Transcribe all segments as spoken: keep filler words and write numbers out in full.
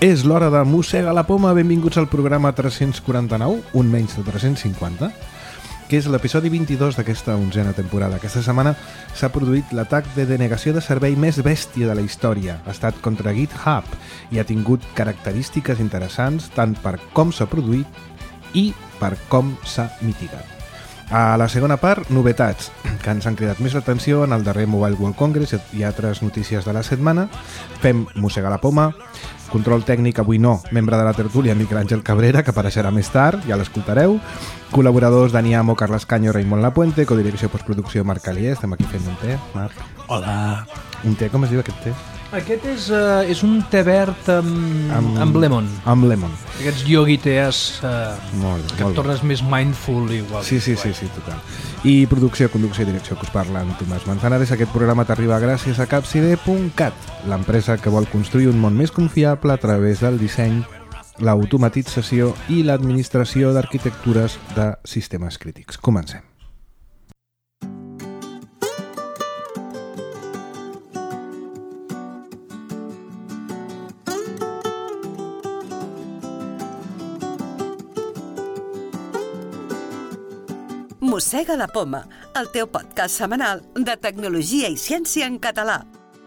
És l'hora de Mossega la Poma. Benvinguts al programa tres-cents quaranta-nou, un menys de tres-cents cinquanta, que és l'episodi vint-i-dos d'aquesta onzena temporada. Aquesta setmana s'ha produït l'atac de denegació de servei més bèstia de la història. Ha estat contra GitHub i ha tingut característiques interessants tant per com s'ha produït i per com s'ha mitigat. A la segona part, novetats que ens han cridat més l'atenció en el darrer Mobile World Congress i altres notícies de la setmana. Fem Mossega la Poma. Control tècnic, avui no, membre de la tertúlia Miquel Àngel Cabrera, que apareixerà més tard, ja l'escoltareu. Col·laboradors Dani Amo, Carles Canyo, Raimon Lapuente. Codirecció i postproducció Marc Alier. Estem aquí fent un té, Marc. Hola. Un té, com es diu aquest té? Aquest és, uh, és un té verd amb, amb, amb lemon. Amb lemon. Aquests yogi-tees uh, molt, que molt et tornes més mindful igual. Sí, sí, sí, sí, total. I producció, conducció i direcció que us parla amb Tomàs Manzanares. Aquest programa t'arriba gràcies a capcide punt cat, l'empresa que vol construir un món més confiable a través del disseny, l'automatització i l'administració d'arquitectures de sistemes crítics. Comencem. Mossega la Poma, el teu podcast setmanal de tecnologia i ciència en català.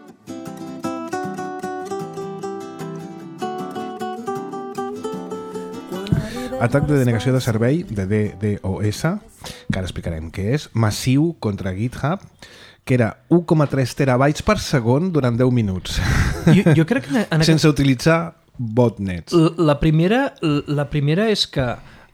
Atac de denegació de servei, de D DoS, que ara explicarem què és, massiu contra GitHub, que era u coma tres terabytes per segon durant deu minuts. Jo, jo crec que... En sense aquest... utilitzar botnets. La primera, la primera és que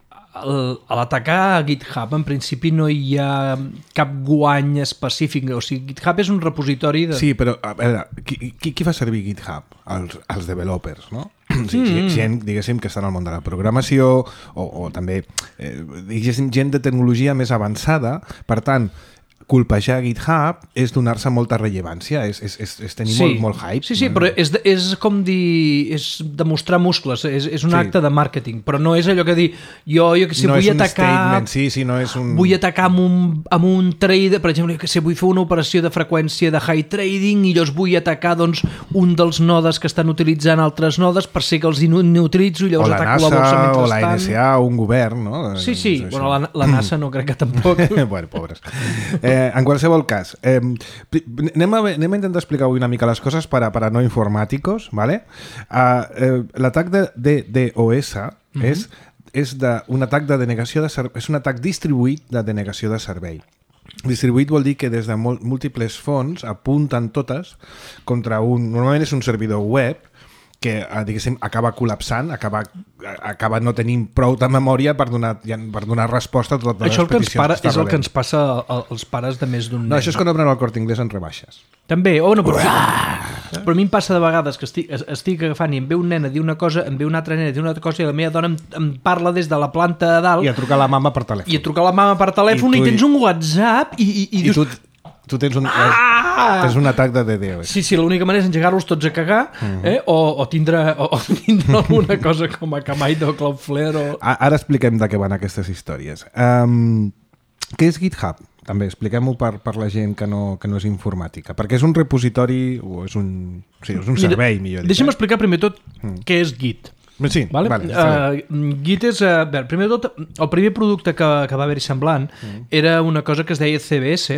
a l'atacar a GitHub, en principi no hi ha cap guany específic. O sigui, GitHub és un repositori de... Sí, però a veure, qui, qui, qui fa servir GitHub? Els, els developers, no? Sí, mm. Gent, diguéssim, que està en el món de la programació o, o també, eh, diguéssim, gent de tecnologia més avançada. Per tant, colpejar GitHub és donar-se molta rellevància, és, és, és, és tenir sí. molt, molt hype. Sí, sí, no? Però és, és com dir... és demostrar muscles, és, és un sí. acte de màrqueting, però no és allò que dir jo, jo que sé, no vull atacar... Statement, sí, sí, no és un... Vull atacar amb un, amb un trader, per exemple, que sé, vull fer una operació de freqüència de high trading i llavors vull atacar doncs, un dels nodes que estan utilitzant altres nodes per ser que els neutralitzo i llavors ataco la borsa mentrestant. O la N S A, o un govern, no? Sí, sí, doncs, bueno, la, la NASA no crec que tampoc. Bueno, pobres. Eh, en qualsevol cas, eh, anem, a, anem a intentar explicar avui una mica les coses per a, per a no informàticos, ¿vale? Uh, eh, l'atac de DDoS mm-hmm. és, és de, un atac de denegació de servei, és un atac distribuït de denegació de servei. Distribuït vol dir que des de múltiples fonts apunten totes contra un... Normalment és un servidor web que, diguéssim, acaba col·lapsant, acaba, acaba no tenint prou de memòria per donar, per donar resposta a totes les això peticions. Això és rebent. el que ens passa als pares de més d'un no, nen. això és quan obren el Corte Inglés en rebaixes. També, oh, no, però, però a mi em passa de vegades que estic, estic agafant i em ve un nen a dir una cosa, em ve una altra nena a dir una altra cosa i la meva dona em, em parla des de la planta de dalt. I a trucar la mama per telèfon. I a trucar la mama per telèfon i, i tens un WhatsApp i, i, i, i dius... Tu... Tu tens un, ah! tens un atac de DDoS. Sí, sí, l'única manera és engegar-los tots a cagar mm. eh? o, o, tindre, o, o tindre alguna cosa com a Akamai o Cloudflare. O... Ara expliquem de què van aquestes històries. Um, què és GitHub? També expliquem-ho per, per la gent que no, que no és informàtica. Perquè és un repositori o és un, sí, és un servei, millor dit. Deixa'm eh? explicar primer tot mm. què és Git. Sí, vale? vale, uh, Git és, uh, bé, primer de tot, el primer producte que, que va haver-hi semblant mm. era una cosa que es deia C B S,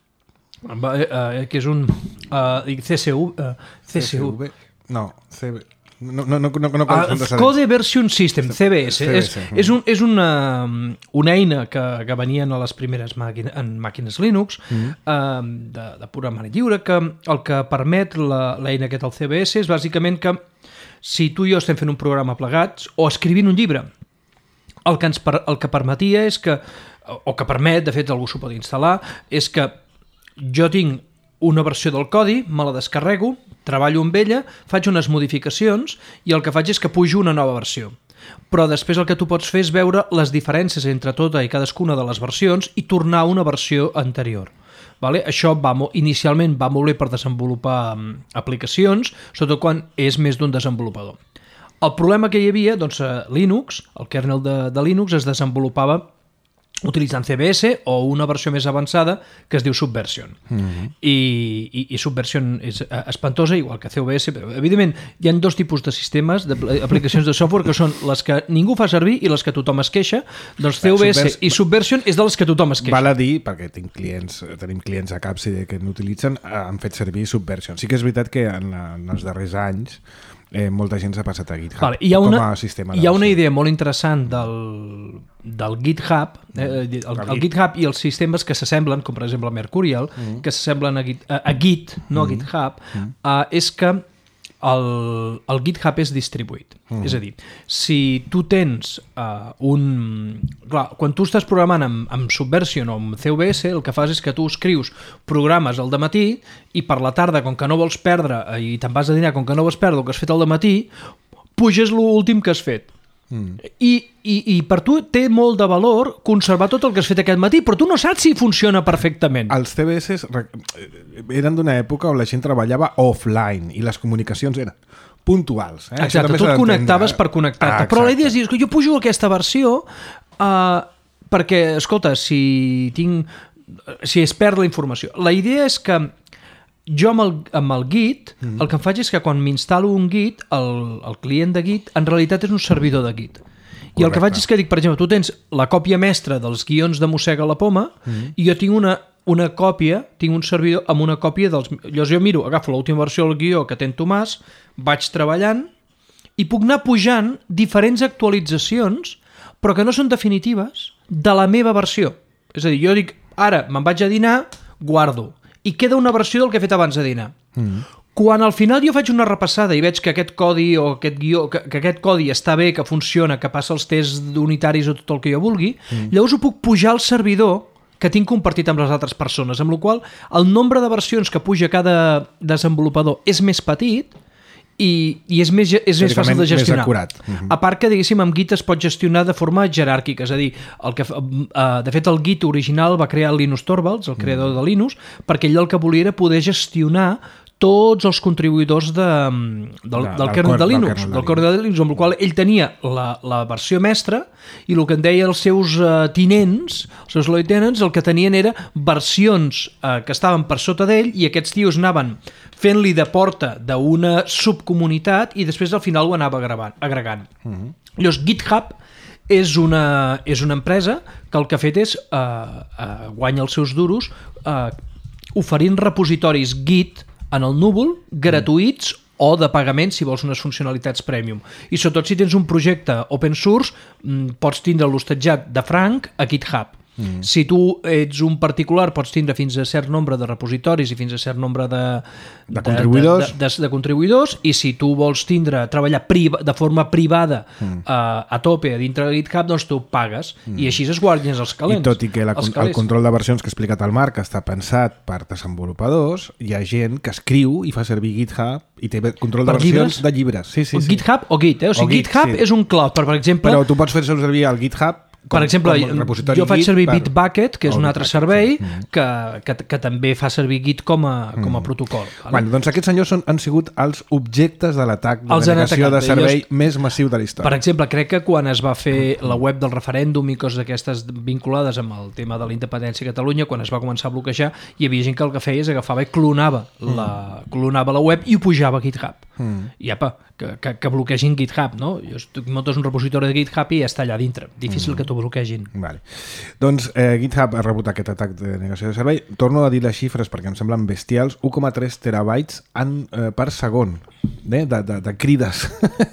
Va, uh, que és un uh, C C U, uh, C C U. C C V? No, C B... No, no, no, no, no uh, Code Version System, C B S. C B S. És, és, un, és una, una eina que, que venien a les primeres màquines, en màquines Linux, mm. uh, de, de programari lliure, que el que permet l'eina aquest al C B S és bàsicament que si tu i jo estem fent un programa plegats o escrivint un llibre, el que, ens, el que permetia és que, o que permet, de fet algú s'ho pot instal·lar, és que jo tinc una versió del codi, me la descarrego, treballo amb ella, faig unes modificacions i el que faig és que pujo una nova versió. Però després el que tu pots fer és veure les diferències entre tota i cadascuna de les versions i tornar a una versió anterior. Vale? Això va, inicialment va molt bé per desenvolupar um, aplicacions, sobretot quan és més d'un desenvolupador. El problema que hi havia, doncs, a Linux, el kernel de, de Linux es desenvolupava utilitzant C B S o una versió més avançada que es diu Subversion. Mm-hmm. I, i, I Subversion és espantosa, igual que C B S. Evidentment, hi ha dos tipus de sistemes, d'aplicacions de software, que són les que ningú fa servir i les que tothom es queixa. Doncs C B S Subvers... i Subversion és de les que tothom es queixa. Val a dir, perquè tinc clients, tenim clients a Capsi que n'utilitzen, han fet servir Subversion. Sí que és veritat que en, en els darrers anys Eh, molta gent s'ha passat a GitHub vale, hi ha una, com a sistema. Hi ha una idea molt interessant del, del GitHub, eh, el, el GitHub i els sistemes que s'assemblen, com per exemple Mercurial, mm. que s'assemblen a Git, a, a Git no mm. a GitHub, mm. uh, és que el, el GitHub és distribuït. Mm. És a dir, si tu tens uh, un... Clar, quan tu estàs programant amb, amb Subversion o amb C V S, el que fas és que tu escrius programes al dematí i per la tarda, com que no vols perdre, i te'n vas a dinar, com que no vols perdre el que has fet al dematí, puges l'últim que has fet. Mm. I, i, I per tu té molt de valor conservar tot el que has fet aquest matí, però tu no saps si funciona perfectament. Els C B S eren d'una època on la gent treballava offline i les comunicacions eren puntuals. Eh? Exacte, tu et connectaves per connectar-te. Ah, però la idea és dir, jo pujo aquesta versió uh, perquè, escolta, si tinc si es perd la informació. La idea és que jo amb el, amb el Git, mm-hmm. el que em faig és que quan m'instal·lo un Git, el, el client de Git en realitat és un servidor de Git. Correcte. I el que faig és que dic, per exemple, tu tens la còpia mestra dels guions de Mossega la Poma mm-hmm. i jo tinc una, una còpia, tinc un servidor amb una còpia dels... Llavors jo miro, agafo l'última versió del guió que té en Tomàs, vaig treballant i puc anar pujant diferents actualitzacions però que no són definitives de la meva versió. És a dir, jo dic, ara me'n vaig a dinar, guardo. I queda una versió del que he fet abans de dinar. Mm. Quan al final jo faig una repassada i veig que aquest codi o aquest guió, que, que aquest codi està bé, que funciona, que passa els tests unitaris o tot el que jo vulgui, mm. llavors ho puc pujar al servidor que tinc compartit amb les altres persones, amb la qual el nombre de versions que puja cada desenvolupador és més petit i, i és, més, és més fàcil de gestionar. Més acurat. Uh-huh. A part que, diguéssim, amb Git es pot gestionar de forma jeràrquica, és a dir, el que, uh, de fet el Git original va crear Linus Torvalds, el creador uh-huh. de Linux, perquè ell el que volia era poder gestionar tots els contribuïdors de, del, del, del kernel de Linux, del kernel de Linux, amb el qual ell tenia la, la versió mestra i el que en deia els seus uh, tinents, els seus lieutenants, el que tenien era versions uh, que estaven per sota d'ell i aquests tios anaven fent-li de porta d'una subcomunitat i després al final ho anava agregant. agregant. Uh-huh. Llavors, GitHub és una, és una empresa que el que ha fet és uh, uh, guanyar els seus duros uh, oferint repositoris Git en el núvol, gratuïts o de pagament si vols unes funcionalitats premium. I sobretot si tens un projecte open source, pots tindre l'hostatjat de franc a GitHub. Mm. Si tu ets un particular pots tindre fins a cert nombre de repositoris i fins a cert nombre de, de, de, contribuïdors. de, de, de, de contribuïdors i si tu vols tindre treballar priva, de forma privada mm. uh, a tope dintre de GitHub, doncs tu pagues mm. i així es guarden els calents. I tot i que la, el control de versions que ha explicat el Marc està pensat per desenvolupadors, hi ha gent que escriu i fa servir GitHub i té control de per versions llibres? de llibres. Sí, sí, sí. GitHub o Git, eh? O sigui, o Git, GitHub sí. és un cloud, per, per exemple... Però tu pots fer servir el GitHub Com, per exemple, jo faig servir per... Bitbucket, que és un altre servei sí. que, que, que també fa servir Git com a, com a mm. protocol. Vale? Bueno, doncs aquests senyors són, han sigut els objectes de l'atac de denegació de servei jo, més massiu de la història. Per exemple, crec que quan es va fer la web del referèndum i coses d'aquestes vinculades amb el tema de la independència a Catalunya, quan es va començar a bloquejar, hi havia gent que el que feia és agafava i clonava, mm. la, clonava la web i ho pujava a GitHub. Mm. I apa, que, que, que bloquegin GitHub, no? Jo muntes un repositori de GitHub i ja està allà dintre. Difícil mm. que t'ho bloquegin. Vale. Doncs eh, GitHub ha rebut aquest atac de negació de servei. Torno a dir les xifres perquè em semblen bestials. u coma tres terabytes en, eh, per segon eh, de, de, de crides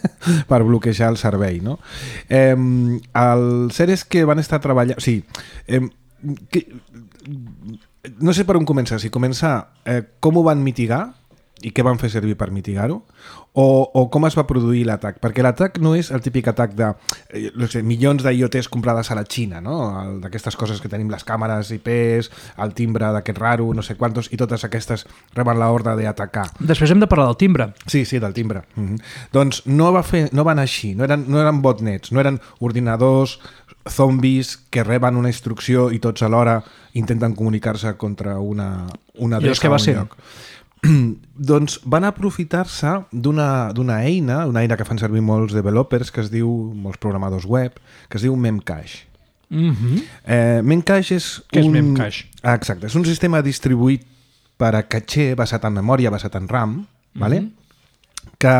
per bloquejar el servei, no? Eh, el cert és que van estar treballant... O sigui, eh, que, no sé per on començar. Si començar, eh, com ho van mitigar i què van fer servir per mitigar-ho, o, o com es va produir l'atac, perquè l'atac no és el típic atac de eh, no sé, milions d'I O Ts comprades a la Xina, no? D'aquestes coses que tenim, les càmeres I Ps, el timbre d'aquest raro, no sé quantos, i totes aquestes reben l'ordre d'atacar. Després hem de parlar del timbre. Sí, sí, del timbre. Mm-hmm. Doncs no va fer, no van així, no eren, no eren botnets, no eren ordinadors zombis que reben una instrucció i tots alhora intenten comunicar-se contra una, una adreça o un ser? lloc. Doncs van aprofitar-se d'una, d'una eina, una eina que fan servir molts developers, que es diu, molts programadors web, que es diu Memcache. Mm-hmm. Eh, Memcache és Què un... és Memcache? Ah, exacte, és un sistema distribuït per a caché, basat en memòria, basat en RAM, mm-hmm. vale? que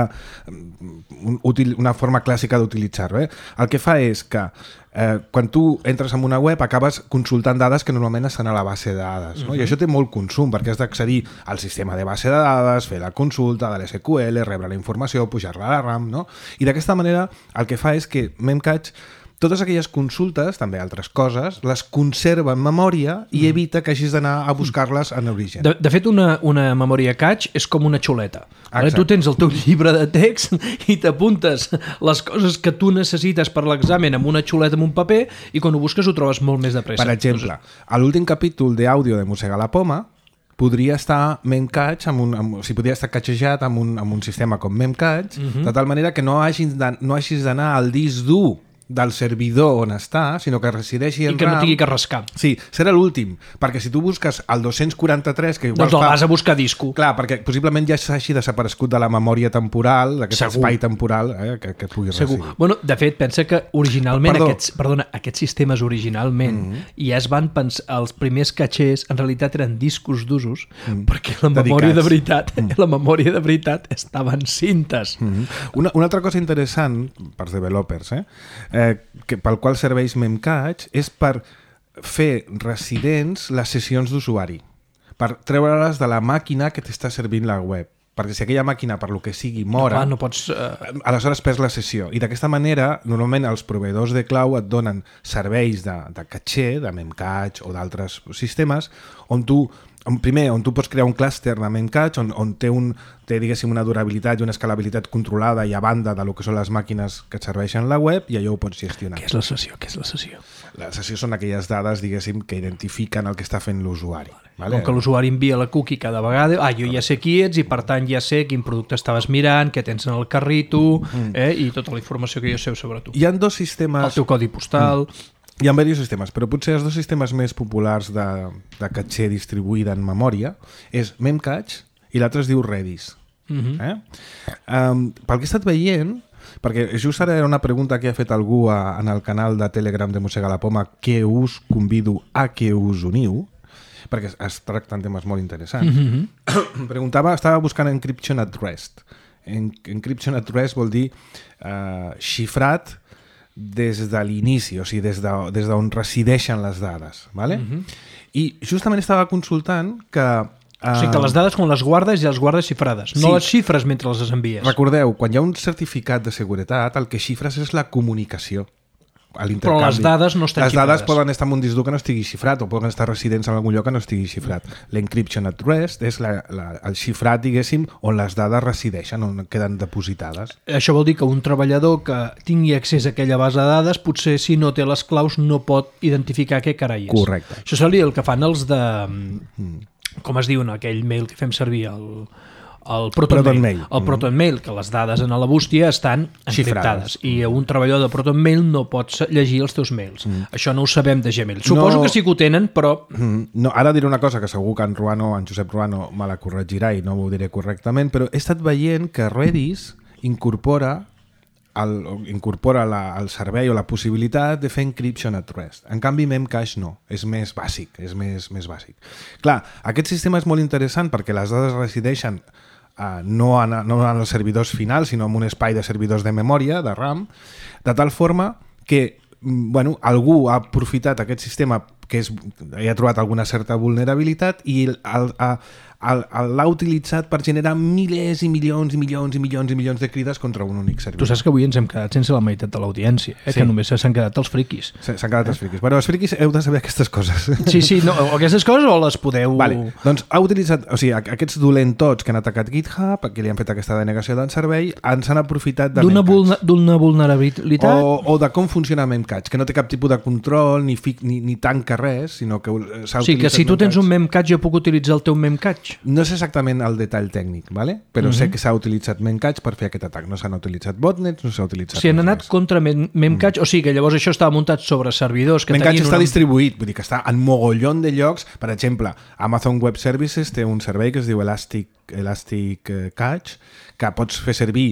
un, util, una forma clàssica d'utilitzar-ho. Eh? El que fa és que eh, quan tu entres en una web acabes consultant dades que normalment estan a la base de dades. No? Uh-huh. I això té molt consum perquè has d'accedir al sistema de base de dades, fer la consulta de l'S Q L, rebre la informació, pujar-la a la RAM. No? I d'aquesta manera el que fa és que Memcache totes aquelles consultes, també altres coses, les conserva en memòria i evita que hagis d'anar a buscar-les en origen. De, de fet, una, una memòria cache és com una xuleta. Vale? Tu tens el teu llibre de text i t'apuntes les coses que tu necessites per l'examen amb una xuleta amb un paper i quan ho busques ho trobes molt més de pressa. Per exemple, a l'últim capítol d'àudio de Mossegar la Poma podria estar Memcache, amb un, amb, o sigui, podria estar catxejat amb un, amb un sistema com Memcache, uh-huh. de tal manera que no hagis d'anar no hagis d'anar al disc dur del servidor on està, sinó que resideixi en RAM. I que RAM. No tingui que rascar. Sí, serà l'últim, perquè si tu busques el dos-cents quaranta-tres... que igual doncs el fa... vas a buscar disco. Clar, perquè possiblement ja s'hagi desaparegut de la memòria temporal, d'aquest Segur. espai temporal eh, que, que pugui Segur. residir. Bueno, de fet, pensa que originalment, Perdó. aquests, perdona, aquests sistemes originalment mm-hmm. ja es van pensar, els primers catxers en realitat eren discos d'usos, mm. perquè la memòria Dedicats. de veritat, mm. la memòria de veritat estaven cintes. Mm-hmm. Una, una altra cosa interessant pels developers, eh, eh, que pel qual serveix Memcache és per fer residents les sessions d'usuari, per treure-les de la màquina que t'està servint la web. Perquè si aquella màquina, per lo que sigui, mora, no, clar, no pots, uh... aleshores perds la sessió. I d'aquesta manera, normalment els proveïdors de clau et donen serveis de, de caché, de Memcache o d'altres sistemes, on tu on, primer, on tu pots crear un clúster de Memcache on, on té, un, té diguéssim, una durabilitat i una escalabilitat controlada i a banda de lo que són les màquines que et serveixen la web, i allò ho pots gestionar. Què és la sessió? Què és la sessió? La sessió són aquelles dades, diguéssim, que identifiquen el que està fent l'usuari. Vale? Com que l'usuari envia la cookie cada vegada, ah, jo ja sé qui ets i per tant ja sé quin producte estaves mirant, què tens en el carrito, eh, i tota la informació que jo sé sobre tu. Hi ha dos sistemes... El teu codi postal... Mm. Hi ha diversos sistemes, però potser els dos sistemes més populars de, de caché distribuïda en memòria és Memcache i l'altre es diu Redis. Uh-huh. eh? um, pel que he estat veient, perquè just ara era una pregunta que ha fet algú a, en el canal de Telegram de Mossegar la Poma, que us convido a que us uniu, perquè es, es tracten temes molt interessants. Uh-huh. Preguntava, estava buscant encryption at rest. En, encryption at rest vol dir uh, xifrat des de l'inici, o sigui, des d'on de, des d'on resideixen les dades. ¿Vale? Uh-huh. I justament estava consultant que... Uh, o sigui, que les dades quan les guardes ja les guardes xifrades, sí. No les xifres mentre les envies. Recordeu, quan hi ha un certificat de seguretat, el que xifres és la comunicació. Però les dades no estan les xifrades. Les dades poden estar en un disc dur que no estigui xifrat o poden estar residents en algun lloc que no estigui xifrat. L'encryption at rest és la, la, el xifrat, diguéssim, on les dades resideixen, on queden depositades. Això vol dir que un treballador que tingui accés a aquella base de dades potser si no té les claus no pot identificar què carai és. Correcte. Això seria el que fan els de... Mm. Com es diu en aquell mail que fem servir, el... el Proton, Proton Mail, el Proton Mail, que les dades en la bústia estan encriptades i un treballador de Proton Mail no pot llegir els teus mails. Mm. Això no ho sabem de Gmail. Suposo no, que sí que ho tenen, però... No, ara diré una cosa que segur que en Ruano, en Josep Ruano me la corregirà i no ho diré correctament, però he estat veient que Redis incorpora el, incorpora la, el servei o la possibilitat de fer encryption at rest. En canvi, Memcache no. És més bàsic. És més, més bàsic. Clar, aquest sistema és molt interessant perquè les dades resideixen Uh, no, en, no en els servidors finals, sinó en un espai de servidors de memòria, de RAM, de tal forma que bueno, algú ha aprofitat aquest sistema que és, ha trobat alguna certa vulnerabilitat i el, el, el, el, l'ha utilitzat per generar milers i milions i milions i milions i milions de crides contra un únic servidor. Tu saps que avui ens hem quedat sense la meitat de l'audiència, eh? Sí. Que només s'han quedat els friquis. S'han quedat els friquis. Però els friquis heu de saber aquestes coses. Sí, sí, no, o aquestes coses o les podeu... Vale. Doncs ha utilitzat, o sigui, aquests dolentots que han atacat GitHub, que li han fet aquesta denegació del servei, ens han aprofitat de d'una, Memcache. vulna, d'una vulnerabilitat? O, o de com funciona Memcache, que no té cap tipus de control, ni, fic, ni, ni tanca res, sinó que s'ha o sigui, que si tu tens un Memcache jo puc utilitzar el teu Memcache? No és exactament el detall tècnic, ¿vale? Però uh-huh. sé que s'ha utilitzat Memcache per fer aquest atac. No s'han utilitzat botnets, no s'ha utilitzat... O sigui, han anat més. Contra Mem- Memcache, uh-huh. o sigui que llavors això estava muntat sobre servidors que Memcache tenien està una... distribuït, vull dir que està en mogollon de llocs. Per exemple, Amazon Web Services té un servei que es diu Elastic, Elastic Cache, que pots fer servir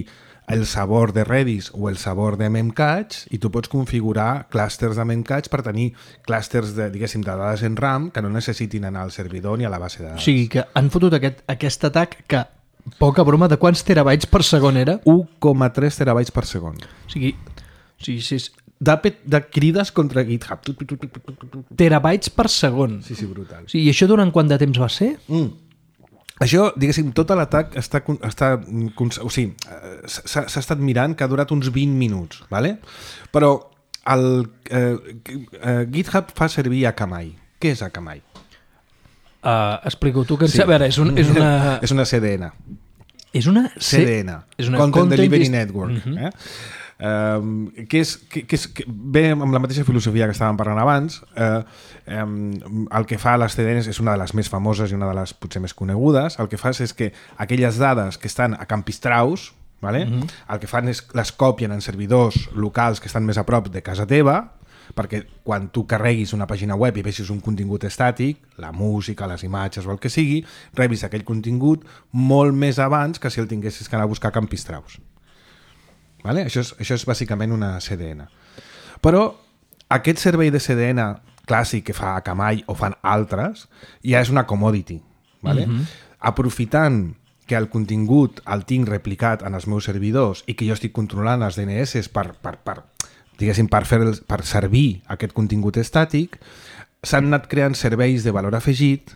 el sabor de Redis o el sabor de Memcache i tu pots configurar clústers de Memcache per tenir clústers de, diguéssim, de dades en RAM que no necessitin anar al servidor ni a la base de dades. O sigui que han fotut aquest, aquest atac que, poca broma, de quants terabytes per segon era? u coma tres terabytes per segon. O sigui, o sigui si és... De, de crides contra GitHub. Terabytes per segon. Sí, sí, brutal. O sigui, I això durant quant de temps va ser? Mm. Això, diguéssim, tot l'atac està, està, o sigui, s'ha estat mirant que ha durat uns vint minuts, ¿vale? Però el, eh, eh, GitHub fa servir Akamai. Què és Akamai? Uh, Explica-ho tu, que Sí. a veure, és, un, és una... és una C D N. És una... C D N. És una Content, Content Delivery Dist- Network. Mhm. eh? Um, que, és, que, que, és, que ve amb la mateixa filosofia que estàvem parlant abans. eh, um, el que fa les C D Ns és una de les més famoses i una de les potser més conegudes. El que fa és que aquelles dades que estan a Campistraus, vale? Mhm. el que fan és les copien en servidors locals que estan més a prop de casa teva, perquè quan tu carreguis una pàgina web i vegis un contingut estàtic, la música, les imatges o el que sigui, rebis aquell contingut molt més abans que si el tinguessis que anar a buscar a Campistraus. Vale? Això, és, això és bàsicament una C D N. Però aquest servei de C D N clàssic que fa Akamai o fan altres ja és una commodity. Vale? Mhm. Aprofitant que el contingut el tinc replicat en els meus servidors i que jo estic controlant els D N S per, per, per, diguéssim, per, fer el, per servir aquest contingut estàtic, s'han anat creant serveis de valor afegit,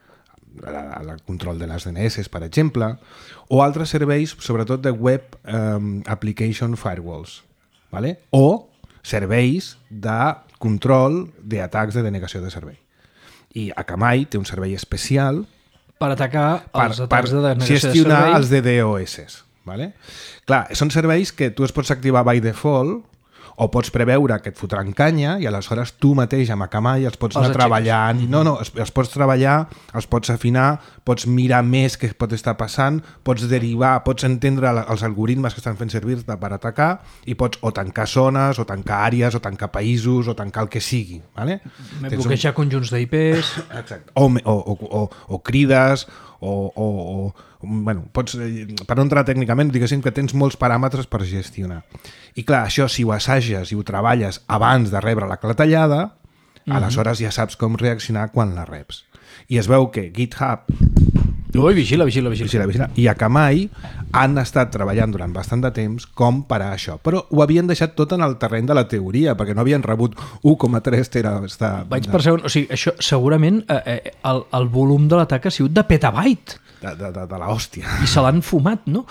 el control de les D N S, per exemple, o altres serveis, sobretot de Web um, Application Firewalls, ¿vale? O serveis de control d'atacs de denegació de servei. I Akamai té un servei especial Per atacar per, els per atacs de denegació de gestionar servei. els D DoS. ¿Vale? Clar, són serveis que tu es pots activar by default o pots preveure que et fotran canya i aleshores tu mateix amb Akamai els pots Els anar aixeques. treballant. No, no, els, els pots treballar, els pots afinar, pots mirar més què pot estar passant, pots derivar, pots entendre la- els algoritmes que estan fent servir-te per atacar i pots o tancar zones, o tancar àrees, o tancar països, o tancar el que sigui. ¿Vale? Me Tens un- bloquejar conjunts d'I Ps... Exacte. O, o, o, o, o crides, o, o, o bueno, pots, eh, per no entrar tècnicament, diguéssim que tens molts paràmetres per gestionar. I clar, això si ho assages i ho treballes abans de rebre la clatellada, Mhm. aleshores ja saps com reaccionar quan la reps. I es veu que GitHub Ui, vigila, vigila, vigila. vigila, vigila, i Akamai han estat treballant durant bastant de temps com parar això, però ho havien deixat tot en el terreny de la teoria, perquè no havien rebut u coma tres terabytes de... Vaig per segon, o sigui, això segurament eh, eh, el, el volum de l'atac ha sigut de petabyte de, de, de, de l'hòstia. i se l'han fumat, no?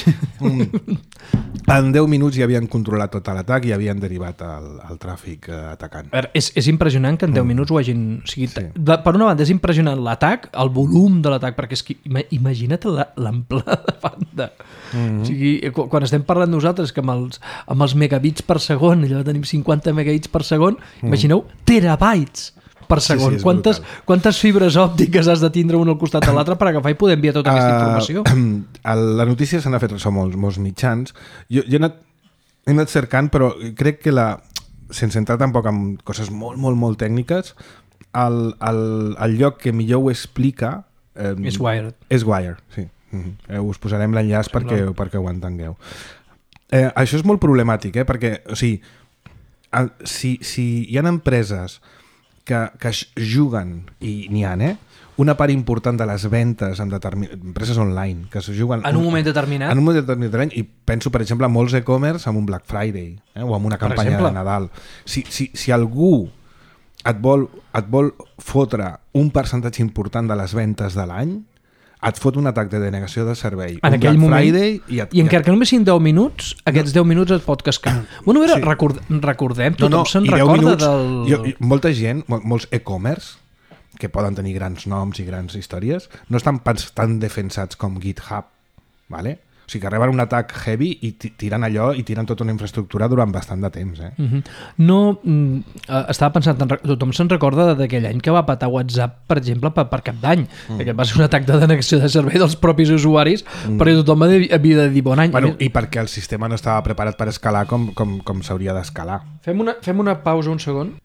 Mm. En deu minuts ja havien controlat tot l'atac i havien derivat el, el tràfic eh, atacant. A veure, és, és impressionant que en deu minuts ho hagin... O sigui, Sí. de, per una banda és impressionant l'atac, el volum de l'atac, perquè és que ima, imagina't la- l'amplada de banda. Mm-hmm. O sigui, qu- quan estem parlant nosaltres que amb els, amb els megabits per segon, allò tenim cinquanta megabits per segon, mm. imagineu terabytes per Sí, sí, segon. és quantes, brutal. quantes fibres òptiques has de tindre un al costat de l'altre per agafar i poder enviar tota aquesta informació? Uh, la notícia se n'ha fet ressò molts, molts mitjans. Jo, jo he, anat, he anat cercant, però crec que la, sense entrar tampoc en coses molt, molt, molt tècniques, el, el, el lloc que millor ho explica eh, És Wired. És Wired, sí. Mm-hmm. eh, us posarem l'enllaç perquè, perquè ho entengueu. Eh, això és molt problemàtic, eh? Perquè, o sigui, el, si, si hi ha empreses que, que es juguen, i n'hi ha, eh? una part important de les ventes en determin... empreses online, que es juguen... En un moment determinat? En un moment determinat de l'any, i penso, per exemple, a molts e-commerce amb un Black Friday, eh? o amb una Per campanya exemple. de Nadal. Si, si, si algú et vol, et vol fotre un percentatge important de les ventes de l'any, et fot un atac de denegació de servei, En un aquell Black moment, Friday... I, et, i encara que només siguin deu minuts, aquests deu minuts et pot cascar. Bueno, a veure, Sí. record, recordem, No, tothom no, se'n i deu recorda minuts, del... jo, jo, molta gent, mol, molts e-commerce, que poden tenir grans noms i grans històries, no estan pas tan defensats com GitHub, ¿vale? O sigui que reben un atac heavy i ti- tiren allò i tiren tota una infraestructura durant bastant de temps. Eh? Mhm. No, mm, eh, estava pensant, en re- tothom se'n recorda d'aquell any que va patar WhatsApp, per exemple, per, per cap d'any. Mm. Aquest va ser un atac de denegació de servei dels propis usuaris, mm. perquè tothom havia havia de dir bon any. Bueno, I perquè el sistema no estava preparat per escalar com, com, com s'hauria d'escalar. Fem una, fem una pausa un segon.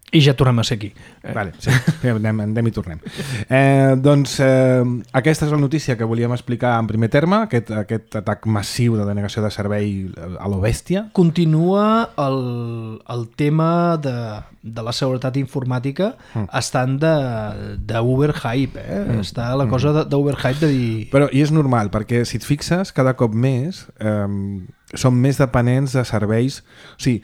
I ja tornem a ser aquí. Eh. Vale, sí, anem, anem i tornem. Eh, doncs eh, aquesta és la notícia que volíem explicar en primer terme, aquest, aquest atac massiu de denegació de servei a lo bèstia. Continua el, el tema de, de la seguretat informàtica mm. estant d'Uberhype, eh? Mm. Està la cosa d'Uberhype de dir... Però, i és normal, perquè si et fixes, cada cop més eh, som més dependents de serveis... O sigui,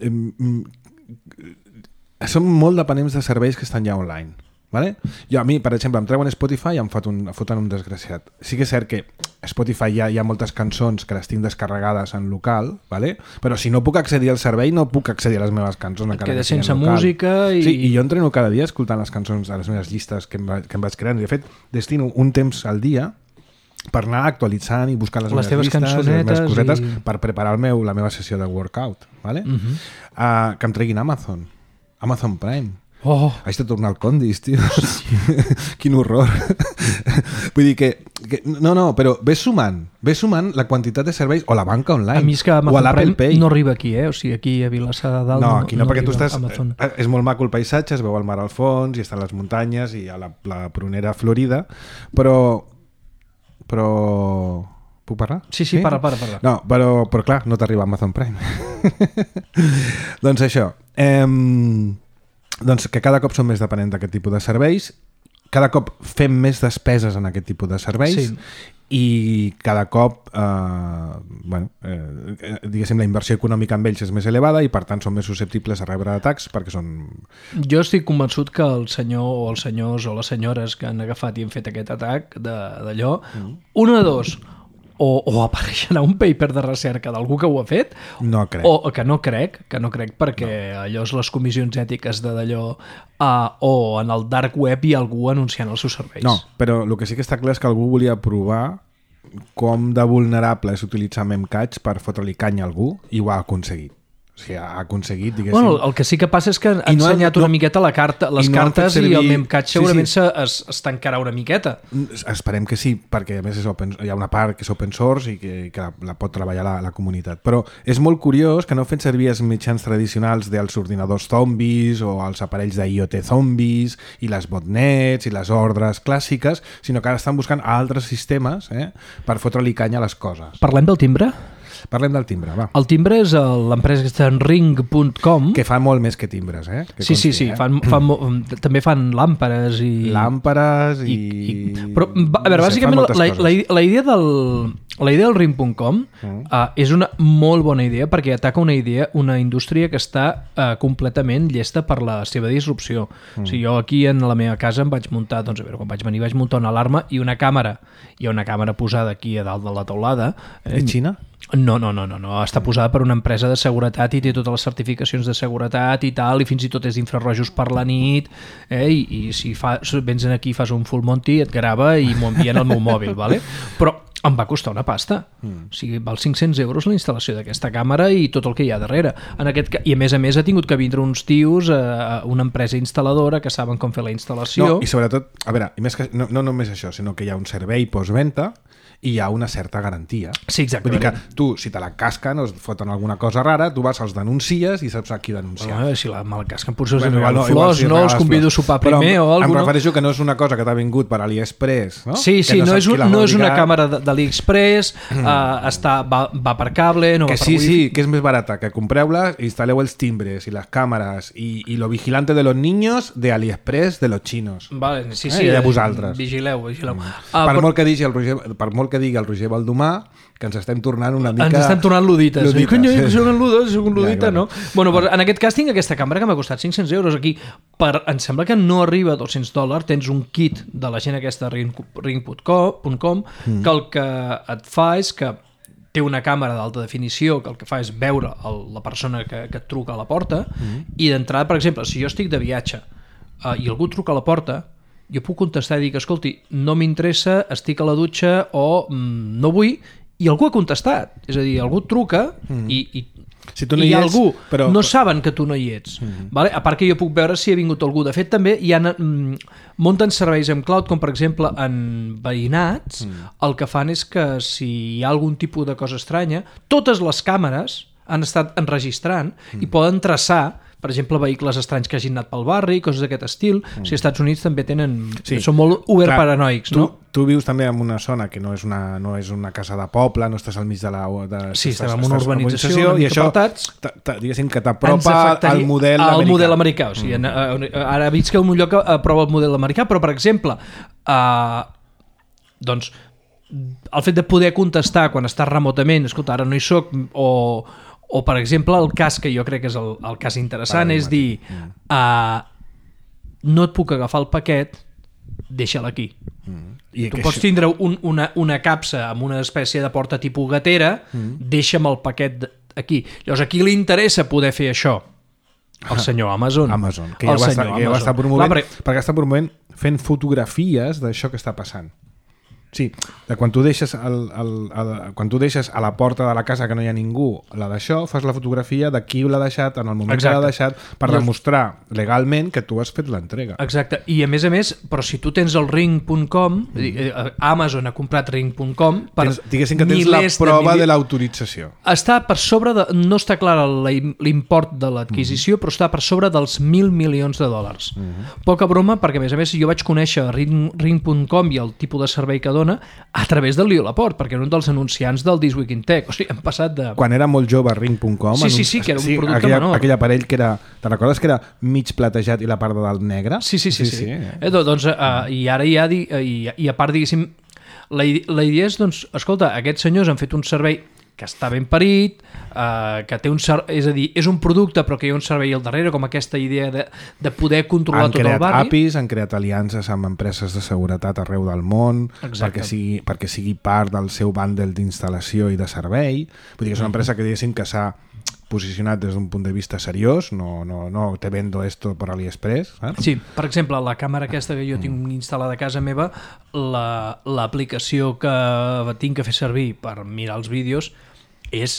eh, som molt dependents de serveis que estan ja online. Vale? Jo, a mi, per exemple, em treuen Spotify i em foten un, foten un desgraciat. Sí que és cert que a Spotify hi ha, hi ha moltes cançons que les tinc descarregades en local, vale? Però si no puc accedir al servei, no puc accedir a les meves cançons. Et queda sense música i... Sí, i jo entreno cada dia escoltant les cançons de les meves llistes que em, va, que em vaig creant. De fet, destino un temps al dia per anar actualitzant i buscar les, les meves llistes, les meves cosetes, i... per preparar el meu, la meva sessió de workout. Vale? Uh-huh. uh, que em treguin Amazon. Amazon Prime. Oh. Haig de tornar al Condis, tio. Quin horror. Vull dir que, que... No, no, però ves sumant. Ves sumant la quantitat de serveis o la banca online. A mi és que Amazon Prime no arriba aquí, eh? O sigui, aquí a Vilassar de Dalt no, aquí no, no, no perquè tu estàs... Amazon. És molt maco el paisatge, es veu el mar al fons i estan les muntanyes i a la, la prunera florida, però... Però... Puc parlar? Sí, sí, sí? parla, parla, parla. No, però, però clar, no t'arriba Amazon Prime. Doncs això, eh, doncs que cada cop som més dependents d'aquest tipus de serveis, cada cop fem més despeses en aquest tipus de serveis sí. i cada cop eh, bueno, eh, diguéssim, la inversió econòmica en ells és més elevada i per tant són més susceptibles a rebre atacs perquè són... Jo estic convençut que el senyor o els senyors o les senyores que han agafat i han fet aquest atac d'allò, mm. una de dos... O, o apareixen a un paper de recerca d'algú que ho ha fet no crec. o que no crec que no crec perquè no. allò és les comissions ètiques de d'allò uh, o en el dark web hi ha algú anunciant els seus serveis. No, però el que sí que està clar és que algú volia provar com de vulnerable és utilitzar Memcache per fotre-li canya a algú i ho ha aconseguit. O sigui, ha aconseguit, diguéssim... Bueno, el que sí que passa és que ha ensenyat no, una miqueta la carta, les no cartes servir... i el Memcache segurament sí, sí. Es, es tancarà una miqueta. Esperem que sí, perquè a més és open, hi ha una part que és open source i que, que la, la pot treballar la, la comunitat. Però és molt curiós que no fent servir els mitjans tradicionals dels ordinadors zombis o els aparells d'IoT zombis i les botnets i les ordres clàssiques, sinó que ara estan buscant altres sistemes eh, per fotre-li canya a les coses. Parlem del timbre? Parlem del timbre, va. El timbre és l'empresa que està en ring punt com. Que fa molt més que timbres, eh? Que sí, consti, sí, sí. Eh? Fan, fan, també fan làmperes i... Làmperes i... i, i... Però, a veure, bàsicament, la, la, la idea del... La idea del ring punt com mm. uh, és una molt bona idea perquè ataca una idea, una indústria que està uh, completament llesta per la seva disrupció. Mm. O sigui, jo aquí en la meva casa em vaig muntar, doncs a veure, quan vaig venir vaig muntar una alarma i una càmera. Hi ha una càmera posada aquí a dalt de la teulada. Eh? És Xina? No, no, no, no, no, està posada per una empresa de seguretat i té totes les certificacions de seguretat i tal, i fins i tot és d'infrarrojos per la nit, eh? I, i si fa, vens aquí, fas un full monty, et grava i m'ho envien al meu mòbil, vale? Però em va costar una pasta. Mm. O sigui, val cinc-cents euros la instal·lació d'aquesta càmera i tot el que hi ha darrere. En aquest, I a més a més ha tingut que vindre uns tios a una empresa instal·ladora que saben com fer la instal·lació. No, i sobretot, a veure, i més que, no, no només això, sinó que hi ha un servei postventa i hi ha una certa garantia. Sí, exactament. Vull dir que tu, si te la casquen o et foten alguna cosa rara, tu vas, els denuncies i saps a qui denunciar. Oh, si la, me la casquen, potser bueno, igual, no, flors, si no, els convido a sopar primer però o alguna cosa. Em refereixo que no és una cosa que t'ha vingut per AliExpress, no? Sí, sí, no, no, és, un, no és una càmera d'AliExpress, mm. uh, està, va, va per cable, no que va per sí, wifi. Sí, que és més barata, que compreu-la, instal·leu els timbres i les càmeres i, i lo vigilante de los niños de AliExpress de los chinos. Vale, sí, sí, eh, i de vosaltres. Vigileu, vigileu. Mm. Uh, per, per, molt que digui el Roger, per molt que digui el Roger Valdumà, que ens estem tornant una mica... Ens estem tornant ludites. ludites. Conyo, soc un ludita, soc un ludita, ja, no? Bueno, pues, en aquest cas tinc aquesta càmera que m'ha costat cinc-cents euros aquí. Per, em sembla que no arriba a dos-cents dòlars. Tens un kit de la gent aquesta ring punt com mm. que el que et fa és que té una càmera d'alta definició que el que fa és veure el, la persona que, que et truca a la porta mm. i d'entrada, per exemple, si jo estic de viatge uh, i algú truca a la porta, jo puc contestar i dir que, escolti, no m'interessa, estic a la dutxa o mm, no vull, i algú ha contestat. És a dir, algú et truca mm. i, i, si tu no i hi ets, algú però... no saben que tu no hi ets. Mm. Vale? A part que jo puc veure si ha vingut algú. De fet, també hi ha, mm, munten serveis en cloud, com per exemple en veïnats, mm. el que fan és que si hi ha algun tipus de cosa estranya, totes les càmeres han estat enregistrant mm. i poden traçar. per exemple, vehicles estranys que hagin anat pel barri, coses d'aquest estil. Mm. O sigui, als Estats Units també tenen... Sí. Són molt uberparanoics, tu, no? Tu vius també en una zona que no és una, no és una casa de poble, no estàs al mig de la... De, sí, estem estàs, en una urbanització, una i això, apartats. t, t, diguéssim que t'apropa al model al americà. model americà. O sigui, mm. Ara veig que un lloc aprova el model americà, però, per exemple, uh, doncs, el fet de poder contestar quan estàs remotament, escolta, ara no hi soc, o, o per exemple, el cas que jo crec que és el, el cas interessant és dir uh, no et puc agafar el paquet, deixa'l aquí. Mm. I tu pots això... tindre un, una, una capsa amb una espècie de porta tipus gatera, mm. deixa'm el paquet aquí. Llavors aquí li interessa poder fer això al senyor Amazon. Amazon, que ja, va estar, que ja va estar promovent, Clar, perquè... perquè està promovent fent fotografies d'això que està passant. Sí, de quan tu deixes el, el, el, quan tu deixes a la porta de la casa que no hi ha ningú la d'això, fas la fotografia de qui l'ha deixat en el moment Exacte. que l'ha deixat per Llavors... demostrar legalment que tu has fet l'entrega. Exacte, i a més a més, però si tu tens el ring punt com, mm. Amazon ha comprat ring punt com per tens, diguéssim que tens la prova de, mil... de l'autorització. Està per sobre de, no està clar l'import de l'adquisició, mm. però està per sobre dels mil milions de dòlars. Mm. Poca broma, perquè a més a més jo vaig conèixer ring punt com i el tipus de servei que dona a través del Leo Laporte, perquè era un dels anunciants del This Week in Tech. O sigui, hem passat de... Quan era molt jove, ring punt com... Sí, sí, sí, que era un sí, producte aquella, menor. Aquell aparell que era... Te'n recordes que era mig platejat i la part de dalt negra? Sí, sí, sí. sí, sí. sí. Eh, doncs, uh, i ara ja... Di, uh, i, I a part, diguéssim, la, la idea és, doncs, escolta, aquests senyors han fet un servei que està ben parit, eh, que té un ser... és a dir, és un producte però que hi ha un servei al darrere, com aquesta idea de, de poder controlar tot el barri. Han creat A P Is, han creat aliances amb empreses de seguretat arreu del món perquè sigui, perquè sigui part del seu bundle d'instal·lació i de servei. Vull dir que és una empresa que diguéssim que s'ha posicionat des d'un punt de vista seriós, no, no, no te vendo esto por AliExpress, saps? Sí, per exemple, la càmera aquesta que jo tinc instal·lada a casa meva, l'aplicació que tinc que fer servir per mirar els vídeos és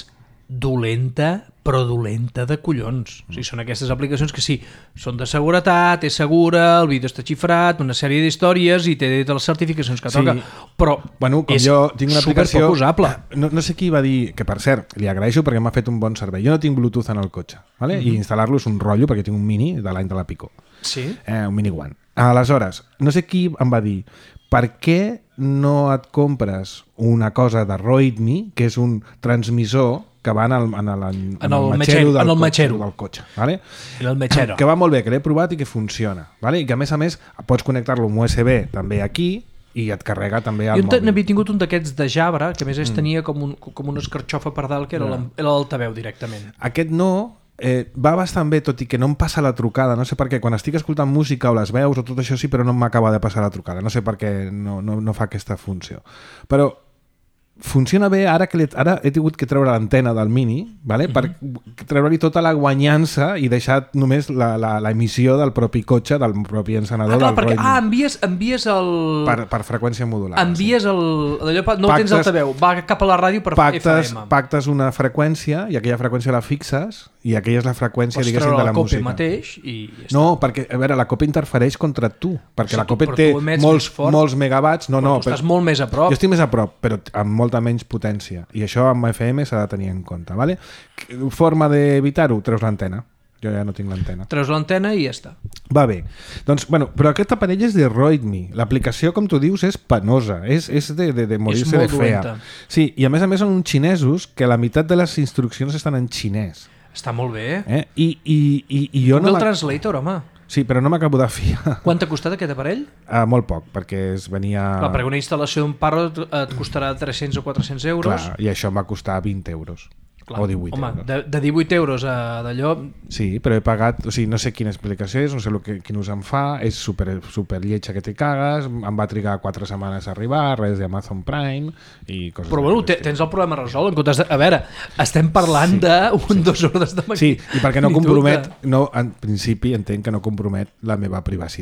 dolenta, però dolenta de collons. O sigui, són aquestes aplicacions que sí, són de seguretat, és segura, el vídeo està xifrat, una sèrie d'històries i té de les certificacions que sí. toca, però bueno, com és jo tinc una aplicació, superpoc usable. No, no sé qui va dir, que per cert, li agraeixo perquè m'ha fet un bon servei. Jo no tinc Bluetooth en el cotxe, ¿vale? Mm-hmm. I instal·lar-lo és un rotllo perquè tinc un mini de l'any de la Pico. Sí? Eh, un mini one. Aleshores, no sé qui em va dir, per què no et compres una cosa de Roidme, que és un transmissor que va en el, en el, en en el, el metxero, del, en el cotxe, metxero. del cotxe. ¿Vale? En el metxero. Que va molt bé, que l'he provat i que funciona. ¿Vale? I que a més a més pots connectar-lo amb U S B també aquí i et carrega també al mòbil. Jo n'havia tingut un d'aquests de Jabra, que a més es mm. tenia com, un, com una escarxofa per dalt, que era no. l'altaveu directament. Aquest no... Eh, va bastant bé, tot i que no em passa la trucada, no sé per què, quan estic escoltant música o les veus o tot això sí, però no m'acaba de passar la trucada, no sé per què no, no, no fa aquesta funció, però funciona bé ara que ara he tingut que treure l'antena del mini, ¿vale? Mm-hmm. Per treure-li tota la guanyança i deixar només la, la, la emissió del propi cotxe, del propi encenedor. Ah, clar, del perquè, Roidme. ah, envies, envies el... Per, per freqüència modulada. Envies sí. el... Allò, no pactes, tens altaveu, va cap a la ràdio per pactes, F M. Pactes una freqüència i aquella freqüència la fixes i aquella és la freqüència, pots diguéssim, de la música. Pots treure la copia mateix i ja no, està. perquè, a veure, la copia interfereix contra tu, perquè sí, la copia tu, té molts, molts megawatts. No, però no, tu estàs molt més a prop. Jo estic més a prop, però amb molta menys potència. I això amb F M s'ha de tenir en compte, ¿vale? Forma d'evitar-ho, treus l'antena. Jo ja no tinc l'antena. Treus l'antena i ja està. Va bé. Doncs, bueno, però aquest aparell és de Roidme. L'aplicació, com tu dius, és penosa. És, és de, de, de morir-se de fea. Dolenta. Sí, i a més a més són uns xinesos que la meitat de les instruccions estan en xinès. Està molt bé. Eh? I, i, i, i jo Google no Translator, home. Sí, però no m'acabo de fiar. Quant t'ha costat aquest aparell? Uh, molt poc, perquè es venia... Clar, perquè una instal·lació d'un parro et costarà tres-cents o quatre-cents euros. Clar, i això em va costar vint euros. Clar. O divuit Home, euros. De, de divuit euros a d'allò... Sí, però he pagat... O sigui, no sé quina explicació és, no sé que, quin ús em fa, és super, super lletja que te cagues, em va trigar quatre setmanes a arribar, res d'Amazon Prime i coses... Però bueno, tens el problema resolt. En comptes de... A veure, estem parlant sí, d'un, sí. dos hores de magnitud. Sí, i perquè no compromet... No, en principi entenc que no compromet la meva privacitat.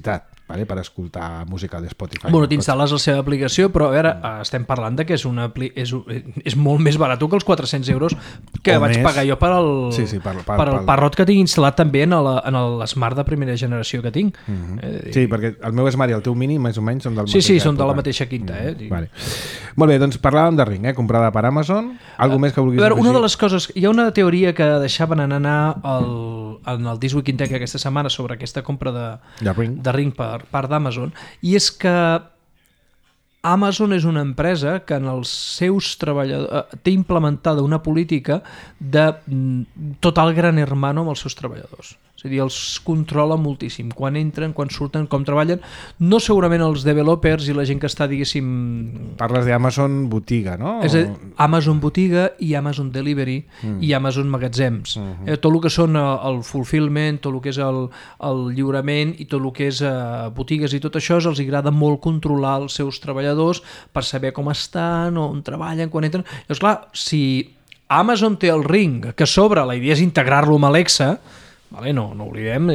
vale? Per escoltar música de Spotify. Bueno, t'instal·les la seva aplicació, però a veure, estem parlant de que és, una apli... és, és molt més barat que els quatre-cents euros que o vaig més... pagar jo per al, sí, sí, per, per, per al Parrot que tinc instal·lat també en l'Smart de primera generació que tinc. Mm-hmm. eh, sí, perquè el meu Smart i el teu Mini més o menys són del sí, mateix sí, època. Són de la mateixa quinta. Eh? Mm, vale. Molt bé, doncs parlàvem de Ring, eh? Comprada per Amazon. Algo uh, més que vulguis a veure, afegir? Una de les coses... Hi ha una teoria que deixaven anar el, en el This Week in Tech aquesta setmana sobre aquesta compra de, de Ring, de Ring per part d'Amazon, i és que Amazon és una empresa que en els seus treballadors té implementada una política de total gran hermano amb els seus treballadors. És a dir, els controla moltíssim. Quan entren, quan surten, com treballen. No segurament els developers i la gent que està, diguéssim... Parles d'Amazon Botiga, no? És a dir, Amazon Botiga i Amazon Delivery mm. i Amazon Magatzems. Mm-hmm. eh, tot el que són el fulfillment, tot el que és el, el lliurament i tot el que és uh, botigues i tot això, els agrada molt controlar els seus treballadors per saber com estan, on treballen, quan entren. Llavors, clar, si Amazon té el Ring, que a sobre la idea és integrar-lo amb Alexa, vale, no, no oblidem,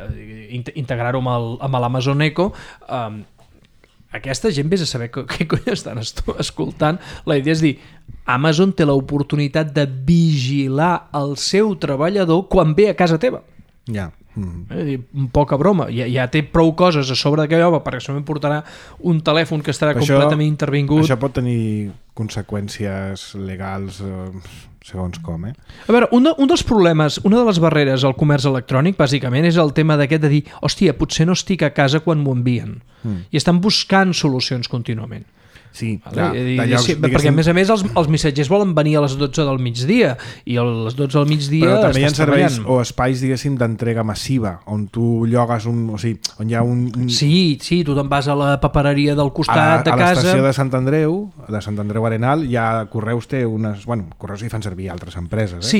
integrar-ho amb l'Amazon Echo, um, aquesta gent vés a saber què, què cony estan escoltant. La idea és dir, Amazon té l'oportunitat de vigilar el seu treballador quan ve a casa teva. Ja. Mm-hmm. Poca broma, ja, ja té prou coses a sobre d'aquella obra perquè això m'importarà un telèfon que estarà això, completament intervingut. Això pot tenir conseqüències legals eh, segons com, eh? A veure, un, de, un dels problemes, una de les barreres al comerç electrònic, bàsicament, és el tema d'aquest de dir, hòstia, potser no estic a casa quan m'ho envien. Mm. I estan buscant solucions contínuament. Sí, vale? clar, I, llocs, sí, diguéssim... perquè a més a més els, els missatgers volen venir a les dotze del migdia i a les dotze del migdia però també hi ha serveis treballant. O espais, diguéssim, d'entrega massiva on tu llogues un... O sigui, on hi ha un... un... Sí, sí, tu te'n vas a la papereria del costat a, de a casa... A l'estació de Sant Andreu, de Sant Andreu Arenal, ja Correus té unes... Bueno, Correus hi fan servir altres empreses, eh? Sí,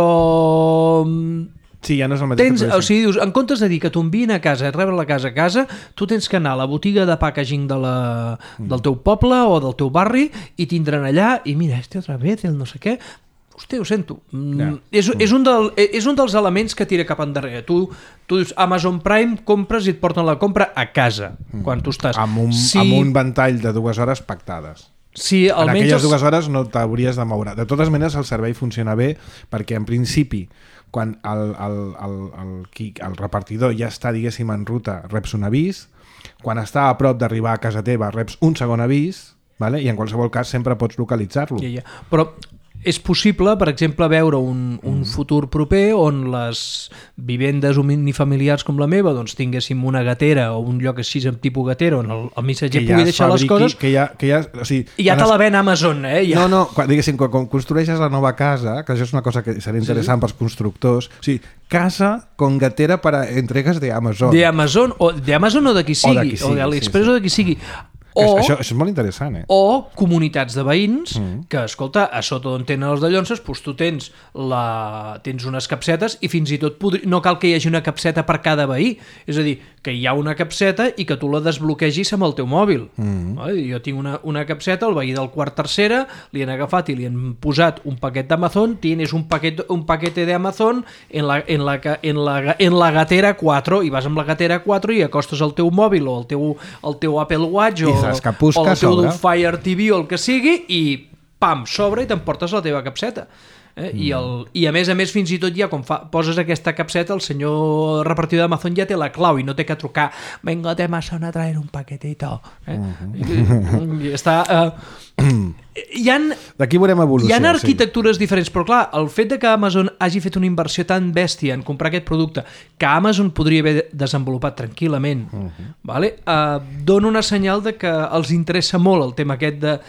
però... Sí, ja no és el mateix. Tens, o sigui, dius, en comptes de dir que t'ho envien a casa i rebre la casa a casa, tu tens que anar a la botiga de packaging de la, del teu poble o del teu barri i tindran allà i mira, este otra vez, el no sé què. Hòstia, ho sento. Yeah. És, és, un del, és un dels elements que tira cap endarrere. Tu, tu dius Amazon Prime, compres i et porten la compra a casa, mm. quan tu estàs. Amb un, sí, amb un ventall de dues hores pactades. Sí, en aquelles els... dues hores no t'hauries de moure. De totes maneres, el servei funciona bé perquè, en principi, quan el, el, el, el, el, el repartidor ja està, diguéssim, en ruta, reps un avís. Quan està a prop d'arribar a casa teva, reps un segon avís, vale? I en qualsevol cas sempre pots localitzar-lo. Ja, ja. Però és possible, per exemple, veure un, un mm. futur proper on les vivendes unifamiliars com la meva doncs tinguéssim una gatera o un lloc així amb tipus gatera on el, el missatger ja pugui deixar fabriqui, les coses que ja, que ja, o sigui, ja te la ven Amazon, eh? Ja. No, no, quan, diguéssim, quan, quan construeixes la nova casa, que això és una cosa que seria interessant sí. pels constructors, o sigui, casa con gatera para entregas de Amazon. De Amazon o de Amazon o de qui sigui, o, sigui, o d'Aliexpress sí, sí. o de qui sigui. O, això, això és molt interessant, eh? O comunitats de veïns mm. que, escolta, a sota on tenen els dallonses, doncs tu tens, la... tens unes capsetes i fins i tot podri... no cal que hi hagi una capseta per cada veí. És a dir, que hi ha una capseta i que tu la desbloquegis amb el teu mòbil. Mm. Jo tinc una, una capseta, el veí del quart tercera, li han agafat i li han posat un paquet d'Amazon, tienes un, paquet, un paquete de Amazon en la, en, la, en, la, en la gatera quatre i vas amb la gatera quatre i acostes el teu mòbil o el teu, el teu Apple Watch o... Capusca, o el teu sobre. Fire T V o el que sigui i pam, sobre i t'emportes la teva capseta. Eh? Mm. I, el, I a més a més fins i tot ja quan fa, poses aquesta capseta el senyor repartidor d'Amazon ja té la clau i no té que trucar vengo de Amazon a traer un paquetito. Eh? Mm-hmm. I, i està... Eh, hi ha, d'aquí veurem evolució. Hi ha arquitectures sí. diferents, però clar, el fet de que Amazon hagi fet una inversió tan bèstia en comprar aquest producte que Amazon podria haver desenvolupat tranquil·lament, uh-huh. vale? uh, dona una senyal de que els interessa molt el tema aquest de,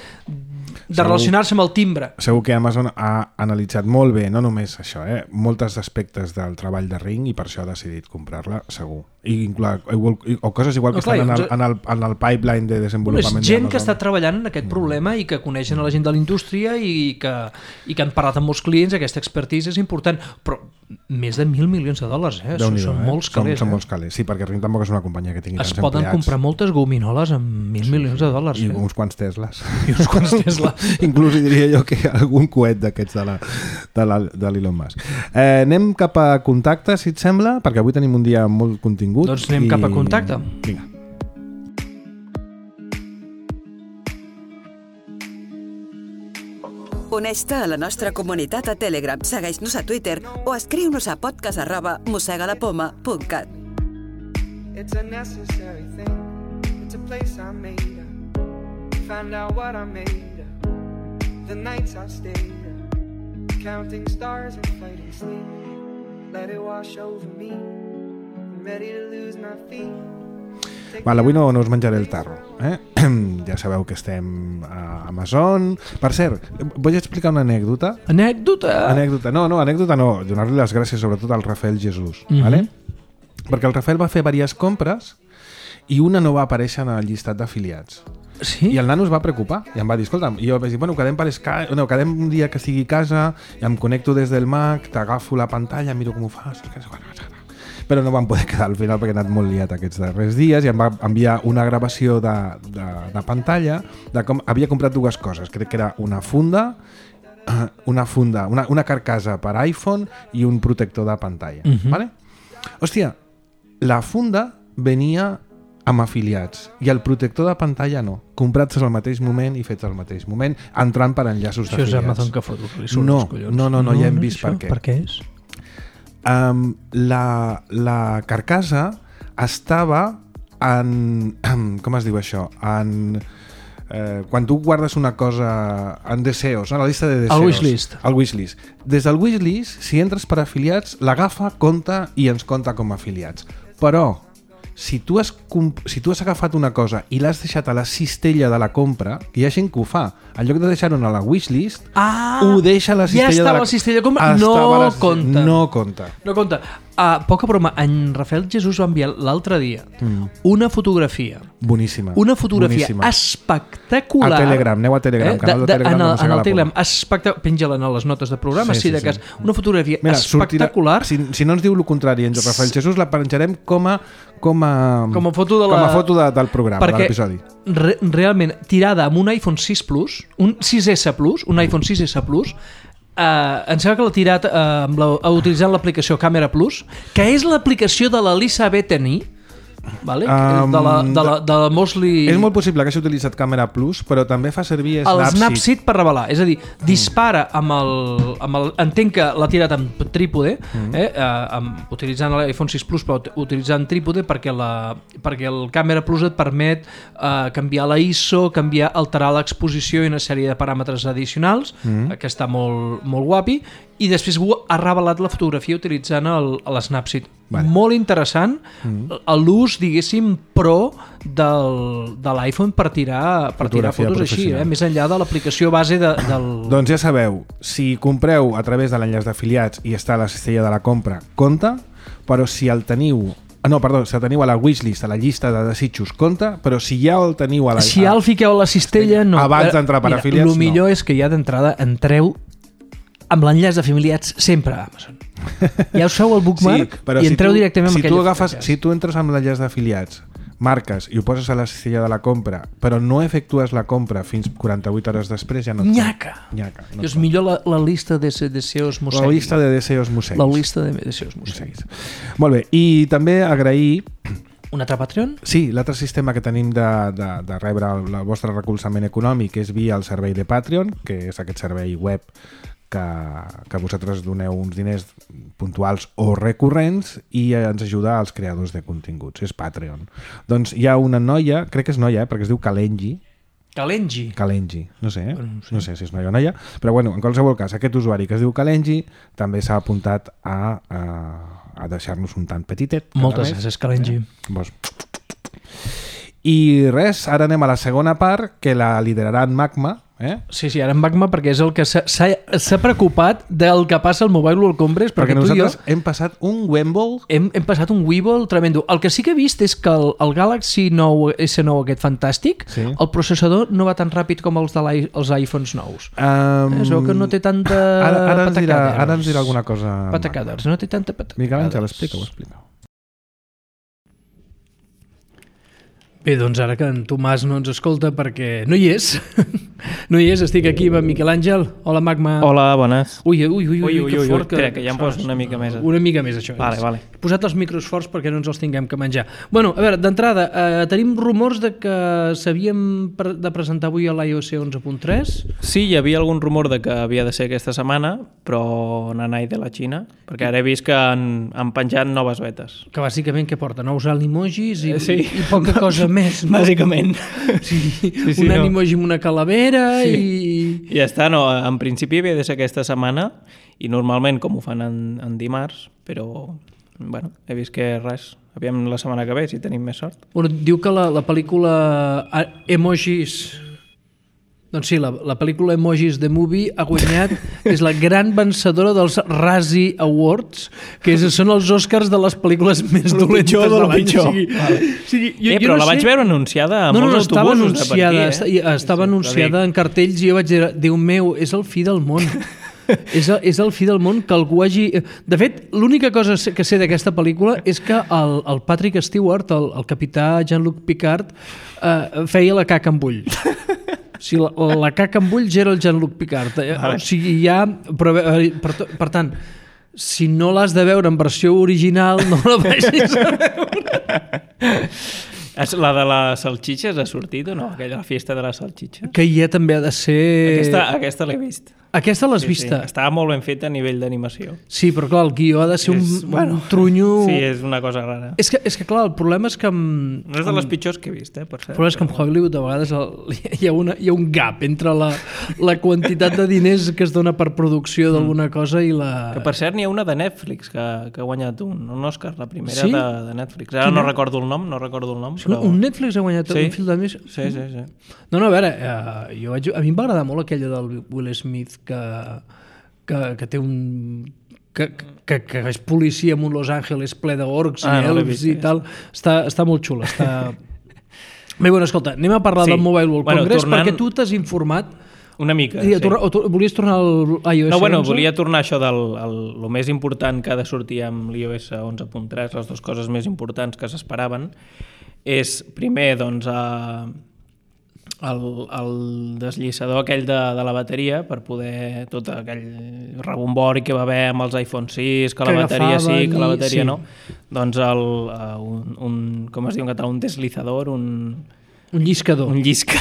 de segur, relacionar-se amb el timbre. Segur que Amazon ha analitzat molt bé, no només això, eh? moltes aspectes del treball de Ring i per això ha decidit comprar-la, segur. I inclou, o coses igual que no, clar, estan en el, en, el, en el pipeline de desenvolupament d'Amazon. És gent que està treballant en aquest problema i que coneixen a la gent de la indústria i que, i que han parlat amb molts clients, aquesta expertise és important, però més de mil milions de dòlars, eh? Són, són eh? molts calés. Són, són eh? molts calés, sí, perquè Ring tampoc és una companyia que tingui es tants poden empleats. Comprar moltes gominoles amb mil sí, milions de dòlars. I eh? uns quants Teslas. I uns quants Tesla. Inclús diria jo que algun coet d'aquests de, la, de, la, de l'Elon Musk. Eh, anem cap a contacte, si et sembla, perquè avui tenim un dia amb molt contingut. Doncs anem i... cap a contacte. Vinga. Uneix-te a la nostra comunitat a Telegram, segueix-nos a Twitter o escriu-nos a podcast arroba mossegalapoma punt cat. It's a necessary thing. It's a place I made up. Find out what I made up. The nights I stayed up. Counting stars and fighting sleep. Let it wash over me. I'm ready to lose my feet. Val, avui no, no us menjaré el tarro, eh? Ja sabeu que estem a Amazon. Per cert, vull explicar una anècdota. Anècdota? Anècdota, no, no, anècdota no. Donar-li les gràcies sobretot al Rafael Jesús, Mhm. vale? Perquè el Rafael va fer diverses compres i una no va aparèixer en el llistat d'afiliats. Sí? I el nano es va preocupar i em va dir, escolta'm, i jo vaig dir, bueno, quedem, per Skype, no, quedem un dia que estigui a casa i em connecto des del Mac, t'agafo la pantalla, miro com ho fas, però no vam poder quedar al final perquè he anat molt liat aquests darrers dies i em va enviar una gravació de, de, de pantalla de com havia comprat dues coses, crec que era una funda una funda, una, una carcassa per iPhone i un protector de pantalla. Mhm. Vale? Hòstia, la funda venia amb afiliats i el protector de pantalla no, comprats al mateix moment i fets al mateix moment, entrant per enllaços Això és d'afiliats. Amazon que foto, que li surt No, els collons. no, no, no, ja hem vist això? per què. Per què és? Um, la, la carcassa estava en... com es diu això? En... Eh, quan tu guardes una cosa en deseos, en la llista de deseos. El wishlist. El wishlist. Des del wishlist, si entres per afiliats, l'agafa, compta i ens compta com a afiliats. Però, si tu has, si tu has agafat una cosa i l'has deixat a la cistella de la compra, hi ha gent que ho fa. En lloc de deixar-ho a la wishlist, Ah, ho deixa a la cistella ja estava de la... a la cistella de compra, Estava no a la cistella- compta. No compta. No compta. Uh, poca broma, en Rafael Jesús va enviar l'altre dia Mm. una fotografia. Boníssima. Una fotografia boníssima. espectacular. A Telegram, aneu a Telegram, canal de Telegram en de el, Mossega en la el Telegram, Poma. espectac... penja-la en les notes de programa, Sí, sí, sí, de sí. cas. Una fotografia Mira, espectacular. sortirà, si, si no ens diu el contrari en Rafael Jesús, la penjarem com a com a, Com a foto de la- com a foto de, del programa, de Perquè l'episodi. re, realment, tirada amb un iPhone sis Plus, un sis esse Plus, un iPhone sis esse Plus, Uh, em sembla que l'ha tirat uh, amb la, utilitzant l'aplicació Camera Plus, que és l'aplicació de l'Elisa Bethany, vale? Um, de la, de la, de la Mostly... És molt possible que hagi utilitzat Camera Plus, però també fa servir el Snapseed. Snapseed per revelar, és a dir, dispara amb el, amb el entenc que l'ha tirat amb trípode, eh, eh, amb, utilitzant l'iPhone sis Plus, però utilitzant trípode perquè, la, perquè el Camera Plus et permet eh, canviar la I S O, canviar, alterar l'exposició i una sèrie de paràmetres addicionals, mm. que està molt, molt guapi, i després ha revelat la fotografia utilitzant el, l'Snapseed. Vale. Molt interessant, mm. l'ús, diguéssim, pro del, de l'iPhone per tirar, per tirar Fotografia fotos així, professional. eh? Més enllà de l'aplicació base de, del... Doncs ja sabeu, si compreu a través de l'enllaç d'afiliats i està a la cistella de la compra, compta, però si el teniu... No, perdó, si el teniu a la wishlist, a la llista de desitjos, compta, però si ja el teniu a la... Si ja el fiqueu a la cistella, no. Abans d'entrar per Mira, afiliats, el millor no. és que ja d'entrada entreu amb l'enllaç d'afiliats sempre a Amazon. Ja us feu el bookmark però i entreu si tu, directament amb si aquell tu agafes, enllaç. si tu entres amb l'enllaç d'afiliats, marques i ho poses a la cistella de la compra, però no efectues la compra fins quaranta-vuit hores després, ja no et Nyaca! Nyaca, no et És compta. millor la, la llista de deseos La mosseguis. llista de deseos mosseguis. La llista de deseos mosseguis. Molt bé, i també agrair... Un altre Patreon? Sí, l'altre sistema que tenim de, de, de rebre el, el vostre recolzament econòmic és via el servei de Patreon, que és aquest servei web que, que vosaltres doneu uns diners puntuals o recurrents i ens ajuda als creadors de continguts. És Patreon. Doncs hi ha una noia, crec que és noia, eh, perquè es diu Kalenji, Kalenji. Kalenji, no sé, eh? Bueno, no sé. no sé si és noia o noia, però bueno, en qualsevol cas, aquest usuari que es diu Kalenji també s'ha apuntat a, a, a deixar-nos un tant petitet. cada Moltes mes. gràcies, Kalenji. Eh? Vos... I res, ara anem a la segona part, que la liderarà en Magma, eh? Sí, sí, ara en Magma, perquè és el que s'ha- s'ha s'ha preocupat del que passa al Mobile World Congress, perquè, Perquè tu i jo nosaltres hem passat un Wemble. hem, hem passat un Weeble tremendo. El que sí que he vist és que el, el Galaxy nou esse nou aquest fantàstic, Sí. el processador no va tan ràpid com els dels els iPhones nous. Um, Es veu que no té tanta ara, ara, ens dirà, patacaders. ara ens dirà alguna cosa. Patacaders, no té tanta patacaders. Miquel Àngel, explica-ho, explica-ho. Bé, doncs ara que en Tomàs no ens escolta perquè no hi és, no hi és, estic aquí amb en Miquel Àngel. Hola, Magma. Hola, bones. Ui, ui, ui, ui, ui, ui, que ui, fort ui, crec que ja em poso una mica més. Una mica més, això. Vale, és. vale. He posat els micros forts perquè no ens els tinguem que menjar. Bueno, a veure, d'entrada, eh, tenim rumors de que s'havíem pre de presentar avui a l'i o esse onze punt tres. Sí, hi havia algun rumor de que havia de ser aquesta setmana, però Nanai de la Xina, perquè ara he vist que han, han penjat noves betes. Que bàsicament què porta? Nous animojis i, Eh, sí. i poca cosa més. No? Bàsicament. Sí, Sí, sí, un no. animoji amb una calavera Sí. i... I ja està, no, en principi havia de ser aquesta setmana i normalment com ho fan en, en dimarts, però bueno, he vist que res, aviam la setmana que ve si tenim més sort. Bueno, diu que la, la pel·lícula ah, Emojis... Doncs sí, la, la pel·lícula Emojis The Movie ha guanyat, és la gran vencedora dels Razzie Awards, que és, són els Oscars de les pel·lícules més dolentes pitjor de lo l'any. pitjor. O sigui, Vale. o sigui, jo, eh, jo però no la vaig sé... veure anunciada a no, no, no, molts estava autobusos de per anunciada, aquí. Eh? esta- estava Sí, sí, anunciada en cartells i jo vaig dir, Déu meu, és el fi del món. és, el, és el fi del món que algú hagi... De fet, l'única cosa que sé d'aquesta pel·lícula és que el, el Patrick Stewart, el, el capità Jean-Luc Picard, eh, feia la caca amb ull. O sigui, la, la caca amb ulls era el Jean-Luc Picard. Eh, o sigui, ja... Però, eh, per, per tant, si no l'has de veure en versió original, no la vegis a veure. És la de les salxitxes ha sortit o no? Aquella la fiesta de les salxitxes? Que ja també ha de ser... Aquesta, aquesta l'he vist. Aquesta l'has Sí, vista? sí. Estava molt ben feta a nivell d'animació. Sí, però clar, el guió ha de ser un, És- bueno, un trunyo... Sí, és una cosa rara. És que, és que clar, el problema és que... Amb, No és de les pitjors que he vist, eh, per cert. el problema és que en Hollywood a vegades el, hi, ha una, hi ha un gap entre la, la quantitat de diners que es dona per producció d'alguna cosa i la... Que per cert n'hi ha una de Netflix que, que ha guanyat un, un Oscar, la primera Sí? de, de Netflix. Ara Quina? no recordo el nom, no recordo el nom, Sí, però... un Netflix ha guanyat Sí. un film de més... Sí, sí, sí. No, no, a veure, eh, jo vaig, a mi em va agradar molt aquella del Will Smith que, que, que té un... Que, que, que és policia en un Los Angeles ple d'orcs Ah, i no l'he elfs vist, i tal. Està, està molt xula. Està... Bé, bueno, escolta, anem a parlar Sí. del Mobile World Bueno, Congress tornant- perquè tu t'has informat Una mica, i, sí. torna, o tu, volies tornar al iOS No, bueno, onze? volia tornar a això del el, el més important que ha de sortir amb l'iOS onze punt tres, les dues coses més importants que s'esperaven, és primer, doncs, a, el, el deslliçador aquell de, de la bateria per poder tot aquell rebombori que va haver amb els iPhone sis, que, Que la bateria sí, agafaven que la i- bateria sí. no. Doncs el, uh, un, un, com es diu en català, un deslizador, un... Un lliscador. Un llisca.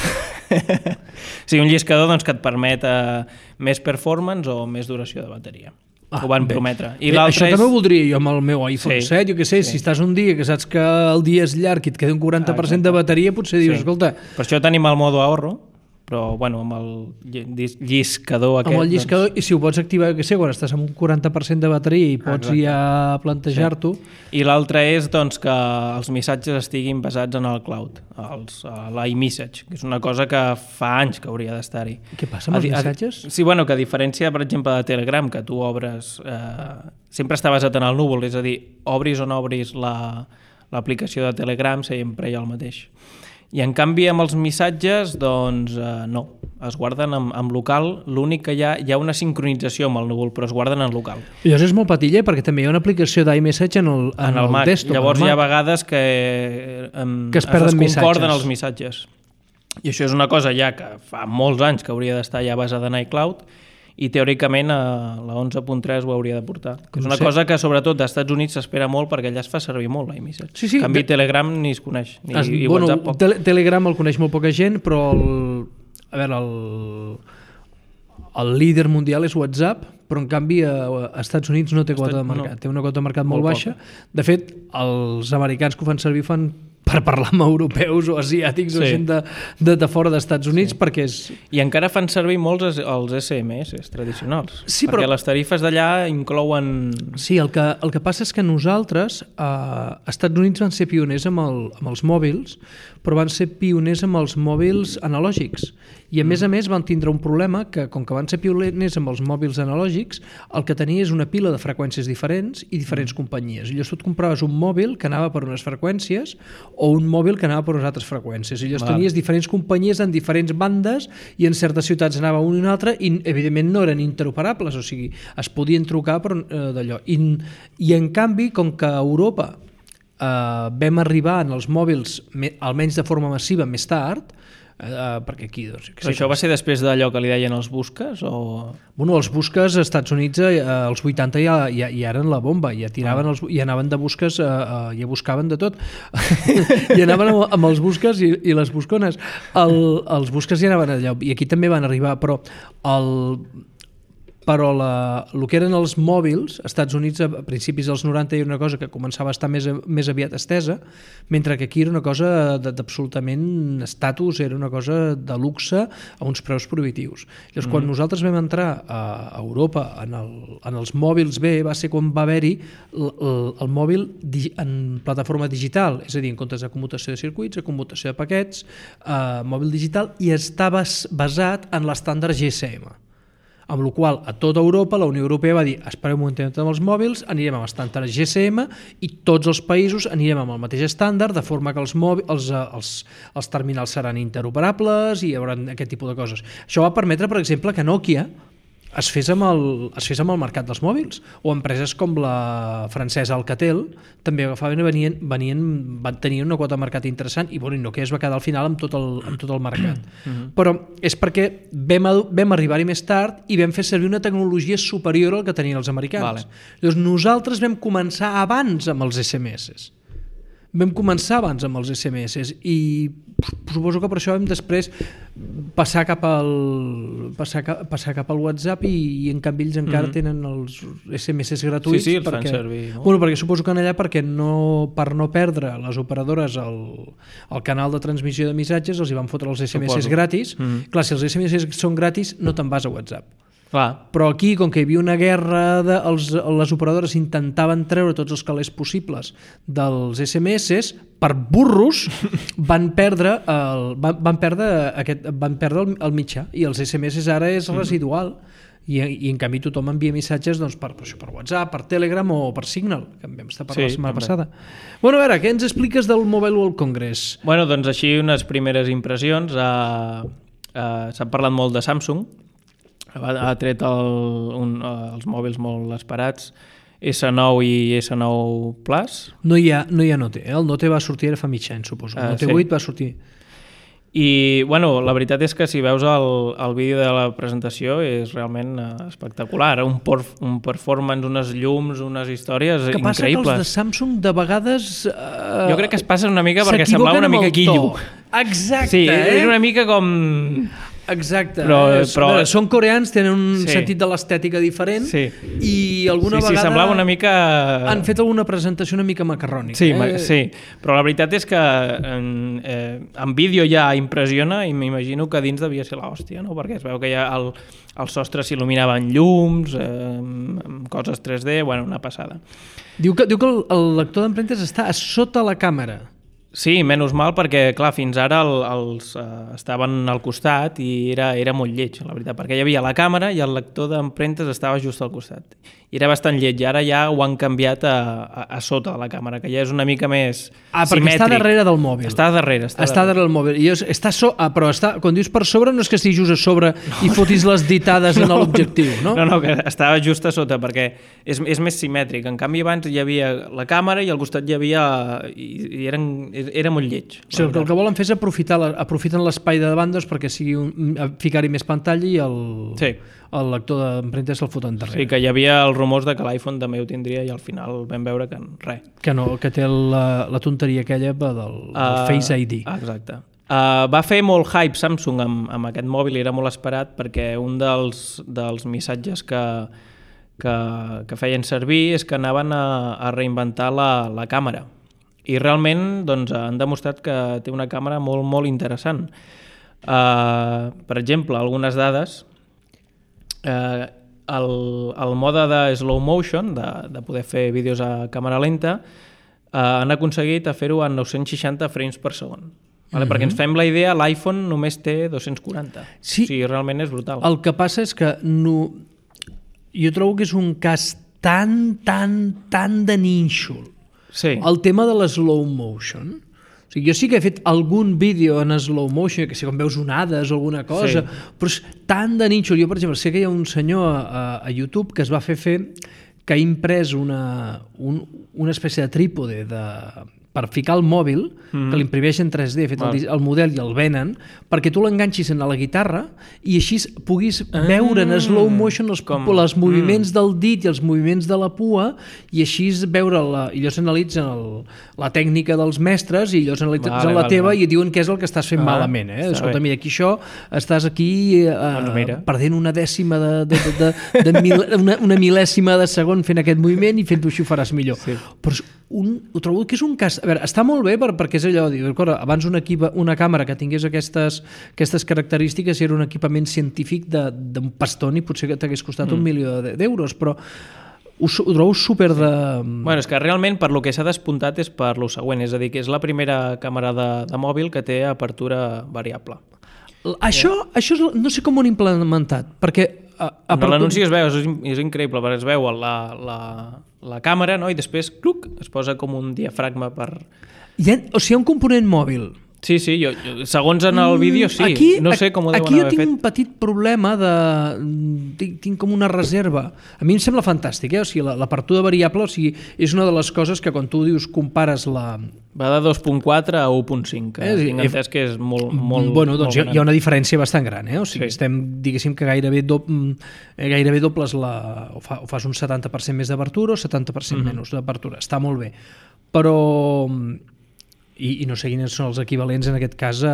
Sí, un lliscador doncs, que et permet uh, més performance o més duració de bateria. Ah, Ho van bé. prometre. I Bé, l'altre això és... també ho voldria jo amb el meu iPhone Sí, set, jo què sé, sí. si estàs un dia que saps que el dia és llarg i et queda un quaranta per cent de bateria, potser dius, Sí. escolta, Per això tenim el modo ahorro, però bueno, amb el lli- llis- lliscador aquest... amb el lliscador, Doncs... i si ho pots activar, jo què sé, quan estàs amb un quaranta per cent de bateria i pots Exacte. ja plantejar-t'ho, I l'altre és doncs, que els missatges estiguin basats en el cloud, els, a l'iMessage, que és una cosa que fa anys que hauria d'estar-hi. què passa amb els A di- a- missatges? Sí, bueno, que a diferència, per exemple, de Telegram, que tu obres... Eh, sempre està basat en el núvol, és a dir, obris o no obris la- l'aplicació de Telegram, sempre hi ha el mateix. I en canvi amb els missatges, doncs eh, no, es guarden en, en local, l'únic que hi ha, hi ha una sincronització amb el núvol, però es guarden en local. Llavors és molt patiller perquè també hi ha una aplicació d'iMessage en el, en En el Mac. desktop. Llavors al hi ha Mac. vegades que, em, Que es perden desconcorden missatges. els missatges. I això és una cosa ja que fa molts anys que hauria d'estar ja basada en iCloud i teòricament a la onze punt tres ho hauria de portar. Que és No una sé. cosa que sobretot als Estats Units s'espera molt perquè allà es fa servir molt l'iMessage. Sí, sí, En canvi de- Telegram ni es coneix, ni, Es, i bueno, WhatsApp poc. tele, Telegram el coneix molt poca gent, però el, a veure, el, el líder mundial és WhatsApp, però en canvi a, a Estats Units no té quota de no. mercat, té una quota de mercat molt, Molt baixa. De fet, els americans que ho fan servir fan per parlar amb europeus o asiàtics o Sí. gent de, de, de fora d'Estats Units, perquè és... I encara fan servir molts es- els S M S tradicionals, Sí, perquè però- les tarifes d'allà inclouen... Sí, el que, el que passa és que nosaltres, eh, a Estats Units van ser pioners amb, el, amb els mòbils, però van ser pioners amb els mòbils analògics. I a més a més van tindre un problema que, com que van ser pioners amb els mòbils analògics, el que tenia és una pila de freqüències diferents i diferents companyies. I llavors tu et compraves un mòbil que anava per unes freqüències o un mòbil que anava per unes altres freqüències. I llavors Val. tenies diferents companyies en diferents bandes i en certes ciutats anava una i una altra i evidentment no eren interoperables, o sigui, es podien trucar per eh, d'allò. I, I en canvi, com que a Europa uh, vam arribar en els mòbils, me, almenys de forma massiva, més tard, Uh, perquè aquí... Doncs, Però això va ser després d'allò que li deien els busques? O... Bueno, els busques als Estats Units uh, als vuitanta ja, ja, ja eren la bomba, ja tiraven els, ja anaven de busques, uh, uh, ja buscaven de tot. I anaven amb, amb els busques i, i les buscones. El, els busques ja anaven allà, i aquí també van arribar, però el... però la, el que eren els mòbils, als Estats Units a principis dels noranta era una cosa que començava a estar més, més aviat estesa, mentre que aquí era una cosa d'absolutament estatus, era una cosa de luxe a uns preus prohibitius. Llavors, mm. quan nosaltres vam entrar a Europa en, el, en els mòbils B, va ser quan va haver-hi el, el, el mòbil di, en plataforma digital, és a dir, en comptes de commutació de circuits, de commutació de paquets, eh, mòbil digital, i estava basat en l'estàndard G S M. Amb la qual a tota Europa la Unió Europea va dir espereu un moment amb els mòbils, anirem amb estàndard G S M i tots els països anirem amb el mateix estàndard, de forma que els, mòbils, els, els, els terminals seran interoperables i hi haurà aquest tipus de coses. Això va permetre, per exemple, que Nokia es fes amb el, es fes amb el mercat dels mòbils, o empreses com la francesa Alcatel també agafaven i venien, venien, van tenir una quota de mercat interessant i, bueno, i Nokia es va quedar al final amb tot el, amb tot el mercat. Mm-hmm. Però és perquè vam, vam arribar-hi més tard i vam fer servir una tecnologia superior al que tenien els americans. Vale. Llavors nosaltres vam començar abans amb els S M S. Vam començar abans amb els S M S i suposo que per això vam després passar cap al, passar, passar cap al WhatsApp i, i en canvi ells encara mm-hmm. tenen els S M S gratuïts. Sí, sí, els perquè, fan servir. No? Bueno, perquè suposo que en allà perquè no, per no perdre les operadores el, el canal de transmissió de missatges els hi van fotre els S M S suposo. Gratis. Mm-hmm. Clar, si els S M S són gratis no te'n vas a WhatsApp. Clar. Però aquí, com que hi havia una guerra, de, els, les operadores intentaven treure tots els calés possibles dels S M S, per burros van perdre el, van, van perdre, aquest, van perdre el, el mitjà, i els S M S ara és residual, i, i en canvi tothom envia missatges doncs, per, per, per WhatsApp, per Telegram o per Signal, que en vam estar parlant sí, la setmana també. Passada. Bueno, a veure, què ens expliques del Mobile World Congress? Bueno, doncs així unes primeres impressions. Uh, uh, S'ha parlat molt de Samsung, ha tret el, un, els mòbils molt esperats, essa nou i essa nou Plus. No hi ha, no hi ha Note, eh? El Note va sortir ara fa mig any, suposo. El uh, Note sí. vuit va sortir. I, bueno, la veritat és que si veus el, el vídeo de la presentació és realment espectacular. Un, por, un performance, unes llums, unes històries que increïbles. Que passa que els de Samsung de vegades... Uh, jo crec que es passen una mica perquè semblava una mica quillo. Exacte, sí, eh? És una mica com... Exacte, però, eh? però... Veure, són coreans, tenen un sí. sentit de l'estètica diferent sí. i alguna sí, sí, vegada semblava una mica... han fet alguna presentació una mica macarrònica. Sí, eh? sí, però la veritat és que en, eh, en vídeo ja impressiona i m'imagino que dins devia ser l'hòstia, no? Perquè es veu que ja el, el sostre s'il·luminava amb llums, eh, amb coses tres D, bueno, una passada. Diu que, diu que el, el lector d'empremtes està a sota la càmera. Sí, menys mal, perquè clar, fins ara el, els uh, estaven al costat i era, era molt lleig, la veritat, perquè hi havia la càmera i el lector d'empremtes estava just al costat. I era bastant lleig, i ara ja ho han canviat a, a, a sota de la càmera, que ja és una mica més ah, perquè simètric. Està darrere del mòbil. Està darrere. Està, està darrere. darrere del mòbil. I és, està so, ah, però està, quan dius per sobre no és que estiguis just a sobre no. i fotis les ditades no. en l'objectiu, no? No, no, que estava just a sota, perquè és, és més simètric. En canvi, abans hi havia la càmera i al costat hi havia... i, i eren, era molt lleig. O sigui, el que volen fer és aprofitar la, aprofiten l'espai de bandes perquè sigui un, ficar-hi més pantalla i el, sí. el lector d'empremtes se'l foten darrere. Sí, que hi havia els rumors de que l'iPhone també ho tindria i al final vam veure que res. Que no, que té la, la tonteria aquella del, del uh, Face I D. Exacte. Uh, va fer molt hype Samsung amb, amb aquest mòbil i era molt esperat perquè un dels, dels missatges que, que, que feien servir és que anaven a, a reinventar la, la càmera. I realment doncs, han demostrat que té una càmera molt, molt interessant. Uh, per exemple, algunes dades... Uh, el, el mode de slow motion, de, de poder fer vídeos a càmera lenta, uh, han aconseguit a fer-ho a nou-cents seixanta frames per segon. Vale? Mm-hmm. Perquè ens fem la idea, l'iPhone només té dos-cents quaranta. Sí. O sigui, realment és brutal. El que passa és que no... jo trobo que és un cas tan, tan, tan de nínxol. Sí. El tema de la slow motion... O sigui, jo sí que he fet algun vídeo en slow motion, que si com veus onades o alguna cosa, sí. però és tan de nínxol. Jo, per exemple, sé que hi ha un senyor a, a YouTube que es va fer fer que ha imprès una, un, una espècie de trípode de, per ficar el mòbil, mm. que l'imprimeix en tres D, fet el, el model i el venen, perquè tu l'enganxis a la guitarra i així puguis ah. veure en slow motion els, Com... els moviments mm. del dit i els moviments de la pua, i així veure la, i allò s'analitza la tècnica dels mestres i allò s'analitza vale, la vale, teva vale. I et diuen què és el que estàs fent ah, malament. Eh? Escolta, mira, aquí això, estàs aquí eh, doncs perdent una dècima de, de, de, de, de mil, una, una mil·lèsima de segon fent aquest moviment i fent-ho així ho faràs millor. Sí. Però un, ho trobo que és un cas... A veure, està molt bé per, perquè és allò, diu, abans una, equip, una càmera que tingués aquestes, aquestes característiques era un equipament científic d'un pastón i potser que t'hagués costat mm. un milió d'euros, però ho, ho trobo súper de... Bueno, és que realment per lo que s'ha despuntat és per lo següent, és a dir, que és la primera càmera de, de mòbil que té apertura variable. Això, yeah. això és, no sé com ho han implementat, perquè... A, a no, l'anunci es veu, és, és increïble, perquè es veu la, la, la càmera, no? I després cluc, es posa com un diafragma per... Hi ha, o sigui, hi ha un component mòbil. Sí, sí, jo, jo, segons en el vídeo, sí. Aquí, no sé com ho deuen aquí haver fet. Aquí jo tinc un petit problema de... Tinc, tinc com una reserva. A mi em sembla fantàstic, eh? O sigui, l'apertura variable, o sigui, és una de les coses que quan tu dius, compares la... Va de dos punt quatre a u punt cinc, que eh? tinc entès que és molt, molt, bueno, doncs molt hi ha una diferència bastant gran, eh? O sigui, sí. estem, diguéssim que gairebé, do, gairebé dobles la... O, fa, o fas un setanta per cent més d'apertura o setanta per cent mm-hmm. menys d'apertura. Està molt bé. Però... I, i no sé quins són els equivalents en aquest cas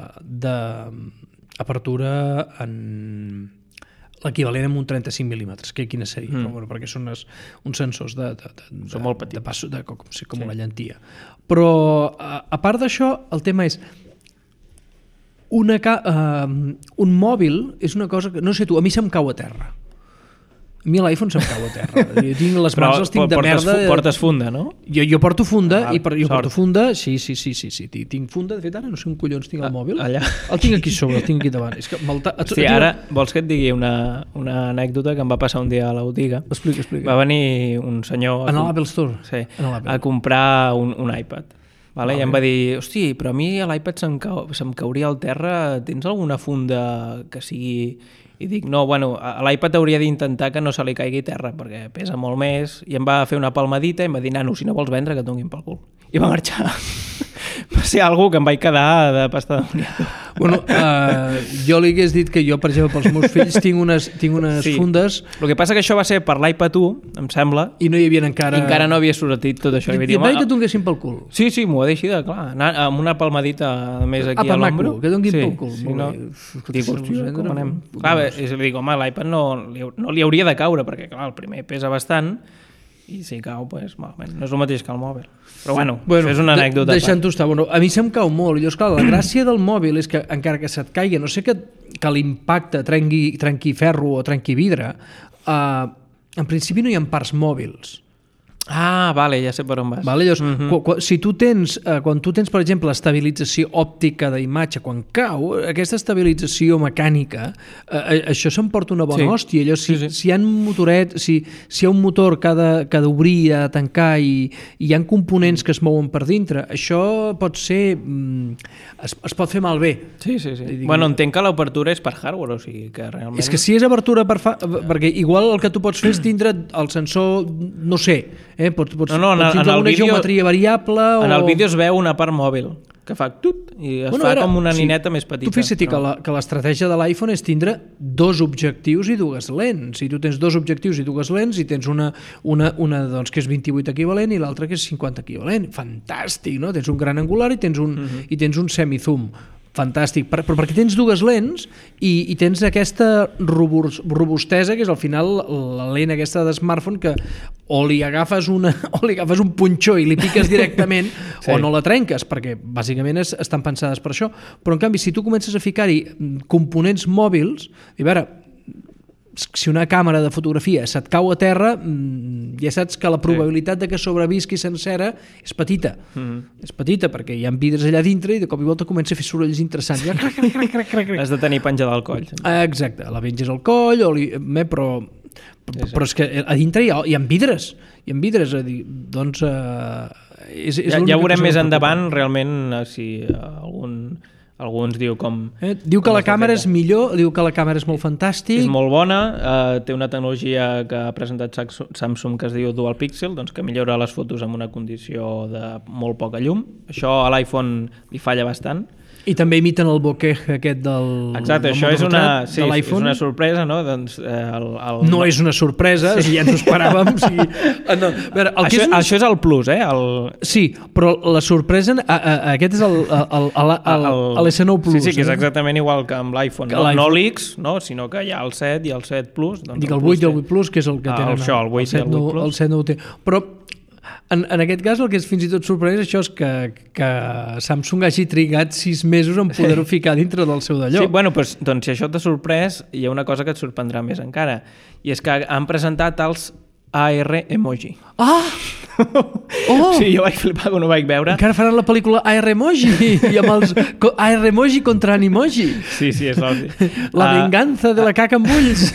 d'apertura en l'equivalent amb un trenta-cinc mil·límetres, que quina seria, mm. però, perquè són uns, uns sensors de, de, de, són molt petits. De passo, de, com, sí, com sí. una llentia. Però a, a part d'això, el tema és una, uh, un mòbil és una cosa que, no sé tu, a mi se'm cau a terra. A mi l'iPhone se'm cau a terra. Jo tinc les mans, però, els tinc de portes, merda. Portes funda, no? Jo, jo porto funda, ah, i per, jo sort. porto funda, sí, sí, sí, sí, sí, tinc funda, de fet ara no sé on collons tinc el mòbil. Allà. El tinc aquí sobre, el tinc aquí davant. És que Hosti, ara vols que et digui una, una anècdota que em va passar un dia a la botiga? Explica, explica. Va venir un senyor... En l'Apple Store? Sí, a comprar un, un iPad. Vale? I em va dir, hosti, però a mi l'iPad se'm, cau, se'm cauria al terra, tens alguna funda que sigui... I dic, no, bueno, l'iPad hauria d'intentar que no se li caigui terra, perquè pesa molt més, i em va fer una palmadita i em va dir, nano, si no vols vendre, que et donin pel cul. I va marxar. Va ser algú que em vaig quedar de pasta de moniato. Bueno, uh, jo li hagués dit que jo, per exemple, pels meus fills tinc unes, tinc unes sí. fundes... El que passa que això va ser per l'iPad u, em sembla, i no hi havia encara... I encara no havia sortit tot això. I, i et va dir que et donessin pel cul? Sí, sí, m'ho va dir així de clar, anar amb una palmadita més aquí a, a l'ombro. Que donin sí, pel cul. Sí, no. Dic, hòstia, com anem? Clar, és, dic, home, l'iPad no, no li hauria de caure, perquè clar, el primer pesa bastant, i si cau, pues, malament. No és el mateix que el mòbil. Però bueno, bueno és una anècdota. De, deixant-ho estar. Bueno, a mi se'm cau molt. Jo, esclar, la gràcia del mòbil és que encara que se't caigui, no sé que, que l'impacte trenqui, trenqui ferro o trenqui vidre, uh, en principi no hi ha parts mòbils. Ah, vale, ja sé per on vas. Vale, llavors, uh-huh. quan, quan, si tu tens, eh, quan tu tens, per exemple, estabilització òptica d'imatge, quan cau, aquesta estabilització mecànica, eh, això s'emporta una bona sí. hòstia. Allò, si, sí, sí. si hi ha motoret, si, si hi ha un motor que ha de, que ha d'obrir, ha de tancar i, i hi ha components que es mouen per dintre, això pot ser... Mm, es, es pot fer malbé. Sí, sí, sí. Dic, bueno, entenc que l'obertura és per hardware, o sigui que realment... És que si és obertura per... Fa... perquè igual el que tu pots fer és tindre el sensor, no sé, eh, pots, pots, no, no, pots tindre una vídeo, geometria variable o... En el vídeo es veu una part mòbil que fa tut i es bueno, fa era, com una nineta sí, més petita. Tu fixa't però... que l'estratègia de l'iPhone és tindre dos objectius i dues lents. Si tu tens dos objectius i dues lents i tens una, una, una doncs, que és vint-i-vuit equivalent i l'altra que és cinquanta equivalent. Fantàstic, no? Tens un gran angular i tens un, uh-huh. i tens un semi-zoom. Fantàstic, però perquè tens dues lents i, i tens aquesta robustesa que és al final la lent aquesta de smartphone que o li agafes, una, o li agafes un punxó i li piques directament sí. o no la trenques, perquè bàsicament es, estan pensades per això, però en canvi si tu comences a ficar-hi components mòbils, i a veure, si una càmera de fotografia se't cau a terra, ja saps que la probabilitat de que sobrevisqui sencera és petita. Mm-hmm. És petita perquè hi ha vidres allà dintre i de cop i volta comença a fer sorolls interessants. Ja, crac, crac, crac, crac, crac. Has de tenir penjada al coll. Exacte, la penges al coll, o li... però, sí, sí. però és que a dintre hi ha, hi ha vidres. Hi ha vidres, a dir, doncs... Uh, és, és ja, ja veurem més endavant realment si algun... alguns diu com... Eh? Diu que la càmera és millor, diu que la càmera és molt fantàstic. És molt bona, eh, té una tecnologia que ha presentat Samsung que es diu Dual Pixel, doncs que millora les fotos amb una condició de molt poca llum. Això a l'iPhone li falla bastant. I també imiten el bokeh aquest del... Exacte, del això és una, sí, de és una sorpresa, no? Doncs, eh, el, el... No és una sorpresa, sí. Ja ens ho esperàvem. O sigui, no. A veure, el això, que és un... això és el plus, eh? El... Sí, però la sorpresa... A, a, aquest és el, el, el, el, el l'S nou Plus. Sí, sí, que és eh? exactament igual que amb l'iPhone. No, no l'X, no? Sinó que hi ha el set i el set Plus. Doncs Dic el vuit i el vuit Plus, que és el que ah, tenen. El, això, el vuit i el vuit Plus. El set no ho té. Però... En, en aquest cas el que és fins i tot sorprès això és que, que Samsung hagi trigat sis mesos en poder-ho ficar dintre del seu d'allò. Sí, bueno, doncs, doncs si això t'ha sorprès, hi ha una cosa que et sorprendrà més encara, i és que han presentat els A R Emoji. Ah! Oh! Sí, jo vaig flipar quan ho vaig veure. Encara faran la pel·lícula A R Emoji i amb els A R Emoji contra Animoji. Sí, sí, és l'obvi. La venganza de la caca amb ulls.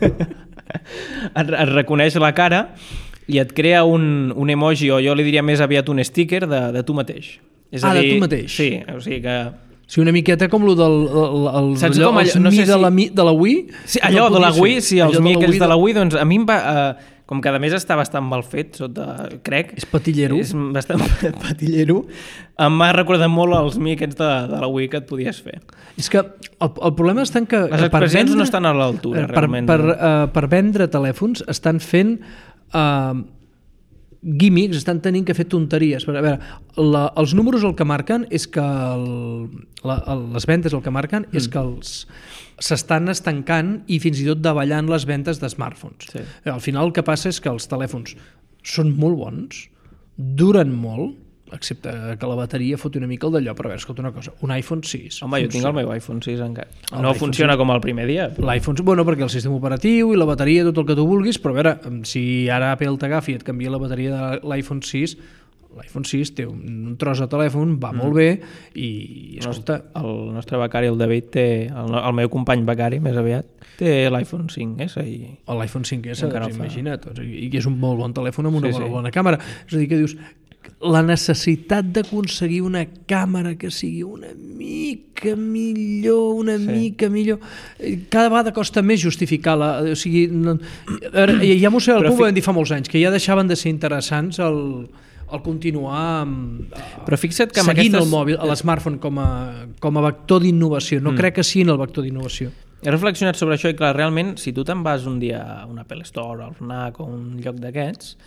Et, et reconeix la cara i et crea un, un emoji, o jo li diria més aviat un sticker de, de tu mateix. És ah, a dir, de tu mateix? Sí, o sigui que... Sí, una miqueta com lo del el, el, Saps allò, com allò, els no mi sé de, si... la, mi, de la Wii? Sí, allò no de la Wii, sí, els mi aquells de la Wii, doncs a mi em va... Eh, com que a més està bastant mal fet, sota, crec... És patillero. És bastant patillero. Em m'ha recordat molt els mi aquests de, de la Wii que et podies fer. És que el, el problema està en que... Les que per expressions vendre, no estan a l'altura, per, realment. Per, per, uh, per vendre telèfons estan fent... Uh, gimmicks, estan tenint que fer tonteries. A veure, la, els números el que marquen és que el, la, el, les ventes el que marquen mm. és que els s'estan estancant i fins i tot davallant les ventes de smartphones. Sí. Al final el que passa és que els telèfons són molt bons, duren molt, excepte que la bateria foti una mica el d'allò, però a veure, escolta una cosa, un iPhone sis... Home, jo tinc el meu iPhone sis encara. No funciona com el primer dia. Però... L'iPhone, bueno, perquè el sistema operatiu i la bateria, tot el que tu vulguis, però a veure, si ara Apple t'agafi i et canvia la bateria de l'iPhone sis, l'iPhone sis té un tros de telèfon, va mm. molt bé i, escolta... El nostre becari, el David, té... El, el meu company becari, més aviat, té l'iPhone cinc essa i... L'iPhone cinc essa, doncs, no imagina't, i és un molt bon telèfon amb una sí, bona, sí. bona càmera. És a dir, que dius... La necessitat d'aconseguir una càmera que sigui una mica millor, una sí. mica millor... Cada vegada costa més justificar-la. O sigui, no... ja m'ho sé, el Pub ho vam dir fa molts anys, que ja deixaven de ser interessants el, el continuar amb, Però fixa't que amb seguint aquestes... el mòbil, l'smartphone com a, com a vector d'innovació. No mm. crec que siguin el vector d'innovació. He reflexionat sobre això i clar, realment, si tu te'n vas un dia a una Apple Store, al FNAC o un lloc d'aquests,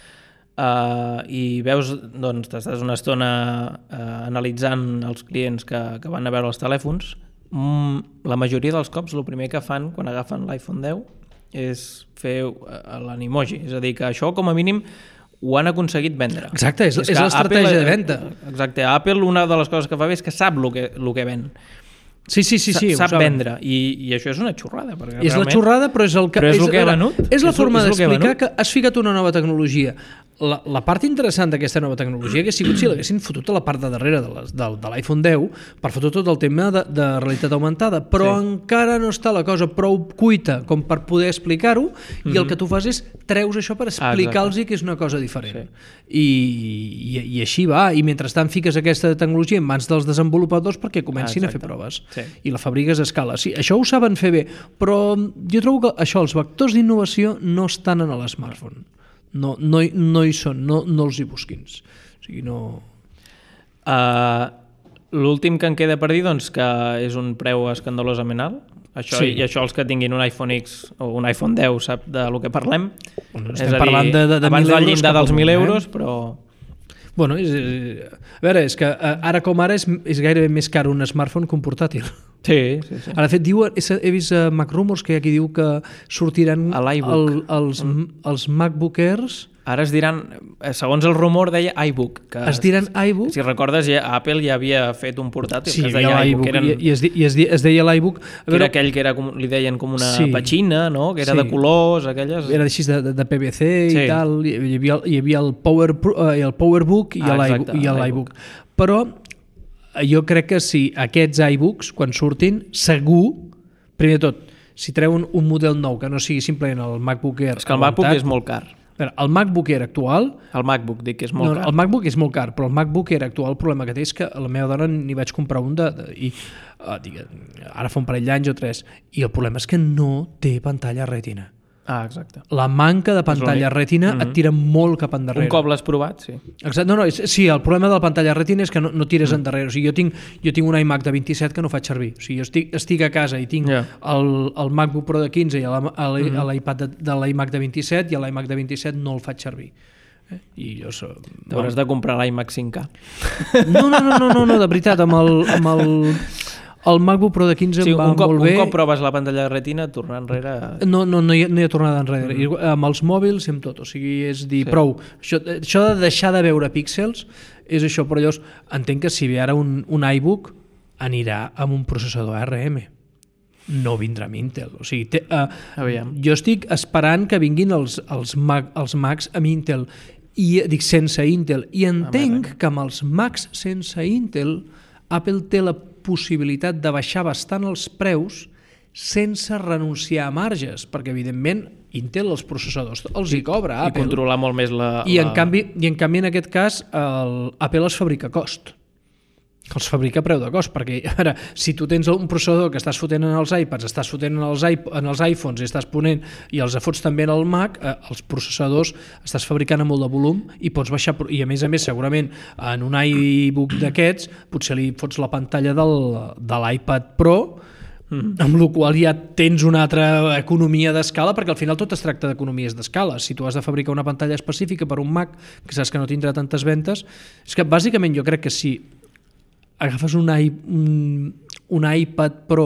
Uh, i veus, doncs, t'estàs una estona uh, analitzant els clients que, que van a veure els telèfons, mm, la majoria dels cops el primer que fan quan agafen l'iPhone deu és fer uh, l'animoji, és a dir, que això com a mínim ho han aconseguit vendre. Exacte, és, és, és l'estratègia de venda. Exacte, Apple una de les coses que fa bé és que sap el que, el que ven. Sí, sí, sí, sí, sap vendre i, i això és una xorrada perquè és realment... la xorrada però és el que, però és, és, el que ha venut és la és forma d'explicar que, que has ficat una nova tecnologia. La, la part interessant d'aquesta nova tecnologia hagués sigut si l'haguessin fotut a la part de darrere de, les, de, de l'iPhone deu per fotre tot el tema de, de realitat augmentada, però sí. encara no està la cosa prou cuita com per poder explicar-ho mm-hmm. i el que tu fas és treus això per explicar-los ah, que és una cosa diferent. Sí. I, i, I així va, i mentrestant fiques aquesta tecnologia en mans dels desenvolupadors perquè comencin ah, a fer proves sí. i la fabriques a escala. Sí, això ho saben fer bé, però jo trobo que això, els vectors d'innovació no estan en l'smartphone. No, no, no hi són, no, no els hi busquins. O sigui, no... Uh, l'últim que em queda per dir, doncs, que és un preu escandalosament alt. Això, sí. I això els que tinguin un iPhone X o un iPhone deu sap de lo que parlem. Bueno, estem és a dir, parlant de, de, de abans del llindar dels mil eh? euros, però... Bueno, és, és, a veure, és que ara com ara és, és gairebé més car un smartphone que un portàtil. Sí, sí, sí. Ara, de fet, diu, he, he vist a Mac Rumors que hi ha qui diu que sortiran el, els, mm. els MacBook Airs... Ara es diran, segons el rumor deia iBook. Que es diran iBook? Si recordes, ja, Apple ja havia fet un portàtil sí, que es deia iBook. Eren, I, es, i es, es deia l'iBook. Que era aquell que era com, li deien com una sí, petxina, no? Que era sí. de colors, aquelles... Era així de, de P V C sí. i tal. Hi havia, hi havia el, Power, el PowerBook i ah, l'iBook. Però jo crec que si aquests iBooks, quan surtin, segur, primer de tot, si treuen un model nou que no sigui simplement el MacBook Air... És que el MacBook és molt car. veure, el MacBook Air actual... El MacBook, dic que és molt no, car. El MacBook és molt car, però el MacBook Air actual el problema que té és que a la meva dona n'hi vaig comprar un de... de i, uh, digue, ara fa un parell d'anys o tres, i el problema és que no té pantalla Retina. Ah, exacte. La manca de pantalla Retina mm-hmm. et tira molt cap endarrere. Un cop l'has provat, sí. Exacte. No, no, és, sí, el problema de la pantalla Retina és que no, no tires mm. endarrere. O sigui, jo tinc, jo tinc un iMac de vint-i-set que no faig servir. O sigui, jo estic, estic a casa i tinc yeah. el, el MacBook Pro de quinze i l'iPad de, de l'iMac de vint-i-set i l'iMac de vint-i-set no el faig servir. Eh? I jo so... T'hauràs de comprar l'iMac cinc K. No, no, no, no, no, no, de veritat, amb el... Amb el... El MacBook Pro de quinze sí, em va un cop, molt bé. Un cop proves la pantalla de Retina, tornar enrere... No, no, no, hi ha, no hi ha tornada enrere. Mm. Amb els mòbils i amb tot. O sigui, és dir, sí. prou. Això, això de deixar de veure píxels és això, però llavors entenc que si ve ara un, un iBook anirà amb un processador A R M. No vindrà amb Intel. O sigui, té, uh, jo estic esperant que vinguin els, els, Mac, els Macs amb Intel i dic sense Intel. I entenc que amb els Macs sense Intel Apple té la possibilitat de baixar bastant els preus sense renunciar a marges, perquè evidentment Intel els processadors els hi cobra Apple. I controlar molt més la... I en, la... Canvi, i en canvi en aquest cas el, Apple els fabrica a cost. Els fabrica a preu de cost, perquè ara, si tu tens un processador que estàs fotent en els iPads, estàs fotent en els, en els iPhones i estàs ponent i els fots també en el Mac, eh, els processadors estàs fabricant a molt de volum i pots baixar, i a més a més segurament en un iBook d'aquests potser li fots la pantalla del, de l'iPad Pro, mm. amb la qual ja tens una altra economia d'escala, perquè al final tot es tracta d'economies d'escala. Si tu has de fabricar una pantalla específica per un Mac que saps que no tindrà tantes ventes, és que bàsicament jo crec que si agafes un, i, un, un iPad Pro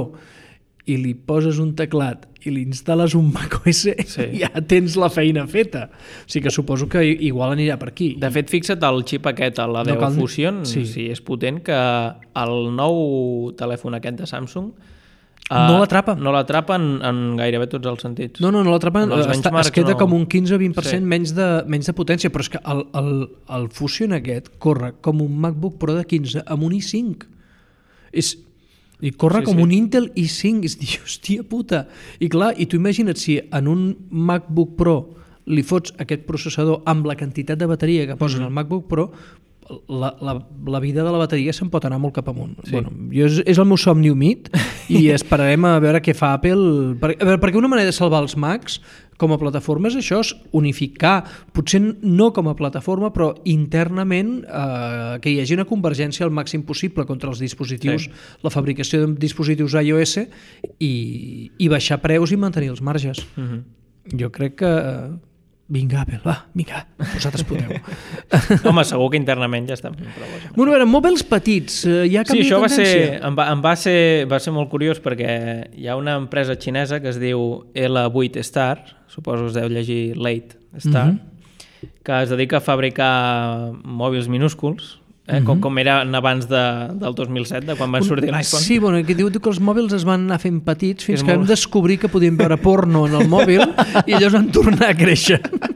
i li poses un teclat i li instal·les un macOS, sí. ja tens la feina feta. O sigui que suposo que igual anirà per aquí. De fet, fixa't el xip aquest, el A D O no cal... Fusion, sí. si és potent, que el nou telèfon aquest de Samsung no l'atrapa. No l'atrapa en, en gairebé tots els sentits. No, no, no l'atrapa. Es queda no... com un quinze o vint per cent sí. menys, de, menys de potència, però és que el, el, el Fusion aquest corre com un MacBook Pro de quinze amb un i cinc. És, i corre sí, com sí. un Intel i cinc. És dir, hòstia puta. I clar, i tu imagina't si en un MacBook Pro li fots aquest processador amb la quantitat de bateria que posen mm-hmm. al MacBook Pro, La, la, la vida de la bateria se'n pot anar molt cap amunt. Sí. Bueno, jo és, és el meu somni humit i esperarem a veure què fa Apple. Per, a veure, perquè una manera de salvar els Macs com a plataforma és això, és unificar, potser no com a plataforma, però internament eh, que hi hagi una convergència al màxim possible contra els dispositius, sí. la fabricació de dispositius iOS i, i baixar preus i mantenir els marges. Uh-huh. Jo crec que... Vinga, Apple, va, vinga, vosaltres podeu. Home, segur que internament ja estan fent proves. Bueno, a veure, mòbils petits, hi ha canvi sí, això de tendència? Va ser, em, va, em va ser, va ser molt curiós perquè hi ha una empresa xinesa que es diu L vuit Star, suposo us deu llegir Late Star, mm-hmm. que es dedica a fabricar mòbils minúsculs, eh, mm-hmm. com, com eren abans de, del dos mil set, de quan van sortir l'iPhone. Sí, bueno, que diu que els mòbils es van anar fent petits fins és que molt... vam descobrir que podíem veure porno en el mòbil i llavors van tornar a créixer.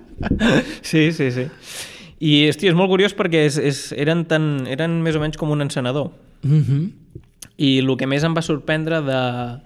Sí, sí, sí. I, hosti, és molt curiós perquè és, és, eren, tan, eren més o menys com un encenedor. Mm-hmm. I el que més em va sorprendre de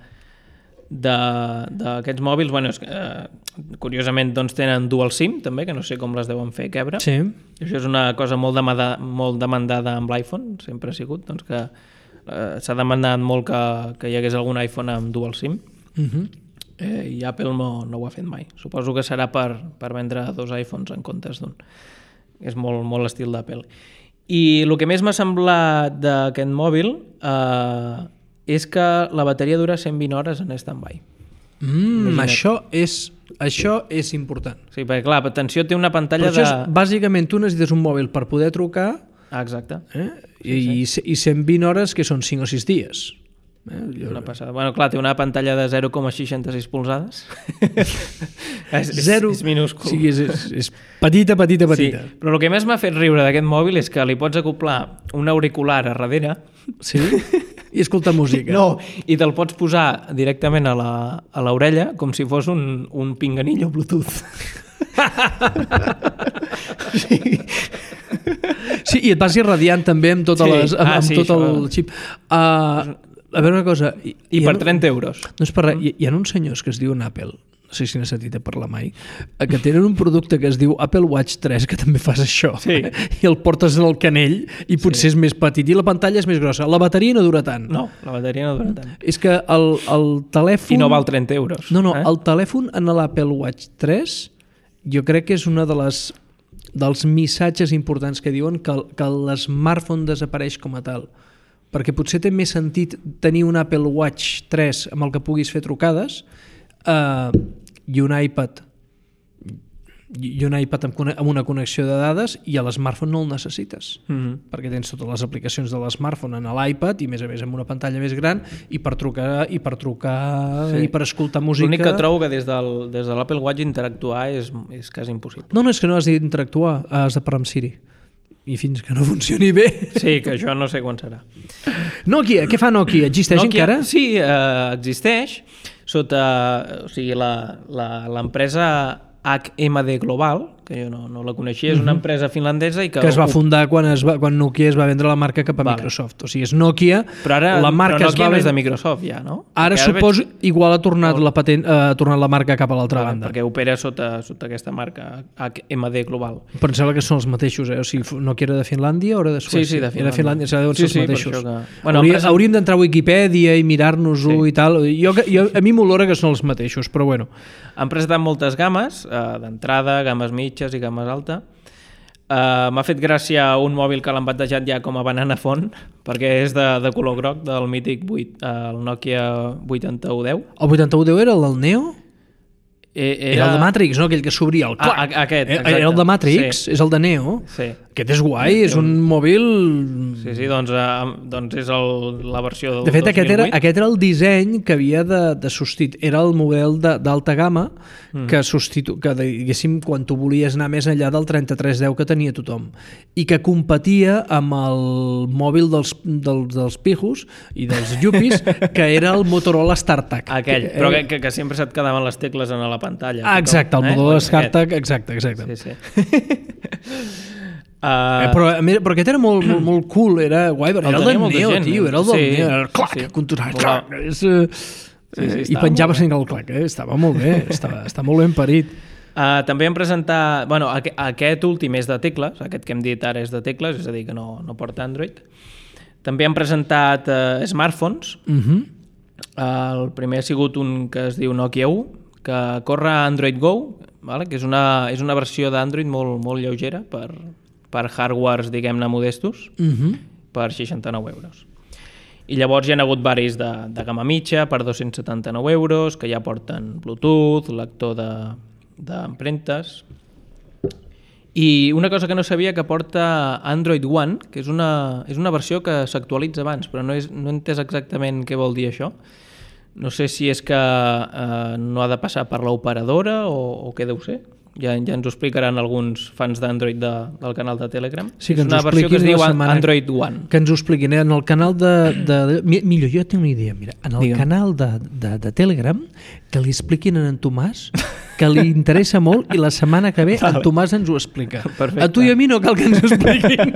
d'aquests mòbils, bueno, és que, eh, curiosament doncs, tenen dual SIM també, que no sé com les deuen fer quebre. Sí. I això és una cosa molt demandada, molt demandada amb l'iPhone, sempre ha sigut, doncs que eh, s'ha demandat molt que, que hi hagués algun iPhone amb dual SIM. Mm-hmm. eh, i Apple no, no ho ha fet mai. Suposo que serà per, per vendre dos iPhones en comptes d'un. És molt, molt l'estil d'Apple. I el que més m'ha semblat d'aquest mòbil eh, és que la bateria dura cent vint hores en stand-by. Mm, això, és, això és important. Sí, perquè clar, atenció, té una pantalla de... És, bàsicament, tu necessites un mòbil per poder trucar. Ah, exacte. Eh? Sí, I, sí. I cent vint hores, que són cinc o sis dies. Eh? Jo... Una passada. Bueno, clar, té una pantalla de zero coma seixanta-sis polzades. és, Zero. És, és minúscul. Sí, és, és, és petita, petita, petita. Sí, però el que més m'ha fet riure d'aquest mòbil és que li pots acoplar un auricular a darrere. Sí? I escoltar música. No, i te'l pots posar directament a la, a l'orella com si fos un, un pinganillo Bluetooth. Sí. Sí, i et vas irradiant també amb, tota sí. les, amb, ah, amb sí, tot això. El xip. Uh, a veure una cosa... I, I per trenta euros. No és per res, hi, hi ha uns senyors que es diuen Apple, no sé si n'he sentit a parlar mai, que tenen un producte que es diu Apple Watch tres, que també fas això, sí. eh? I el portes en el canell i potser sí. és més petit i la pantalla és més grossa. La bateria no dura tant. No, la bateria no dura tant. És que el, el telèfon... I no val trenta euros. No, no, eh? el telèfon en l'Apple Watch tres jo crec que és una de les dels missatges importants que diuen que, que l'smartphone desapareix com a tal. Perquè potser té més sentit tenir un Apple Watch tres amb el que puguis fer trucades eh, i un iPad i un iPad amb, amb una connexió de dades i a l'smartphone no el necessites mm-hmm. perquè tens totes les aplicacions de l'smartphone en l'iPad i més a més amb una pantalla més gran i per trucar i per trucar sí. i per escoltar música. L'únic que trobo que des, del, des de l'Apple Watch interactuar és, és quasi impossible. No, no, és que no has d'interactuar, has de parlar amb Siri i fins que no funcioni bé. Sí, que això no sé quan serà. Nokia, què fa Nokia? Existeix Nokia, encara? Sí, eh, existeix sota, o sigui, l'empresa H M D Global, que jo no, no la coneixia, és una empresa finlandesa i que... Que es va fundar quan, es va, quan Nokia es va vendre la marca cap a vale. Microsoft. O sigui, és Nokia, però ara, la marca però Nokia es va no vendre... és de Microsoft ja, no? Ara perquè suposo, veig... igual ha tornat, la patent, ha tornat la marca cap a l'altra vale, banda. Perquè opera sota, sota aquesta marca H M D Global. Però em sembla que són els mateixos, eh? O sigui, Nokia era de Finlàndia o era de Suècia? Sí, sí, de Finlàndia. Era de Finlàndia, deuen sí, ser els sí, mateixos. Que... Bueno, Hauria, empresa... Hauríem d'entrar a Wikipedia i mirar-nos-ho sí. i tal. Jo, jo, a mi m'olora que són els mateixos, però bueno. Han presentat moltes games, eh, d'entrada, games mitges i games alta. Uh, m'ha fet gràcia un mòbil que l'han batejat ja com a Banana Phone, perquè és de, de color groc, del mític vuit, uh, el Nokia vuitanta-u deu. El vuitanta-u deu era el del Neo? E, era... era el de Matrix, no? Aquell que s'obria, el clac. Ah, aquest, exacte. Era el de Matrix, sí. És el de Neo. Sí. Aquest és guai, és un mòbil... Sí, sí, doncs, uh, doncs és el, la versió del de fet, dos mil vuit. aquest era, aquest era el disseny que havia de, de substituir. Era el model d'alta gamma mm. que, substitu... que diguéssim, quan tu volies anar més enllà del trenta-tres deu que tenia tothom. I que competia amb el mòbil dels, dels, dels pijos i dels yuppies, que era el Motorola StarTAC. Aquell, però que, que, que sempre se't quedaven les tecles en la pantalla. Ah, exacte, el eh? Motorola StarTAC, exacte, exacte. Sí, sí. Uh... Eh, però, però aquest era molt, molt, molt cool, era guai, era el, el del Neo, gent, tio, era el del sí, Neo, el clac, sí. conturat, Vola... clac, és, uh, sí, sí, i penjava sent el clac, eh? Estava molt bé, estava, està molt ben parit. Uh, també hem presentat, bueno, aqu aquest últim és de tecles, aquest que hem dit ara és de tecles, és a dir, que no, no porta Android. També hem presentat uh, smartphones, uh -huh. uh, el primer ha sigut un que es diu Nokia u, que corre Android Go, vale? Que és una, és una versió d'Android molt, molt lleugera per... per hardwares, diguem-ne, modestos, uh-huh. per seixanta-nou euros. I llavors hi ha hagut varis de, de gamma mitja per dos-cents setanta-nou euros, que ja porten Bluetooth, lector d'empremtes. De, I una cosa que no sabia, que porta Android One, que és una, és una versió que s'actualitza abans, però no, és, no he entès exactament què vol dir això. No sé si és que eh, no ha de passar per l'operadora o, o què deu ser. Ja, ja ens ho explicaran alguns fans d'Android de, del canal de Telegram. Sí, que és una versió que es diu Android One. Que ens ho expliquin. En el canal de... de, de millor, jo tinc una idea. Mira, en el Digue'm. canal de, de, de Telegram, que li expliquin a en Tomàs, que li interessa molt, i la setmana que ve en Tomàs ens ho explica. Perfecte. A tu i a mi no cal que ens ho expliquin.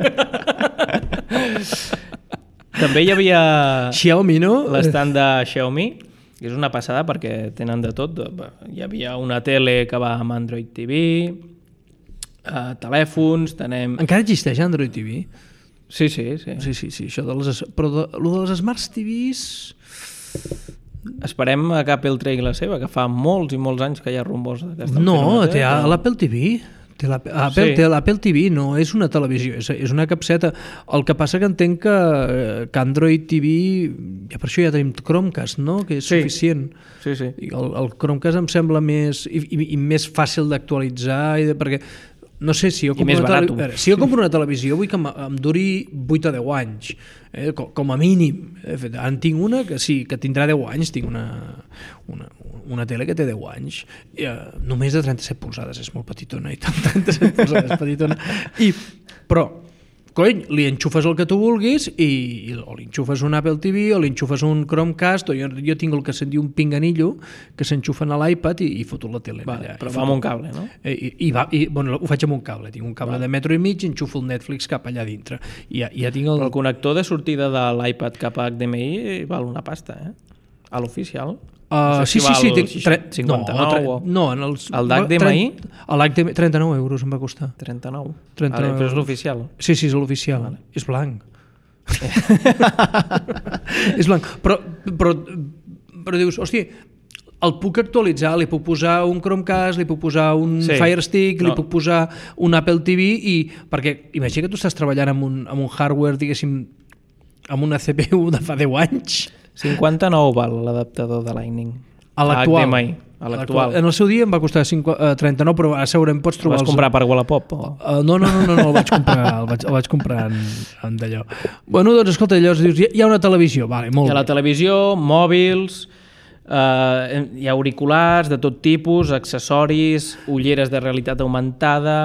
També hi havia... Xiaomi, no? L'estand de Xiaomi, que és una passada perquè tenen de tot. Hi havia una tele que va amb Android T V, uh, telèfons, tenem... Encara existeix Android T V? Sí, sí, sí. Sí, sí, sí. Això de les... Però de, lo de les Smart T Vs... Esperem que Apple tregui la seva, que fa molts i molts anys que hi ha rumors d'aquesta. No, té a l'Apple T V... Té l'Apple sí. l'Apple T V, no és una televisió, és, és una capseta. El que passa que entenc que, que Android T V, ja per això ja tenim Chromecast, no? Que és sí. suficient. Sí, sí. I el, el Chromecast em sembla més, i, i, i més fàcil d'actualitzar, perquè no sé, si jo compro, una, tele... si jo compro una televisió vull que em, em duri vuit a deu anys, eh? com, com a mínim. Ara en tinc una que sí, que tindrà deu anys, tinc una, una, una tele que té deu anys, i, uh, només de trenta-set polzades, és molt petitona, i tant, trenta-set polzades, petitona. I, però, cony, li enxufes el que tu vulguis, i, i o li enxufes un Apple T V, o li enxufes un Chromecast, o jo, jo tinc el que se'n diu un pinganillo, que s'enxufen a l'iPad i, i foto la tele. Vale, allà, però fa amb un cable, no? I, i, va, i bueno, ho faig amb un cable, tinc un cable vale. de metro i mig, enxufo el Netflix cap allà dintre. I ja, ja tinc el... Però el connector de sortida de l'iPad cap a H D M I val una pasta, eh? A l'oficial. Uh, no sé sí, si sí, sí. val Tinc, tre... cinquanta-nou no, tre... o... no, en els... El D H D M I? El D H D M I, trenta-nou euros em va costar. trenta-nou. trenta-nou Vale, però és l'oficial. Sí, sí, és l'oficial. Vale. És blanc. És blanc. Però, però, però dius, hòstia, el puc actualitzar, li puc posar un Chromecast, li puc posar un sí. Fire Stick, no. li puc posar un Apple T V i... Perquè imagina que tu estàs treballant amb un, amb un hardware, diguéssim, amb una C P U de fa deu anys. cinquanta-nou val l'adaptador de Lightning. A l'actual. H D M I. A l'actual. En el seu dia em va costar trenta-nou, però ara segurament pots trobar... El vas comprar per Wallapop? O... Uh, no, no, no, no, no, el vaig comprar, el vaig, el vaig comprar en, en d'allò. Bueno, doncs escolta, llavors dius, hi ha una televisió, vale, molt hi ha la bé. televisió, mòbils, eh, hi ha auriculars de tot tipus, accessoris, ulleres de realitat augmentada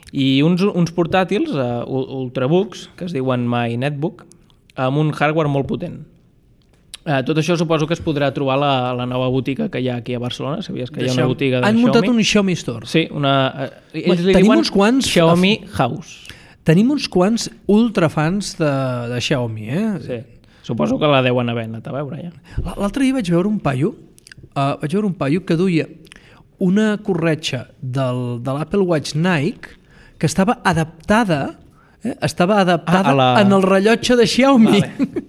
i uns, uns portàtils, uh, ultrabooks, que es diuen My Netbook, amb un hardware molt potent. Uh, tot això suposo que es podrà trobar a la, la nova botiga que hi ha aquí a Barcelona. Sabies que hi ha una botiga de Han Xiaomi? muntat un Xiaomi Store. Sí, una... Uh, ells li Tenim diuen uns quants... Xiaomi House. Tenim uns quants ultrafans de, de Xiaomi, eh? Sí. Suposo que la deuen haver anat a veure, ja. L'altre dia vaig veure un paio, uh, vaig veure un paio que duia una corretxa del, de l'Apple Watch Nike que estava adaptada, eh? estava adaptada ah, la... en el rellotge de Xiaomi. Vale.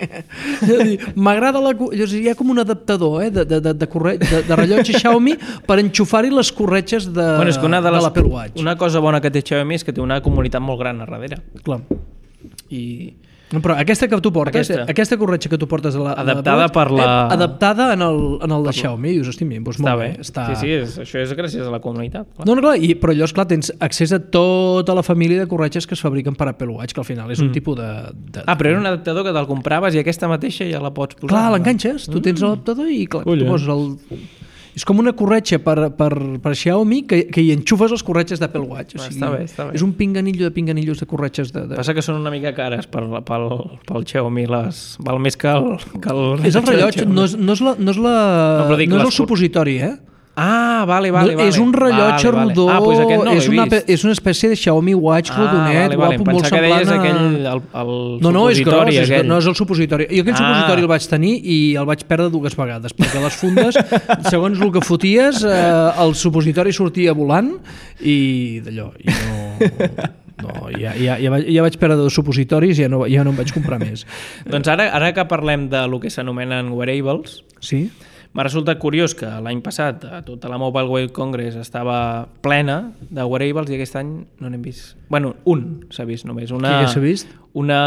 M'agrada la... Hi ha com un adaptador eh, de, de, de, de, corre... de, de rellotge Xiaomi per enxufar-hi les corretxes de, bueno, és que una de, les, de l'Apple Watch. Una cosa bona que té Xiaomi és que té una comunitat molt gran a darrere. Clar. I... No, però aquesta que tu portes, aquesta, aquesta corretxa que tu portes a la, adaptada a la per la... eh, adaptada en el, en el de Xiaomi, dius, hosti, doncs està molt bé. bé. Està... Sí, sí, és, això és gràcies a la comunitat. Clar. No, no, clar, i, però allò, esclar, tens accés a tota la família de corretxes que es fabriquen per Apple Watch, que al final és un mm. tipus de, de... Ah, però era un adaptador que te'l compraves i aquesta mateixa ja la pots posar. Clar, l'enganxes, tu tens l'adaptador i clar, tu poses el... És com una corretxa per, per, per Xiaomi que, que hi enxufes les corretxes d'Apple Watch. O sigui, està bé, està bé. És un pinganillo de pinganillos de corretxes de... de... Passa que són una mica cares pel, pel, pel Xiaomi, les... val més que el, que el és el rellotge, no és, no és, la, no és, la, no, no, no és el supositori, eh? Ah, vale, vale, no, vale. És un rellotge vale, rodó, vale. Ah, pues aquest no és, una, vist. és una espècie de Xiaomi Watch ah, rodonet, vale, vale. guapo, molt semblant a... aquell, el, el no, no, és gros, és, aquell. no és el supositori. Jo aquell ah. supositori el vaig tenir i el vaig perdre dues vegades, perquè les fundes, segons el que foties, eh, el supositori sortia volant i d'allò, i no... No, ja, ja, ja, vaig, ja vaig perdre dos supositoris i ja no, ja no em vaig comprar més. Doncs ara, ara que parlem de lo que s'anomenen wearables, sí? m'ha resultat curiós que l'any passat tota la Mobile World Congress estava plena de wearables i aquest any no n'hem vist. Bueno, un s'ha vist només. Una, Què s'ha vist? Una,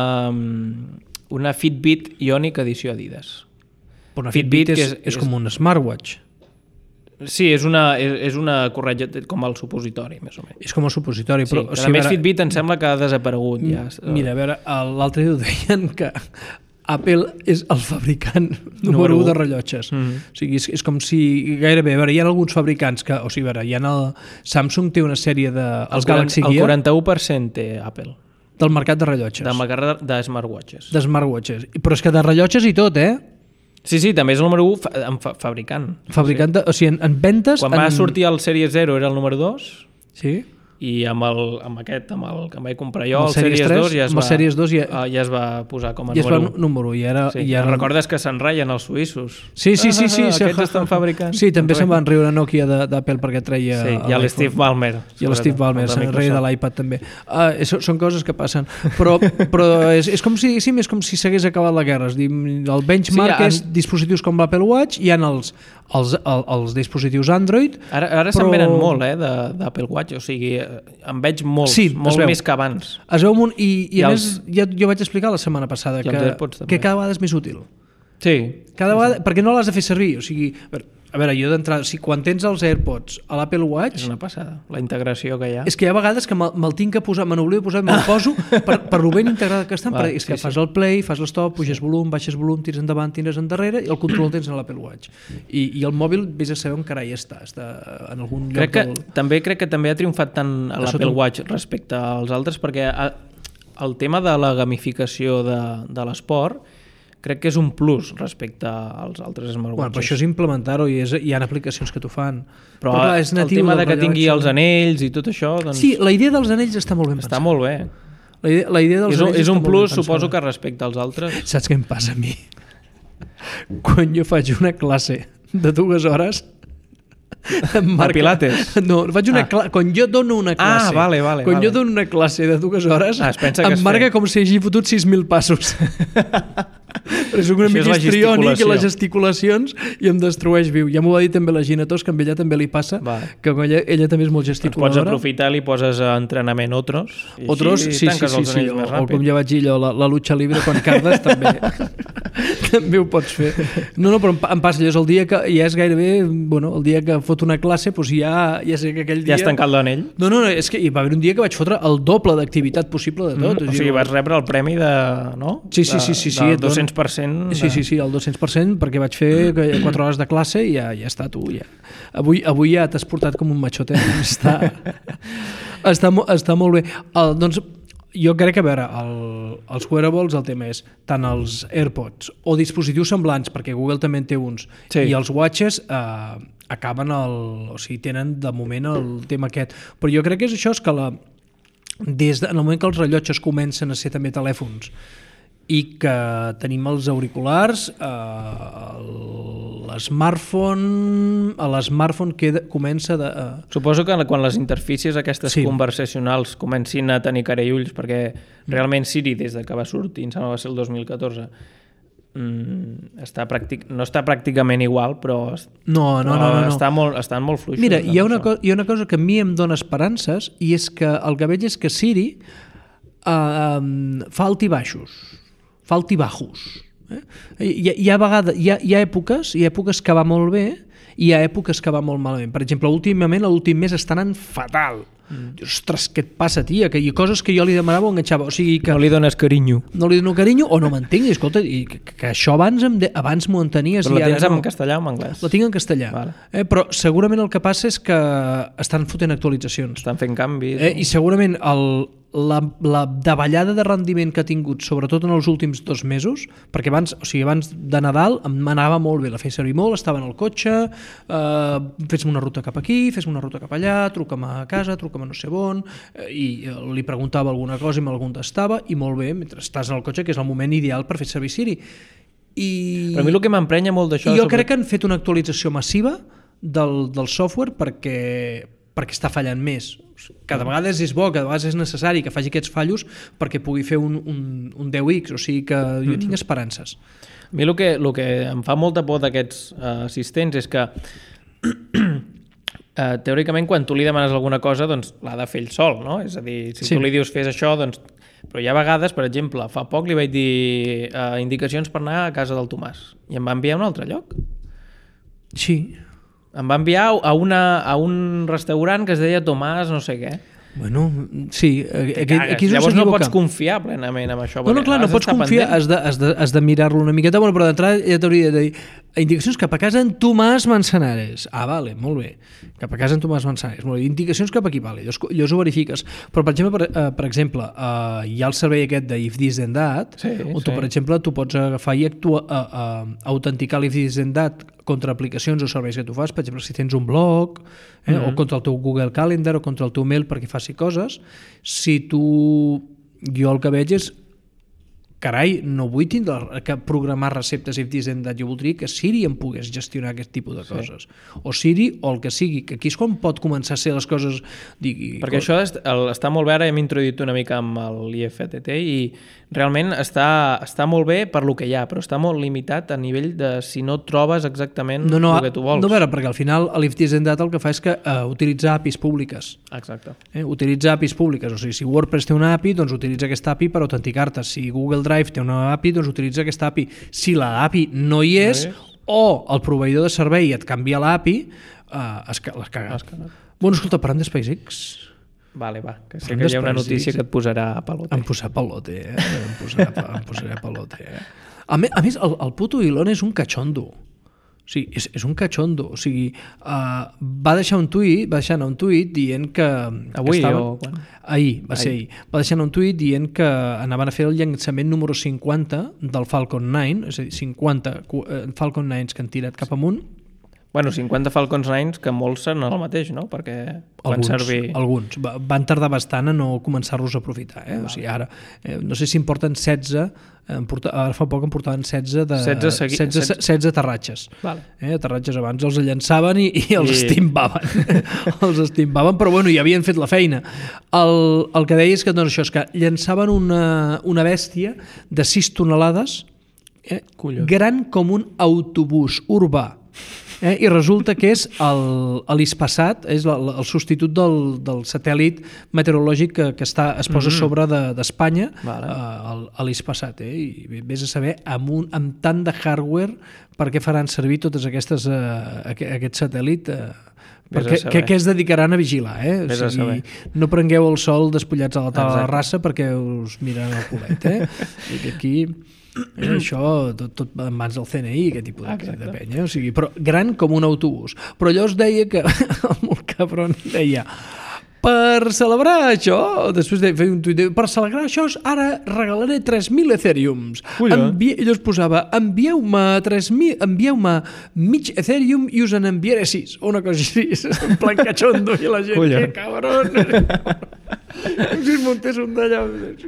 una Fitbit Ionic edició Adidas. Però una Fitbit, Fitbit és, és, és com un smartwatch. Sí, és una, és, és una corretja com el supositori, més o menys. És com el supositori. Però, sí, o sigui, a més, Fitbit em sembla que ha desaparegut. Ja. Mira, a veure, l'altre dia ho deien que Apple és el fabricant número u de rellotges. Mm-hmm. O sigui, és, és com si gairebé... A veure, hi ha alguns fabricants que... O sigui, a veure, hi ha el... Samsung té una sèrie de... Els el, Galaxy el Gear... quaranta-u per cent té Apple. Del mercat de rellotges. Del mercat de smartwatches. De smartwatches. Però és que de rellotges i tot, eh? Sí, sí, també és el número u fa, en fa, fabricant. Fabricant, sí. O sigui, en, en ventes... Quan en... va sortir el Series zero era el número dos. Sí. I amb, el, amb aquest, amb el que em vaig comprar jo, el, el Series tres, dos, ja es, el va, Series dos ja, ja es va posar com a ja número un. número i ara, sí. i ara... Recordes que s'enraien els suïssos? Sí, sí, sí. sí, ah, sí aquests estan fabricant. Sí, també se'n van riure Nokia d'Apple perquè treia... Sí, i l'Steve Ballmer. I l'Steve Ballmer, se'n reia de l'iPad també. Uh, són coses que passen. Però, però és, és com si, sí, és com si s'hagués acabat la guerra. És dir, el benchmark sí, en... és dispositius com l'Apple Watch, hi ha els, els, els, els dispositius Android... Ara, ara però... se'n venen molt, eh, d'Apple Watch. O sigui, en veig molts, sí, molt més que abans. Es veu un, I, i, I a els... més, ja, jo vaig explicar la setmana passada que, que cada vegada és més útil. Sí. Cada vegada, perquè no l'has de fer servir. O sigui, a veure, jo d'entrada, si quan tens els AirPods a l'Apple Watch... És una passada, la integració que hi ha. És que hi ha vegades que me'l me tinc que posar, me n'oblido de posar, me'l poso per, per lo ben integrada que estan. Va, és que sí, fas sí. el play, fas l'stop, puges sí. volum, baixes volum, tires endavant, tires endarrere i el control el tens en l'Apple Watch. I, I el mòbil vés a saber on carai està, està en algun lloc crec que, del... També crec que també ha triomfat tant l'Apple Watch respecte als altres perquè el tema de la gamificació de, de l'esport crec que és un plus respecte als altres smartwatches. Bueno, però això és implementar-ho i és, hi ha aplicacions que t'ho fan. Però, però clar, és el tema de que tingui els anells i tot això... Doncs... Sí, la idea dels anells està molt ben pensada. Està pensada. molt bé. La idea, la idea dels és un, anells és un plus, suposo que respecte als altres... Saps què em passa a mi? quan jo faig una classe de dues hores em marca... De pilates? No, faig una ah. cla... quan jo dono una classe, ah, vale, vale, quan vale. jo dono una classe de dues hores, ah, em marca com si hagi fotut sis mil passos. Però soc una mica histriònic i les gesticulacions i em destrueix viu. Ja m'ho va dir també la Gina Tos, que a ella també li passa, va. que ella, ella també és molt gesticuladora. Pots aprofitar i li poses entrenament otros. I otros, sí, sí, sí, sí. O, o com ja vaig dir allò, la, la lucha libre quan cardes també també ho pots fer. No, no, però em, em passa allò, és el dia que ja és gairebé, bueno, el dia que fot una classe, doncs ja, ja sé que aquell dia... Ja has tancat l'anell? No, no, és que hi va haver un dia que vaig fotre el doble d'activitat possible de tot. Mm, o sigui, vas rebre el premi de... no? Sí, sí, sí, sí, sí, de dos-cents per cent. De... Sí, sí, sí, el dos-cents per cent, perquè vaig fer quatre hores de classe i ja, ja està, tu, ja. Avui, avui ja t'has portat com un machote. Està, està, està molt bé. El, doncs, jo crec que, a veure, el, els wearables, el tema és tant els AirPods o dispositius semblants, perquè Google també en té uns, sí. i els watches eh, acaben el... o sigui, tenen de moment el tema aquest. Però jo crec que és això, és que la, des de, en el moment que els rellotges comencen a ser també telèfons i que tenim els auriculars, eh, l'smartphone, a l'smartphone queda, comença de... Eh... Suposo que quan les interfícies aquestes sí. conversacionals comencin a tenir cara i ulls, perquè realment Siri, des de que va sortir, em sembla que va ser el dos mil catorze, mm, està pràctic, no està pràcticament igual, però, no, no, no, no, no. Està molt, estan molt fluixos. Mira, hi ha, una co- hi ha una cosa que a mi em dona esperances, i és que el que veig és que Siri eh, fa altibaixos. fa altibajos. Eh? Hi, hi, ha vegades, hi, ha, hi ha èpoques, hi ha èpoques que va molt bé i hi ha èpoques que va molt malament. Per exemple, últimament, l'últim mes està anant fatal. Mm. Ostres, què et passa, tia? Que hi ha coses que jo li demanava o enganxava. O sigui que no li dones carinyo. No li dono carinyo o no m'entenc. Escolta, i que, que això abans, em de, abans m'ho entenies. Però la tens no. en castellà o en anglès? La tinc en castellà. Vale. Eh, però segurament el que passa és que estan fotent actualitzacions. Estan fent canvis. Eh, I segurament el... La, la davallada de rendiment que ha tingut, sobretot en els últims dos mesos, perquè abans, o sigui, abans de Nadal m'anava molt bé, la feia servir molt, estava en el cotxe, eh, fes-me una ruta cap aquí, fes-me una ruta cap allà, truca'm a casa, truca'm a no sé on, eh, i li preguntava alguna cosa i me'l contestava, i molt bé, mentre estàs en el cotxe, que és el moment ideal per fer servir Siri. I... Però a mi el que m'emprenya molt d'això... I jo sobre... crec que han fet una actualització massiva del, del software perquè, perquè està fallant més. Cada vegada és bo, cada vegada és necessari que faci aquests fallos perquè pugui fer un, un, un deu ics, o sigui que jo tinc esperances. A mi el que, el que em fa molta por d'aquests uh, assistents és que uh, teòricament quan tu li demanes alguna cosa doncs l'ha de fer ell sol, no? És a dir, si sí. tu li dius fes això, doncs... Però hi ha vegades, per exemple, fa poc li vaig dir uh, indicacions per anar a casa del Tomàs i em va enviar a un altre lloc. Sí. Em va enviar a, una, a un restaurant que es deia Tomàs no sé què. Bueno, sí. Aquí, aquí Llavors no pots confiar plenament en això. No, no, clar, no pots confiar, has de, has de, has de mirar-lo una miqueta, bueno, però d'entrada ja t'hauria de dir indicacions cap a casa en Tomàs Manzanares. Ah, vale, molt bé. Cap a casa en Tomàs Manzanares. Molt bé. Indicacions cap aquí, vale. Llavors, llavors ho verifiques. Però, per exemple, per, uh, per exemple uh, hi ha el servei aquest de If This Then That, sí, on sí. tu, per exemple, tu pots agafar i actua, uh, uh, autenticar l'If This Then That contra aplicacions o serveis que tu fas, per exemple, si tens un blog, eh, mm-hmm. o contra el teu Google Calendar o contra el teu mail perquè faci coses, si tu... Jo el que veig és carai, no vull tindre que programar receptes if this and that, jo voldria que Siri em pogués gestionar aquest tipus de coses. Sí. O Siri o el que sigui, que aquí és quan pot començar a ser les coses... Digui, perquè això està molt bé, ara hem introduït una mica amb l'I F T T i realment està, està molt bé per lo que hi ha, però està molt limitat a nivell de si no trobes exactament no, no, el que tu vols. No, a veure, perquè al final l'If This and That el que fa és que uh, utilitzar A P Is públiques. Exacte. Eh, utilitzar A P Is públiques, o sigui, si WordPress té una A P I, doncs utilitza aquesta A P I per autenticar-te. Si Google Drive té una A P I, doncs utilitza aquesta A P I. Si la A P I no hi és, no és. O el proveïdor de servei et canvia l'A P I, uh, es, l'has cagat. Bueno, escolta, parlant de SpaceX... Vale, va, que sé que hi ha una notícia que et posarà a palote. Em posarà a palote, eh? Em posarà, em posarà a palote, eh? A més, a més el, el puto Elon és un cachondo. O sigui, és, és un cachondo. O sigui, uh, va deixar un tuit, va deixar un tuit dient que... Avui que estava... o quan? Ahir, va ser ahir. Va deixar un tuit dient que anaven a fer el llançament número cinquanta del Falcon nou, és a dir, cinquanta Falcon nou que han tirat cap amunt. Bueno, cinquanta Falcons Nines, que molts són el mateix, no? Perquè van alguns, servir... Alguns. Van tardar bastant a no començar-los a aprofitar. Eh? O sigui, ara, eh, no sé si em porten setze, em porta, ara fa poc em portaven setze de... setze, segui... setze, setze aterratges. Vale. Eh? Aterratges abans els llançaven i, i els I... estimbaven. els estimbaven, però bueno, ja havien fet la feina. El, el que deia és que, doncs, això, és que llançaven una, una bèstia de sis tonelades, eh? gran com un autobús urbà. Eh? I resulta que és l'ISPASAT, és el, el substitut del, del satèl·lit meteorològic que, que està, es posa mm-hmm. sobre d'Espanya, de, vale. eh, l'ISPASAT. Eh? I vés a saber, amb, un, amb tant de hardware, per què faran servir totes aquestes, eh, aquest satèl·lit, eh, perquè què, què es dedicaran a vigilar, eh? O sigui, no prengueu el sol despullats a la taula de raça perquè us miren el culet, eh? I que aquí... Eh, això tot, tot en mans del C N I, aquest tipus de, de penya, o sigui, però gran com un autobús. Però llavors deia que el molt cabron deia, per celebrar això, després de fer un tuit, per celebrar això ara regalaré tres mil Ethereums. Envi... Llavors posava, envieu-me tres mil, envieu-me mig Ethereum i us en enviaré sis, o una cosa així, en plan cachondo, i la gent, Collon. Que cabron! Com si es muntés un d'allò.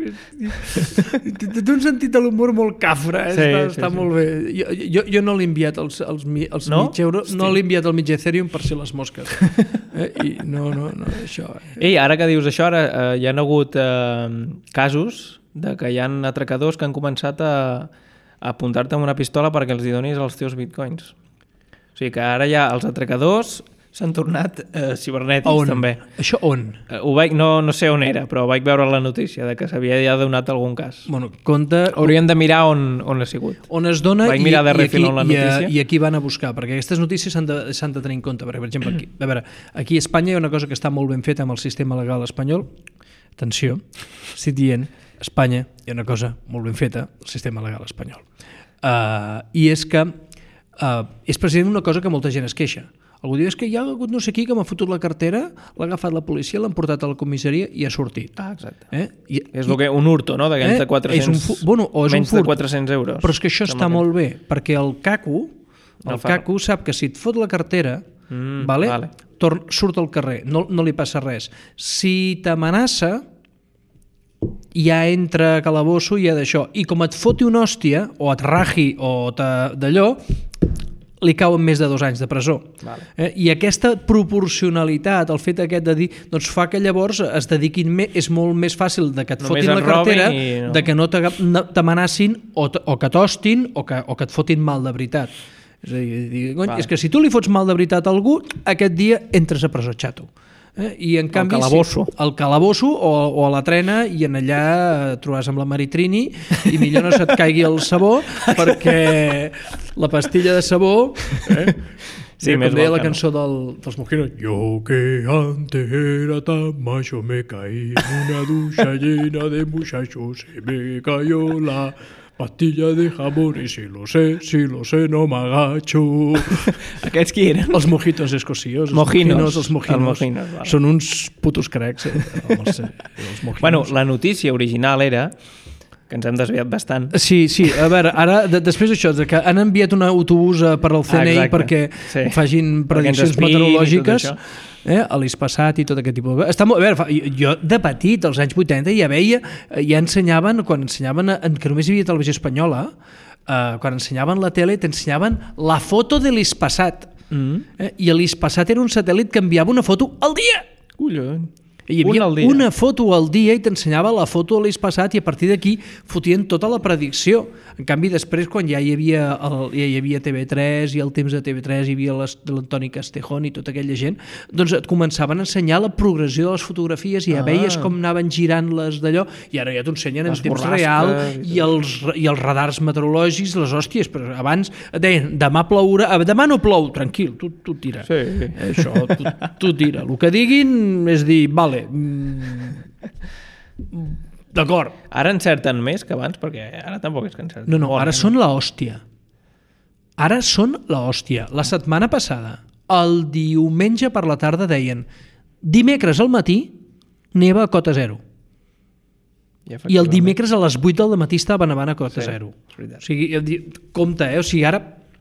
Té un sentit de l'humor molt cafre, eh? sí, està, sí, està sí. molt bé. Jo, jo, jo no l'he enviat els, els, els no? mig euros, no l'he enviat el mig Ethereum per ser les mosques. Eh? I no, no, no, això... Eh? Ei, ara que dius això, ara eh, hi ha hagut eh, casos de que hi ha atracadors que han començat a, a apuntar-te amb una pistola perquè els hi donis els teus bitcoins. O sigui que ara ja els atracadors... s'han tornat eh, cibernètics, on? També. Això on? Eh, ho vaig, no, no sé on era, però vaig veure la notícia de que s'havia ja donat algun cas. Bueno, compte... Hauríem de mirar on, on ha sigut. On es dona vaig i, mirar de i, aquí, la notícia. i, i aquí van a buscar, perquè aquestes notícies s'han de, s'han de tenir en compte. Perquè, per exemple, aquí, a veure, aquí a Espanya hi ha una cosa que està molt ben feta amb el sistema legal espanyol. Atenció, estic dient, a Espanya hi ha una cosa molt ben feta, el sistema legal espanyol. Uh, I és que uh, és precisament una cosa que molta gent es queixa. Algú diu, és que hi ha hagut no sé qui que m'ha fotut la cartera, l'ha agafat la policia, l'han portat a la comissaria i ha sortit. Ah, exacte. Eh? I, és el que, un hurto, no? D'aquells eh? de quatre-cents, és un fu- bueno, o és menys un furt, de quatre-cents euros. Però és que això està molt bé, perquè el caco, el no fa... caco sap que si et fot la cartera, mm, vale, vale. Torn, surt al carrer, no, no li passa res. Si t'amenaça, ja entra a calabosso i ja d'això. I com et foti una hòstia, o et raji, o d'allò, li cauen més de dos anys de presó. Vale. Eh? I aquesta proporcionalitat, el fet aquest de dir, doncs fa que llavors es dediquin més, és molt més fàcil de que et Només fotin la cartera, no. de que no t'amenacin o, o que t'hostin o que, o que et fotin mal de veritat. És a dir, dir vale. És que si tu li fots mal de veritat a algú, aquest dia entres a presó, xato. Eh? I en canvi, el calabosso, sí, el calabosso o, o a la trena, i en allà et trobaràs amb la Maritrini i millor no se't caigui el sabó perquè la pastilla de sabó eh? Sí, com més deia la no. cançó del, dels Mojinos, yo que antes era tan macho me caí en una ducha llena de muchachos, se me cayó la pastilla de jamón y si lo sé, si lo sé no m'agacho. Aquests qui eren? Els mojitos escociosos. Mojinos. Els mojinos. mojinos vale. Són uns putos crecs. Eh? Els, els mojinos. Bueno, la notícia original era que ens hem desviat bastant. Sí, sí, a veure, ara, de, després d'això, de que han enviat un autobús per al C N I ah, perquè sí. facin prediccions meteorològiques, eh, a l'ISPASAT i tot aquest tipus de... Està molt... A veure, jo de petit, als anys vuitanta, ja veia, ja ensenyaven, quan ensenyaven, que només hi havia televisió espanyola, eh, quan ensenyaven la tele, t'ensenyaven la foto de l'ISPASAT. Mm. Eh, I l'ISPASAT era un satèl·lit que enviava una foto al dia. Collons. Hi havia una, una foto al dia i t'ensenyava la foto de l'ISPASAT i a partir d'aquí fotien tota la predicció. En canvi, després, quan ja hi havia, el, ja hi havia T V tres i el temps de T V tres hi havia l'Antoni Castejón i tota aquella gent, doncs et començaven a ensenyar la progressió de les fotografies i ja ah. veies com anaven girant les d'allò i ara ja t'ho ensenyen en temps real i, i, els, i els radars meteorològics, les hòsties, però abans et deien, demà plourà, demà no plou, tranquil, tu, tu tira. Sí. Això, tu, tu tira. El que diguin és dir, vale, d'acord. Ara encerten més que abans, perquè ara tampoc és que encerten. No, no, ara són la hòstia. Ara són la hòstia. La setmana passada, el diumenge per la tarda deien dimecres al matí neva a cota zero. I, I el dimecres a les vuit del matí estava nevant a cota sí, zero. O sigui, compte, eh? O sigui, ara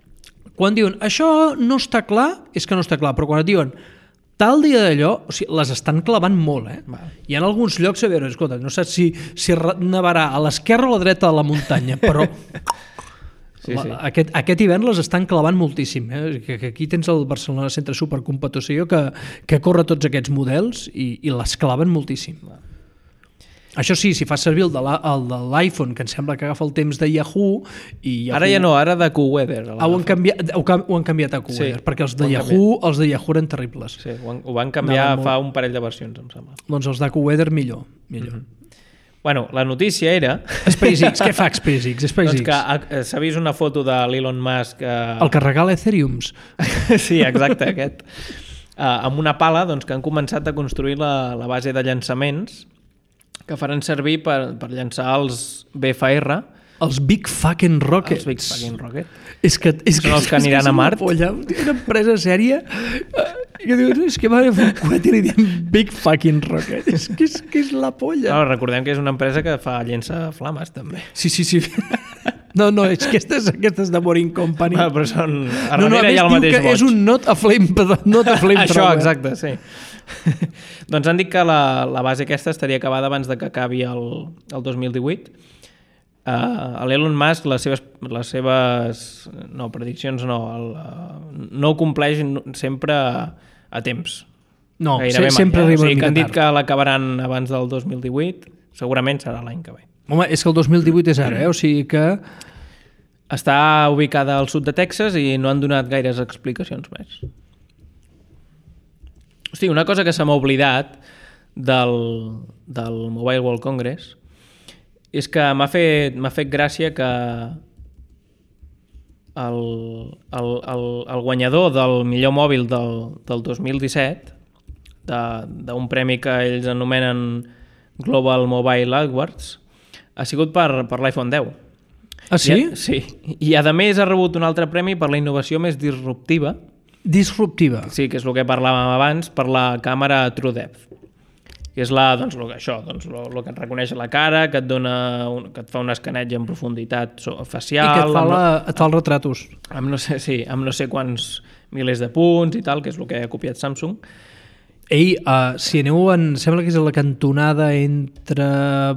quan diuen això no està clar, és que no està clar, però quan et diuen tal dia d'allò, o sigui, les estan clavant molt, eh? Val. Hi ha alguns llocs, a veure, escolta, no saps si, si nevarà a l'esquerra o a la dreta de la muntanya, però sí, la, sí. Aquest, aquest hivern les estan clavant moltíssim, eh? Que, que aquí tens el Barcelona Centre Supercompetició que, que corre tots aquests models i, i les claven moltíssim. Val. Això sí, si fas servir el de l'iPhone, que em sembla que agafa el temps de Yahoo... I Yahoo... Ara ja no, ara de QWeather. Ah, ho, han canviat, ho, ho han canviat a QWeather, sí, perquè els de, Yahoo, els de Yahoo eren terribles. Sí, ho, han, ho van canviar no, fa un parell de versions, em sembla. Doncs els de QWeather millor. millor. Mm-hmm. Bueno, la notícia era... SpaceX, què fa SpaceX? SpaceX? Doncs que s'ha vist una foto de l'Elon Musk... Eh... El que regala Ethereums. Sí, exacte, aquest. Eh, amb una pala doncs, que han començat a construir la, la base de llançaments que faran servir per, per llançar els B F R. Els Big Fucking Rockets. Els Big Fucking Rocket. És que, és Són que, els que aniran és que a Mart. Polla, una empresa sèria que diu, és que m'ha fet un i li diem Big Fucking Rocket. És que és, que és la polla. No, recordem que és una empresa que fa llença flames, també. Sí, sí, sí. No, no, és que aquestes, aquestes de Boring Company... Ah, però són... A no, no, darrere hi ha el mateix boig. És un not a flame, not a flame Això, thrower. exacte, sí. Doncs han dit que la, la base aquesta estaria acabada abans de que acabi el, el dos mil divuit. Uh, L'Elon Musk, les seves, les seves no, prediccions no, el, uh, no ho compleix sempre a, a temps. No, Gairebé se, sempre mai, eh? arriba O sigui, una que han mica dit tard. que l'acabaran abans del dos mil divuit, segurament serà l'any que ve. Home, és que el dos mil divuit és ara, eh? O sigui que... Està ubicada al sud de Texas i no han donat gaires explicacions més. Hosti, una cosa que se m'ha oblidat del, del Mobile World Congress és que m'ha fet, m'ha fet gràcia que el, el, el, el guanyador del millor mòbil del, del dos mil disset, d'un premi que ells anomenen Global Mobile Awards, ha sigut per, per l'iPhone deu. Ah, sí? I, sí. I a més ha rebut un altre premi per la innovació més disruptiva. Disruptiva. Sí, que és el que parlàvem abans, per la càmera TrueDepth. Que és la, doncs, lo, això, doncs, lo, lo que et reconeix la cara, que et, dona un, que et fa un escaneig en profunditat facial... I que et fa, amb, la, et fa els retratos. Amb no, sé, sí, amb no sé quants milers de punts i tal, que és el que ha copiat Samsung. Ei, uh, si aneu, en, sembla que és a la cantonada entre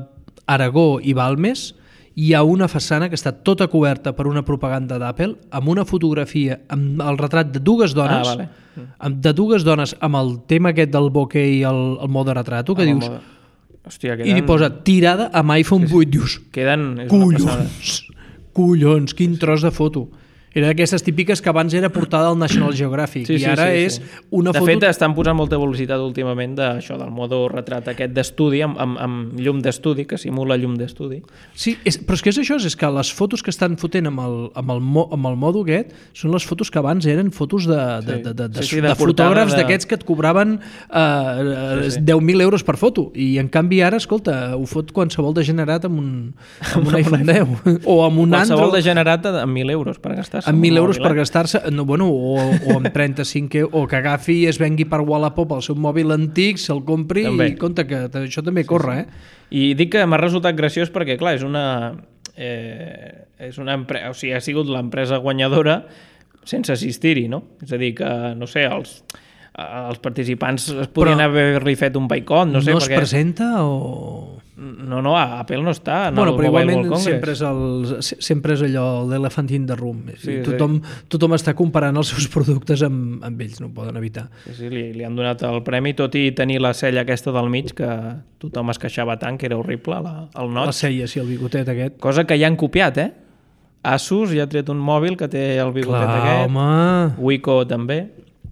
Aragó i Balmes, hi ha una façana que està tota coberta per una propaganda d'Apple amb una fotografia amb el retrat de dues dones, ah, vale. amb, de dues dones amb el tema aquest del bokeh i el, el mode retrato, que ah, dius... Mode... Hòstia, queden... I li posa tirada amb iPhone sí, sí. vuit, dius... Queden... És collons, collons, quin tros de foto. Era d'aquestes típiques que abans era portada al National Geographic sí, i ara sí, sí, és sí. una de foto... De fet, estan posant molta velocitat últimament d'això, del modo retrat aquest d'estudi, amb, amb, amb llum d'estudi, que simula llum d'estudi. Sí, és, però és que és això, és que les fotos que estan fotent amb el, amb el, mo, amb el modo aquest són les fotos que abans eren fotos de, de, de, de, de, sí, sí, de, de fotògrafs de... d'aquests que et cobraven eh, sí, sí. deu mil euros per foto i en canvi ara, escolta, ho fot qualsevol degenerat amb un, amb un iPhone deu o amb un Android. Qualsevol degenerat amb mil euros per gastar. Amb mil euros per gastar-se, no, bueno, o, o amb trenta-cinc euros, o que agafi i es vengui per Wallapop el seu mòbil antic, se'l compri també. I compte que això també corre, sí, sí. eh? I dic que m'ha resultat graciós perquè, clar, és una... Eh, és una empresa, o sigui, ha sigut l'empresa guanyadora sense assistir-hi, no? És a dir, que, no sé, els, els participants es podrien haver-li fet un boicot, no sé, no perquè... es presenta o... No, no, Apple no està en bueno, el però Mobile igualment World Congress. sempre és, el, sempre és allò, l'elephant in the room. Sí, tothom, sí. tothom està comparant els seus productes amb, amb ells, no ho poden evitar. Sí, sí, li, li han donat el premi, tot i tenir la cella aquesta del mig, que tothom es queixava tant, que era horrible, la, el notch. La cella, sí, el bigotet aquest. Cosa que ja han copiat, eh? Asus ja ha tret un mòbil que té el bigotet Clar, aquest. Home. Wiko també.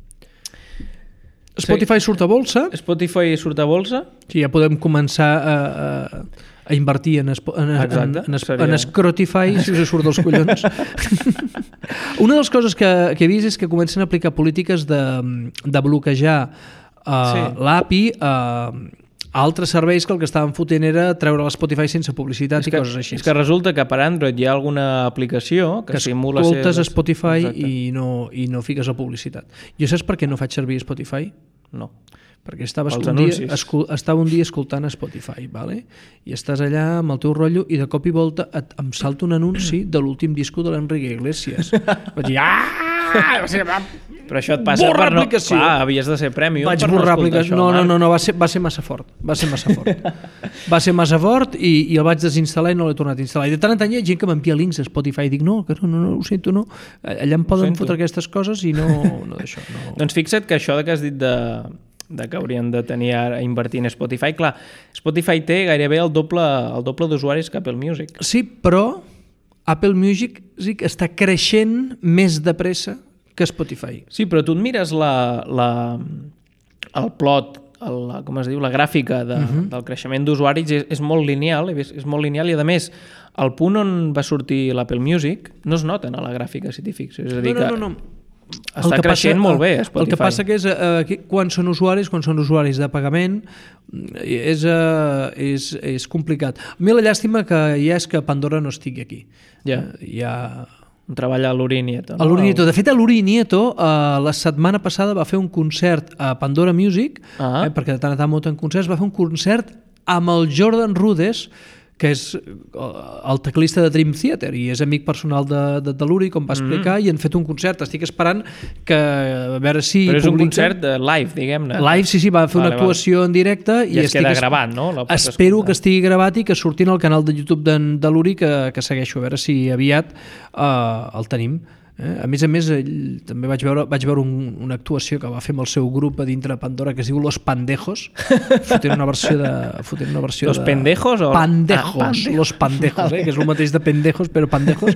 Spotify surt a bolsa. Spotify surt a bolsa. Sí, ja podem començar a, a, a invertir en, espo, en, Exacte, en, en, seria... en Scrotify, si us surt dels collons. Una de les coses que, que he vist és que comencen a aplicar polítiques de, de bloquejar uh, sí. l'A P I uh, a altres serveis que el que estaven fotent era treure l'Spotify sense publicitat és i que, coses així. És que resulta que per Android hi ha alguna aplicació que, que simula... Que escoltes ser... Spotify i no, i no fiques la publicitat. Jo saps per què no faig servir Spotify? No. Perquè estava un, dia, escol, estava un dia escoltant Spotify, vale? I estàs allà amb el teu rotllo i de cop i volta et, em salta un anunci de l'últim disco de l'Enrique Iglesias. Vaig dir, ah! Però això et passa Borra per no... aplicació. Clar, havies de ser premium Vaig per no borrar escoltar aplicació. això, No, no, Marc. no, no va, ser, va ser massa fort. Va ser massa fort. Va ser massa fort i, i el vaig desinstal·lar i no l'he tornat a instal·lar. I de tant en tant hi ha gent que m'envia links a Spotify i dic, no, que no, no, no ho sento, no. Allà em poden sento. fotre aquestes coses i no, no d'això. No. Doncs fixa't que això que has dit de, de que haurien de tenir ara invertir en Spotify, clar, Spotify té gairebé el doble, el doble d'usuaris que Apple Music. Sí, però Apple Music sí que està creixent més de pressa que Spotify. Sí, però tu et mires la, la, el plot, el, com es diu, la gràfica de, uh-huh. del creixement d'usuaris és, és molt lineal, és, és molt lineal i a més el punt on va sortir l'Apple Music no es nota a la gràfica si t'hi fixes. És a dir, No, no, que no, no. està El que creixent passa, molt bé Spotify. El que passa que és eh, que quan són usuaris, quan són usuaris de pagament, és, eh, és, és complicat. A mi la llàstima que hi ha és que Pandora no estigui aquí. Ja. Eh, hi ha... Treballa a l'Uri Nieto. A l'Uri Nieto. De fet, a l'Uri Nieto eh, la setmana passada va fer un concert a Pandora Music, Ah. eh, perquè de tant en tant munten concerts, va fer un concert amb el Jordan Rudess, que és el teclista de Dream Theater i és amic personal de, de, de l'Uri, com va explicar, mm. i han fet un concert. Estic esperant que a veure si Però és publica... un concert de live, diguem-ne. Live, sí, sí, va fer vale, una actuació vale. en directe i, I es estic queda es... gravat, no? La pots Espero escoltar. que estigui gravat i que surti en el canal de YouTube de, de l'Uri, que, que segueixo, a veure si aviat uh, el tenim. Eh? A més a més, ell, també vaig veure, vaig veure un, una actuació que va fer amb el seu grup a dintre de Pandora que es diu Los Pandejos, fotent una versió de... Fotent una versió Los de... pendejos? O... Pandejos, Ah, pandejos. Los Pandejos, Vale. eh? Que és el mateix de pendejos, però pandejos,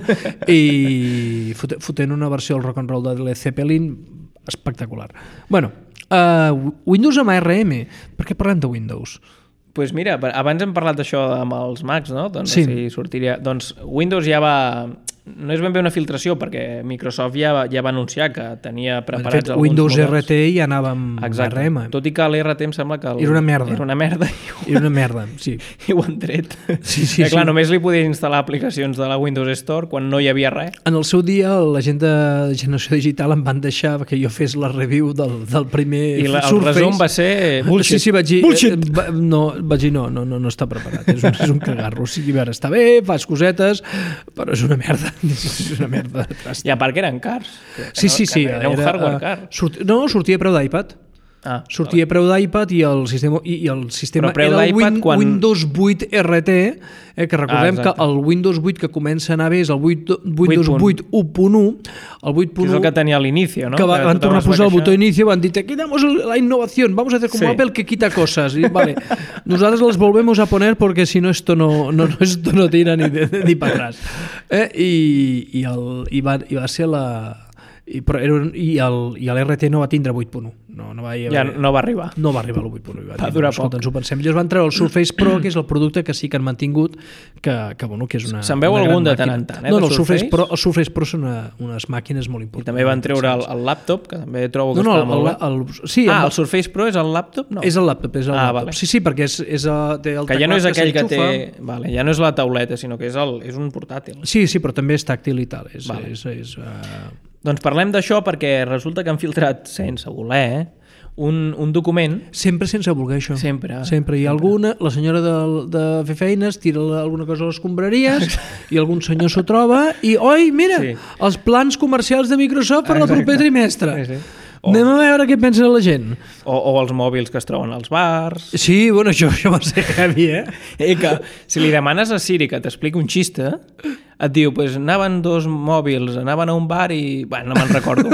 i fotent, fotent una versió del rock and roll de Led Zeppelin espectacular. Bueno, uh, Windows amb A R M. Per què parlem de Windows? Pues mira, abans hem parlat d'això amb els Macs, no? Doncs Sí. si sortiria... Doncs Windows ja va... No és ben bé una filtració, perquè Microsoft ja va, ja va anunciar que tenia De preparats fet, alguns Windows models. R T ja anava amb Exacte. A R M. Tot i que l'R T em sembla que... El... Era una merda. Era una merda i ho, Era una merda, sí. i ho han tret. Sí, sí, I, clar, sí. només li podies instal·lar aplicacions de la Windows Store quan no hi havia res. En el seu dia, la gent de Generació Digital em van deixar que jo fes la review del, del primer I la, el Surface. resum va ser bullshit. Sí, sí, vaig dir, Bullshit. eh, va, no, vaig dir no, no, no, no està preparat, és un, és un cagarro. O sigui, a veure, està bé, fas cosetes, però és una merda, és una merda de trasta. I a part que eren cars. Que Sí, no, sí, sí. que Era un hardware eh, car. Sorti, no, sortia a preu d'iPad. Ah, Sortia a preu d'iPad i el sistema, i, i el sistema Però preu era el d'iPad Win, quan- Windows vuit R T, eh, que recordem Ah, que exacte. el Windows vuit que comença a anar bé és el vuit, Windows vuit vuit u punt u, el vuit Que punt és u, el que tenia a l'inici, no? que va, Que van tothom tornar a es va posar el queixar. botó inicio, van dir, aquí damos la innovación, vamos a hacer como Sí. Apple que quita cosas. Y, vale, nosotros las volvemos a poner porque si no esto no, no, no, esto no tira ni, de, ni para atrás. Eh? I, i, el, i, va, I va ser la... I, però era un, i el- i l'R T no va tindre vuit punt u. No, no va, hi haver- Ja no va arribar. no va arribar al vuit punt u. Va, Va dir, durar escolta, poc. ens ho pensem. Ells van treure el Surface Pro, que és el producte que sí que han mantingut, que, que, bueno, que és una Se'n veu una algun gran de tant màquina. en tant, eh, No, no, del el Surface, Surface? Pro, el Surface Pro són una, unes màquines molt I importants. també van treure el, el laptop, que també trobo que No, no, estava el, molt bé. el, el, sí, ah, amb el Surface Pro és el laptop? No. És el laptop, és el Ah, laptop. vale. Sí, sí, perquè és, és a, té el Que ja no és teclat aquell que s'enxufa. té... Vale, ja no és la tauleta, sinó que és, el, és un portàtil. Sí, sí, però també és tàctil i tal. És, Vale. és, és, uh... Doncs parlem d'això perquè resulta que han filtrat, sense voler, eh, un, un document... Sempre sense voler això. Sempre. Sempre. Hi ha alguna, la senyora de, de fer feines tira alguna cosa a les escombraries i algun senyor s'ho troba i, oi, mira, Sí. els plans comercials de Microsoft per al proper trimestre. Sí, sí. O, Anem a veure què pensa la gent. o, o els mòbils que es troben als bars... Sí, bueno, això, això va ser heavy, eh? Eh, que si li demanes a Siri que t'expliqui un xiste, et diu, pues, anaven dos mòbils, anaven a un bar i... Bueno, no me'n recordo.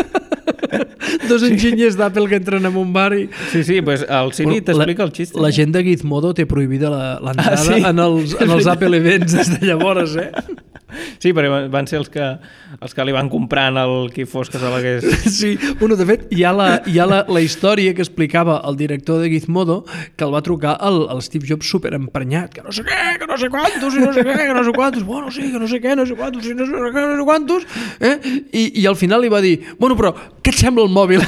Dos enginyers d'Apple que entren en un bar i... Sí, sí, pues el Siri t'explica el xiste. La gent de Gizmodo té prohibida la- l'entrada Ah, sí? en els, en els Apple Events des de llavors, eh? Sí, però van ser els que, els que li van comprant el qui fos que se l'hagués... Sí, bueno, de fet, hi ha, la, hi ha la, la història que explicava el director de Gizmodo que el va trucar el, el Steve Jobs super emprenyat, que no sé què, que no sé quantos, i no sé què, que no sé quantos, bueno, sí, que no sé què, no sé quantos, i no sé què, no sé quantos, eh? I, i al final li va dir, bueno, però què et sembla el mòbil?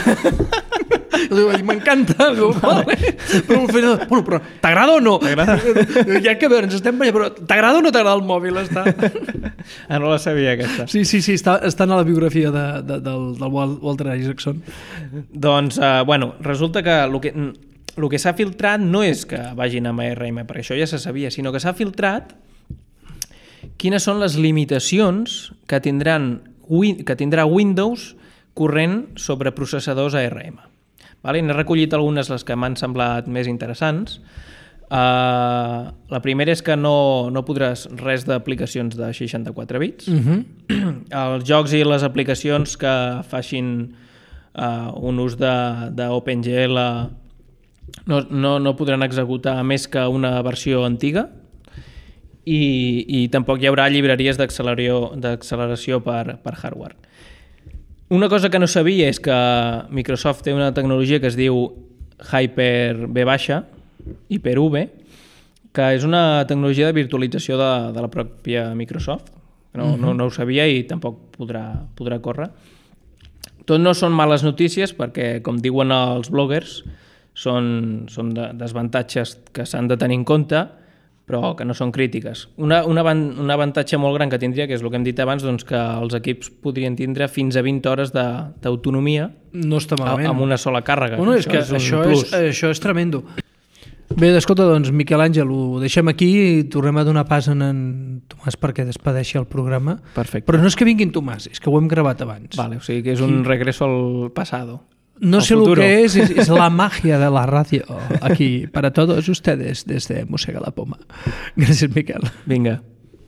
I va dir, m'encanta, vale. Però al final, bueno, però t'agrada o no? T'agrada? Ja que a veure, ens estem veient, però t'agrada o no t'agrada el mòbil? Està... Ah, no la sabia, aquesta. Sí, sí, sí, està, està en la biografia de, de, del, del Walter Isaacson. Doncs, uh, bueno, resulta que el que, el que s'ha filtrat no és que vagin amb A R M, perquè això ja se sabia, sinó que s'ha filtrat quines són les limitacions que tindran que tindrà Windows corrent sobre processadors A R M. Vale? N'he recollit algunes les que m'han semblat més interessants. Uh, la primera és que no, no podràs res d'aplicacions de seixanta-quatre bits. Uh-huh. Els jocs i les aplicacions que facin uh, un ús d'OpenGL no, no, no podran executar més que una versió antiga i, i tampoc hi haurà llibreries d'acceleració per, per hardware. Una cosa que no sabia és que Microsoft té una tecnologia que es diu Hyper-V baixa, Hyper-V, que és una tecnologia de virtualització de, de la pròpia Microsoft. No, uh-huh. no, no ho sabia i tampoc podrà, podrà córrer. Tot no són males notícies perquè, com diuen els bloggers, són, són de, desavantatges que s'han de tenir en compte, però que no són crítiques. Una, una, un avantatge molt gran que tindria, que és el que hem dit abans, doncs que els equips podrien tindre fins a vint hores d'autonomia no està malament. Amb una sola càrrega. Bueno, és que és això, és, això és tremendo. Bé, escolta, doncs, Miquel Àngel, ho deixem aquí i tornem a donar pas en, en Tomàs perquè despedeixi el programa. Perfecte. Però no és que vingui en Tomàs, és que ho hem gravat abans. Vale, o sigui que és un regreso al pasado. No sé lo que es, es, es la magia de la radio aquí para todos ustedes desde Mosega la Poma. Gràcies, Miquel. Vinga.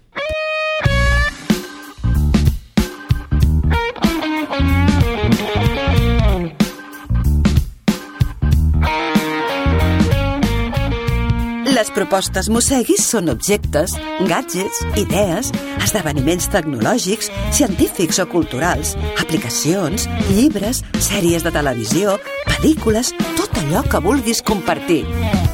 Les propostes Mosseguis són objectes, gadgets, idees, esdeveniments tecnològics, científics o culturals, aplicacions, llibres, sèries de televisió, pel·lícules, tot allò que vulguis compartir.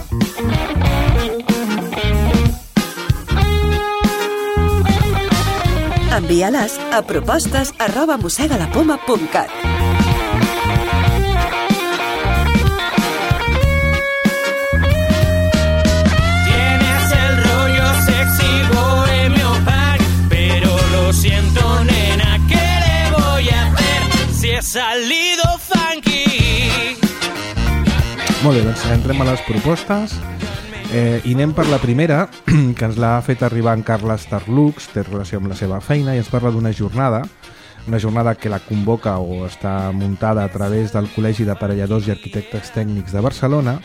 Envia-les a propostes arroba mosegalapoma punt cat. Siento, nena, ¿qué le voy a hacer si he salido funky? Molt bé, doncs entrem a les propostes eh, i anem per la primera, que ens l'ha fet arribar en Carles Tarlux, té relació amb la seva feina, i ens parla d'una jornada, una jornada que la convoca o està muntada a través del Col·legi d'Aparelladors i Arquitectes Tècnics de Barcelona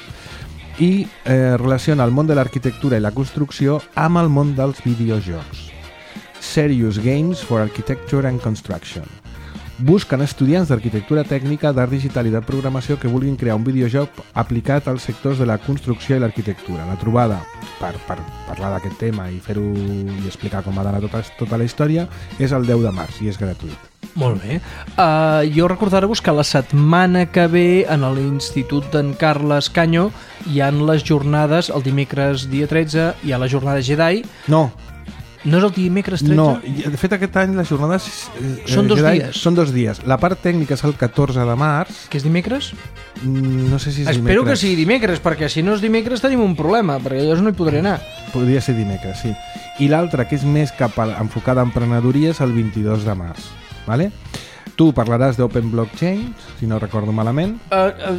i eh, relaciona el món de l'arquitectura i la construcció amb el món dels videojocs. Serious Games for Architecture and Construction. Busquen estudiants d'arquitectura tècnica, d'art digital i de programació que vulguin crear un videojoc aplicat als sectors de la construcció i l'arquitectura. La trobada per, per parlar d'aquest tema i fer-ho i explicar com ha d'anar tota, tota la història és el deu de març i és gratuït. Molt bé. Uh, jo recordaré-vos que la setmana que ve en l'Institut d'en Carles Canyo hi ha les jornades, el dimecres dia tretze hi ha la jornada Jedi. No, no és el dimecres tretze? No, de fet aquest any les jornades eh, són dos Jedi, dies. Són dos dies. La part tècnica és el catorze de març. Que és dimecres? No sé si és Espero dimecres. Espero que sigui dimecres, perquè si no és dimecres tenim un problema, perquè llavors no hi podré anar. Podria ser dimecres, sí. I l'altra, que és més cap a, enfocada a emprenedoria, és el vint-i-dos de març. Vale? Tu parlaràs d'Open Blockchain, si no recordo malament. Uh,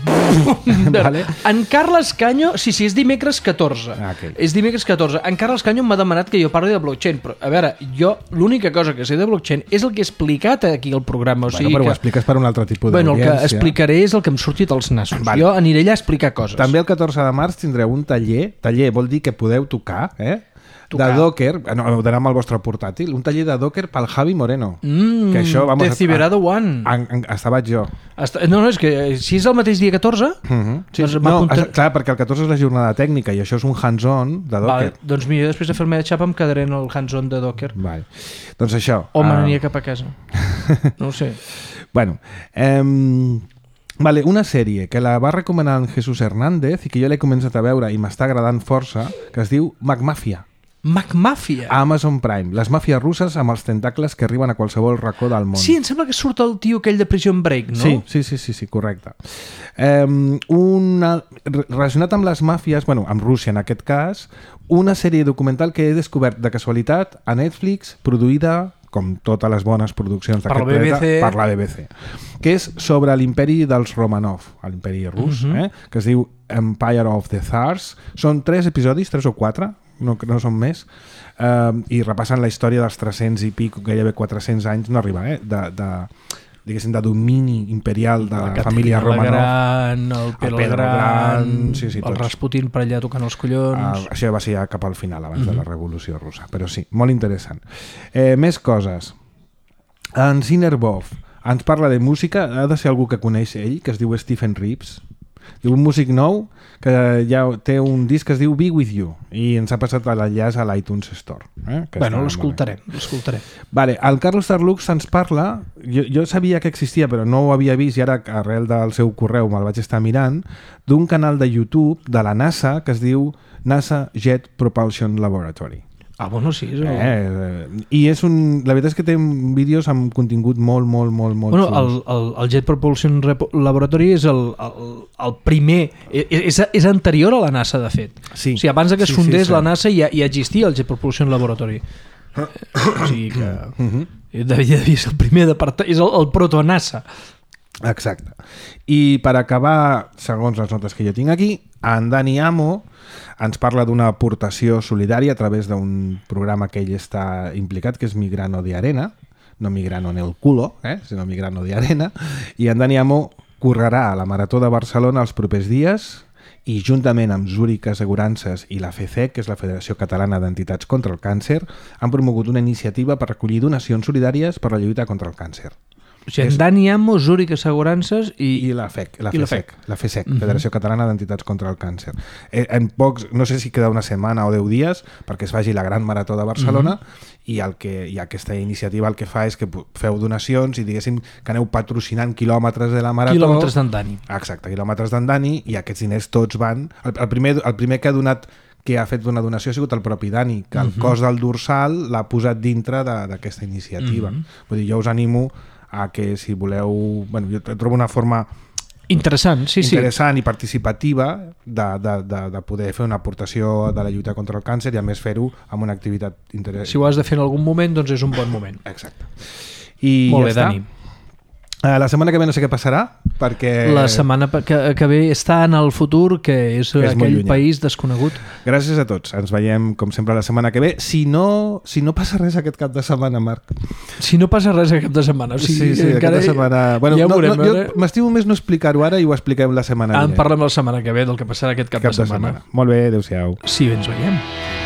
uh, vale. En Carles Canyo, sí, sí, és dimecres catorze. Ah, okay. És dimecres catorze. En Carles Canyo m'ha demanat que jo parli de blockchain, però a veure, jo l'única cosa que sé de blockchain és el que he explicat aquí al programa. O bueno, sigui però que... ho expliques per un altre tipus bueno, d'audiència. El que explicaré és el que em surti dels nassos. Vale. Jo aniré allà a explicar coses. També el catorze de març tindreu un taller. Taller vol dir que podeu tocar, eh? de Docker, no, d'anar amb el vostre portàtil, un taller de Docker pel Javi Moreno. Mm, que això, vamos, de Ciberado One. A, a, a, estava jo. Està, no, no, és que si és el mateix dia catorze... Uh-huh. Sí, doncs no, apuntar... clar, perquè el catorze és la jornada tècnica i això és un hands-on de Docker. Vale, doncs mira, després de fer el meva xapa em quedaré en el hands-on de Docker. Vale. Doncs això. O me uh... n'aniria cap a casa. No ho sé. Bueno, eh... Vale, una sèrie que la va recomanar en Jesús Hernández i que jo l'he començat a veure i m'està agradant força, que es diu McMafia. McMafia? A Amazon Prime. Les màfies russes amb els tentacles que arriben a qualsevol racó del món. Sí, em sembla que surt el tio aquell de Prison Break, no? Sí, sí, sí, sí, sí correcte. Um, una, relacionat amb les màfies, bueno, amb Rússia en aquest cas, una sèrie documental que he descobert de casualitat a Netflix, produïda com totes les bones produccions d'aquest planeta, per la B B C, que és sobre l'imperi dels Romanov, l'imperi rus, uh-huh. eh? que es diu Empire of the Tsars. Són tres episodis, tres o quatre, no, no són més, uh, i repassen la història dels tres-cents i pico, gairebé quatre-cents anys, no arriba, eh, de, de, diguéssim, de domini imperial de la família Romanov. Gran, el Pere el, el Gran, gran sí, sí, el Rasputin per allà tocant els collons... Uh, això va ser ja cap al final, abans mm-hmm. de la Revolució Russa, però sí, molt interessant. Eh, més coses. En Zinnerbov ens parla de música, ha de ser algú que coneix ell, que es diu Stephen Reeves, diu un músic nou que ja té un disc que es diu Be With You i ens ha passat l'enllaç a l'iTunes Store. Eh? Bueno, l'escoltarem, l'escoltarem. Vale, el Carlos Tarlux ens parla, jo, jo sabia que existia però no ho havia vist i ara arrel del seu correu me'l vaig estar mirant, d'un canal de YouTube de la NASA que es diu NASA Jet Propulsion Laboratory. Ah, bueno, sí. És el... eh, I és un... La veritat és que té vídeos amb contingut molt, molt, molt, molt bueno, el, el, el Jet Propulsion Laboratory és el, el, el primer... És, és anterior a la NASA, de fet. Sí. O sigui, abans que es sí, fundés sí, sí. la NASA ja, ja existia el Jet Propulsion Laboratory. O sigui que... Uh-huh. Devia ser el primer departament... És el, el proto-NASA. Exacte. I per acabar, segons les notes que jo tinc aquí, en Dani Amo ens parla d'una aportació solidària a través d'un programa que ell està implicat, que és Migrano de Arena, no Migrano en el culo, eh? sinó Migrano de Arena, i en Dani Amo correrà a la Marató de Barcelona els propers dies i juntament amb Zurich Assegurances i la F E C, que és la Federació Catalana d'Entitats contra el Càncer, han promogut una iniciativa per recollir donacions solidàries per la lluita contra el càncer. O sigui, en Dani Amo, Zurich Assegurances i... I la F E C, la I F E C, la F E C, uh-huh. Federació Catalana d'Entitats contra el Càncer. Eh, en pocs, no sé si queda una setmana o deu dies perquè es faci la gran marató de Barcelona uh-huh. i, el que, i aquesta iniciativa el que fa és que feu donacions i diguéssim que aneu patrocinant quilòmetres de la marató. Quilòmetres d'en Dani. Exacte, quilòmetres d'en Dani i aquests diners tots van... El, el, primer, el primer que ha donat que ha fet una donació ha sigut el propi Dani, que el uh-huh. cos del dorsal l'ha posat dintre d'aquesta iniciativa. Uh-huh. Vull dir, jo us animo a que si voleu... Bueno, jo trobo una forma interessant, sí, interessant sí. i participativa de, de, de, de poder fer una aportació de la lluita contra el càncer i a més fer-ho amb una activitat interessant. Si ho has de fer en algun moment, doncs és un bon moment. Exacte. I Molt ja bé, està. Dani. Uh, la setmana que ve no sé què passarà, perquè... La setmana que, que ve està en el futur, que és, que és aquell país desconegut. Gràcies a tots. Ens veiem, com sempre, la setmana que ve. Si no, si no passa res aquest cap de setmana, Marc. Si no passa res aquest cap de setmana. O sigui, sí, sí, aquest de setmana... Bueno, ja no, veurem, no, jo m'estimo més no explicar-ho ara i ho expliquem la setmana ah, vinent. En parlem la setmana que ve del que passarà aquest cap, cap de, setmana. de setmana. Molt bé, adéu-siau. Sí, ens veiem.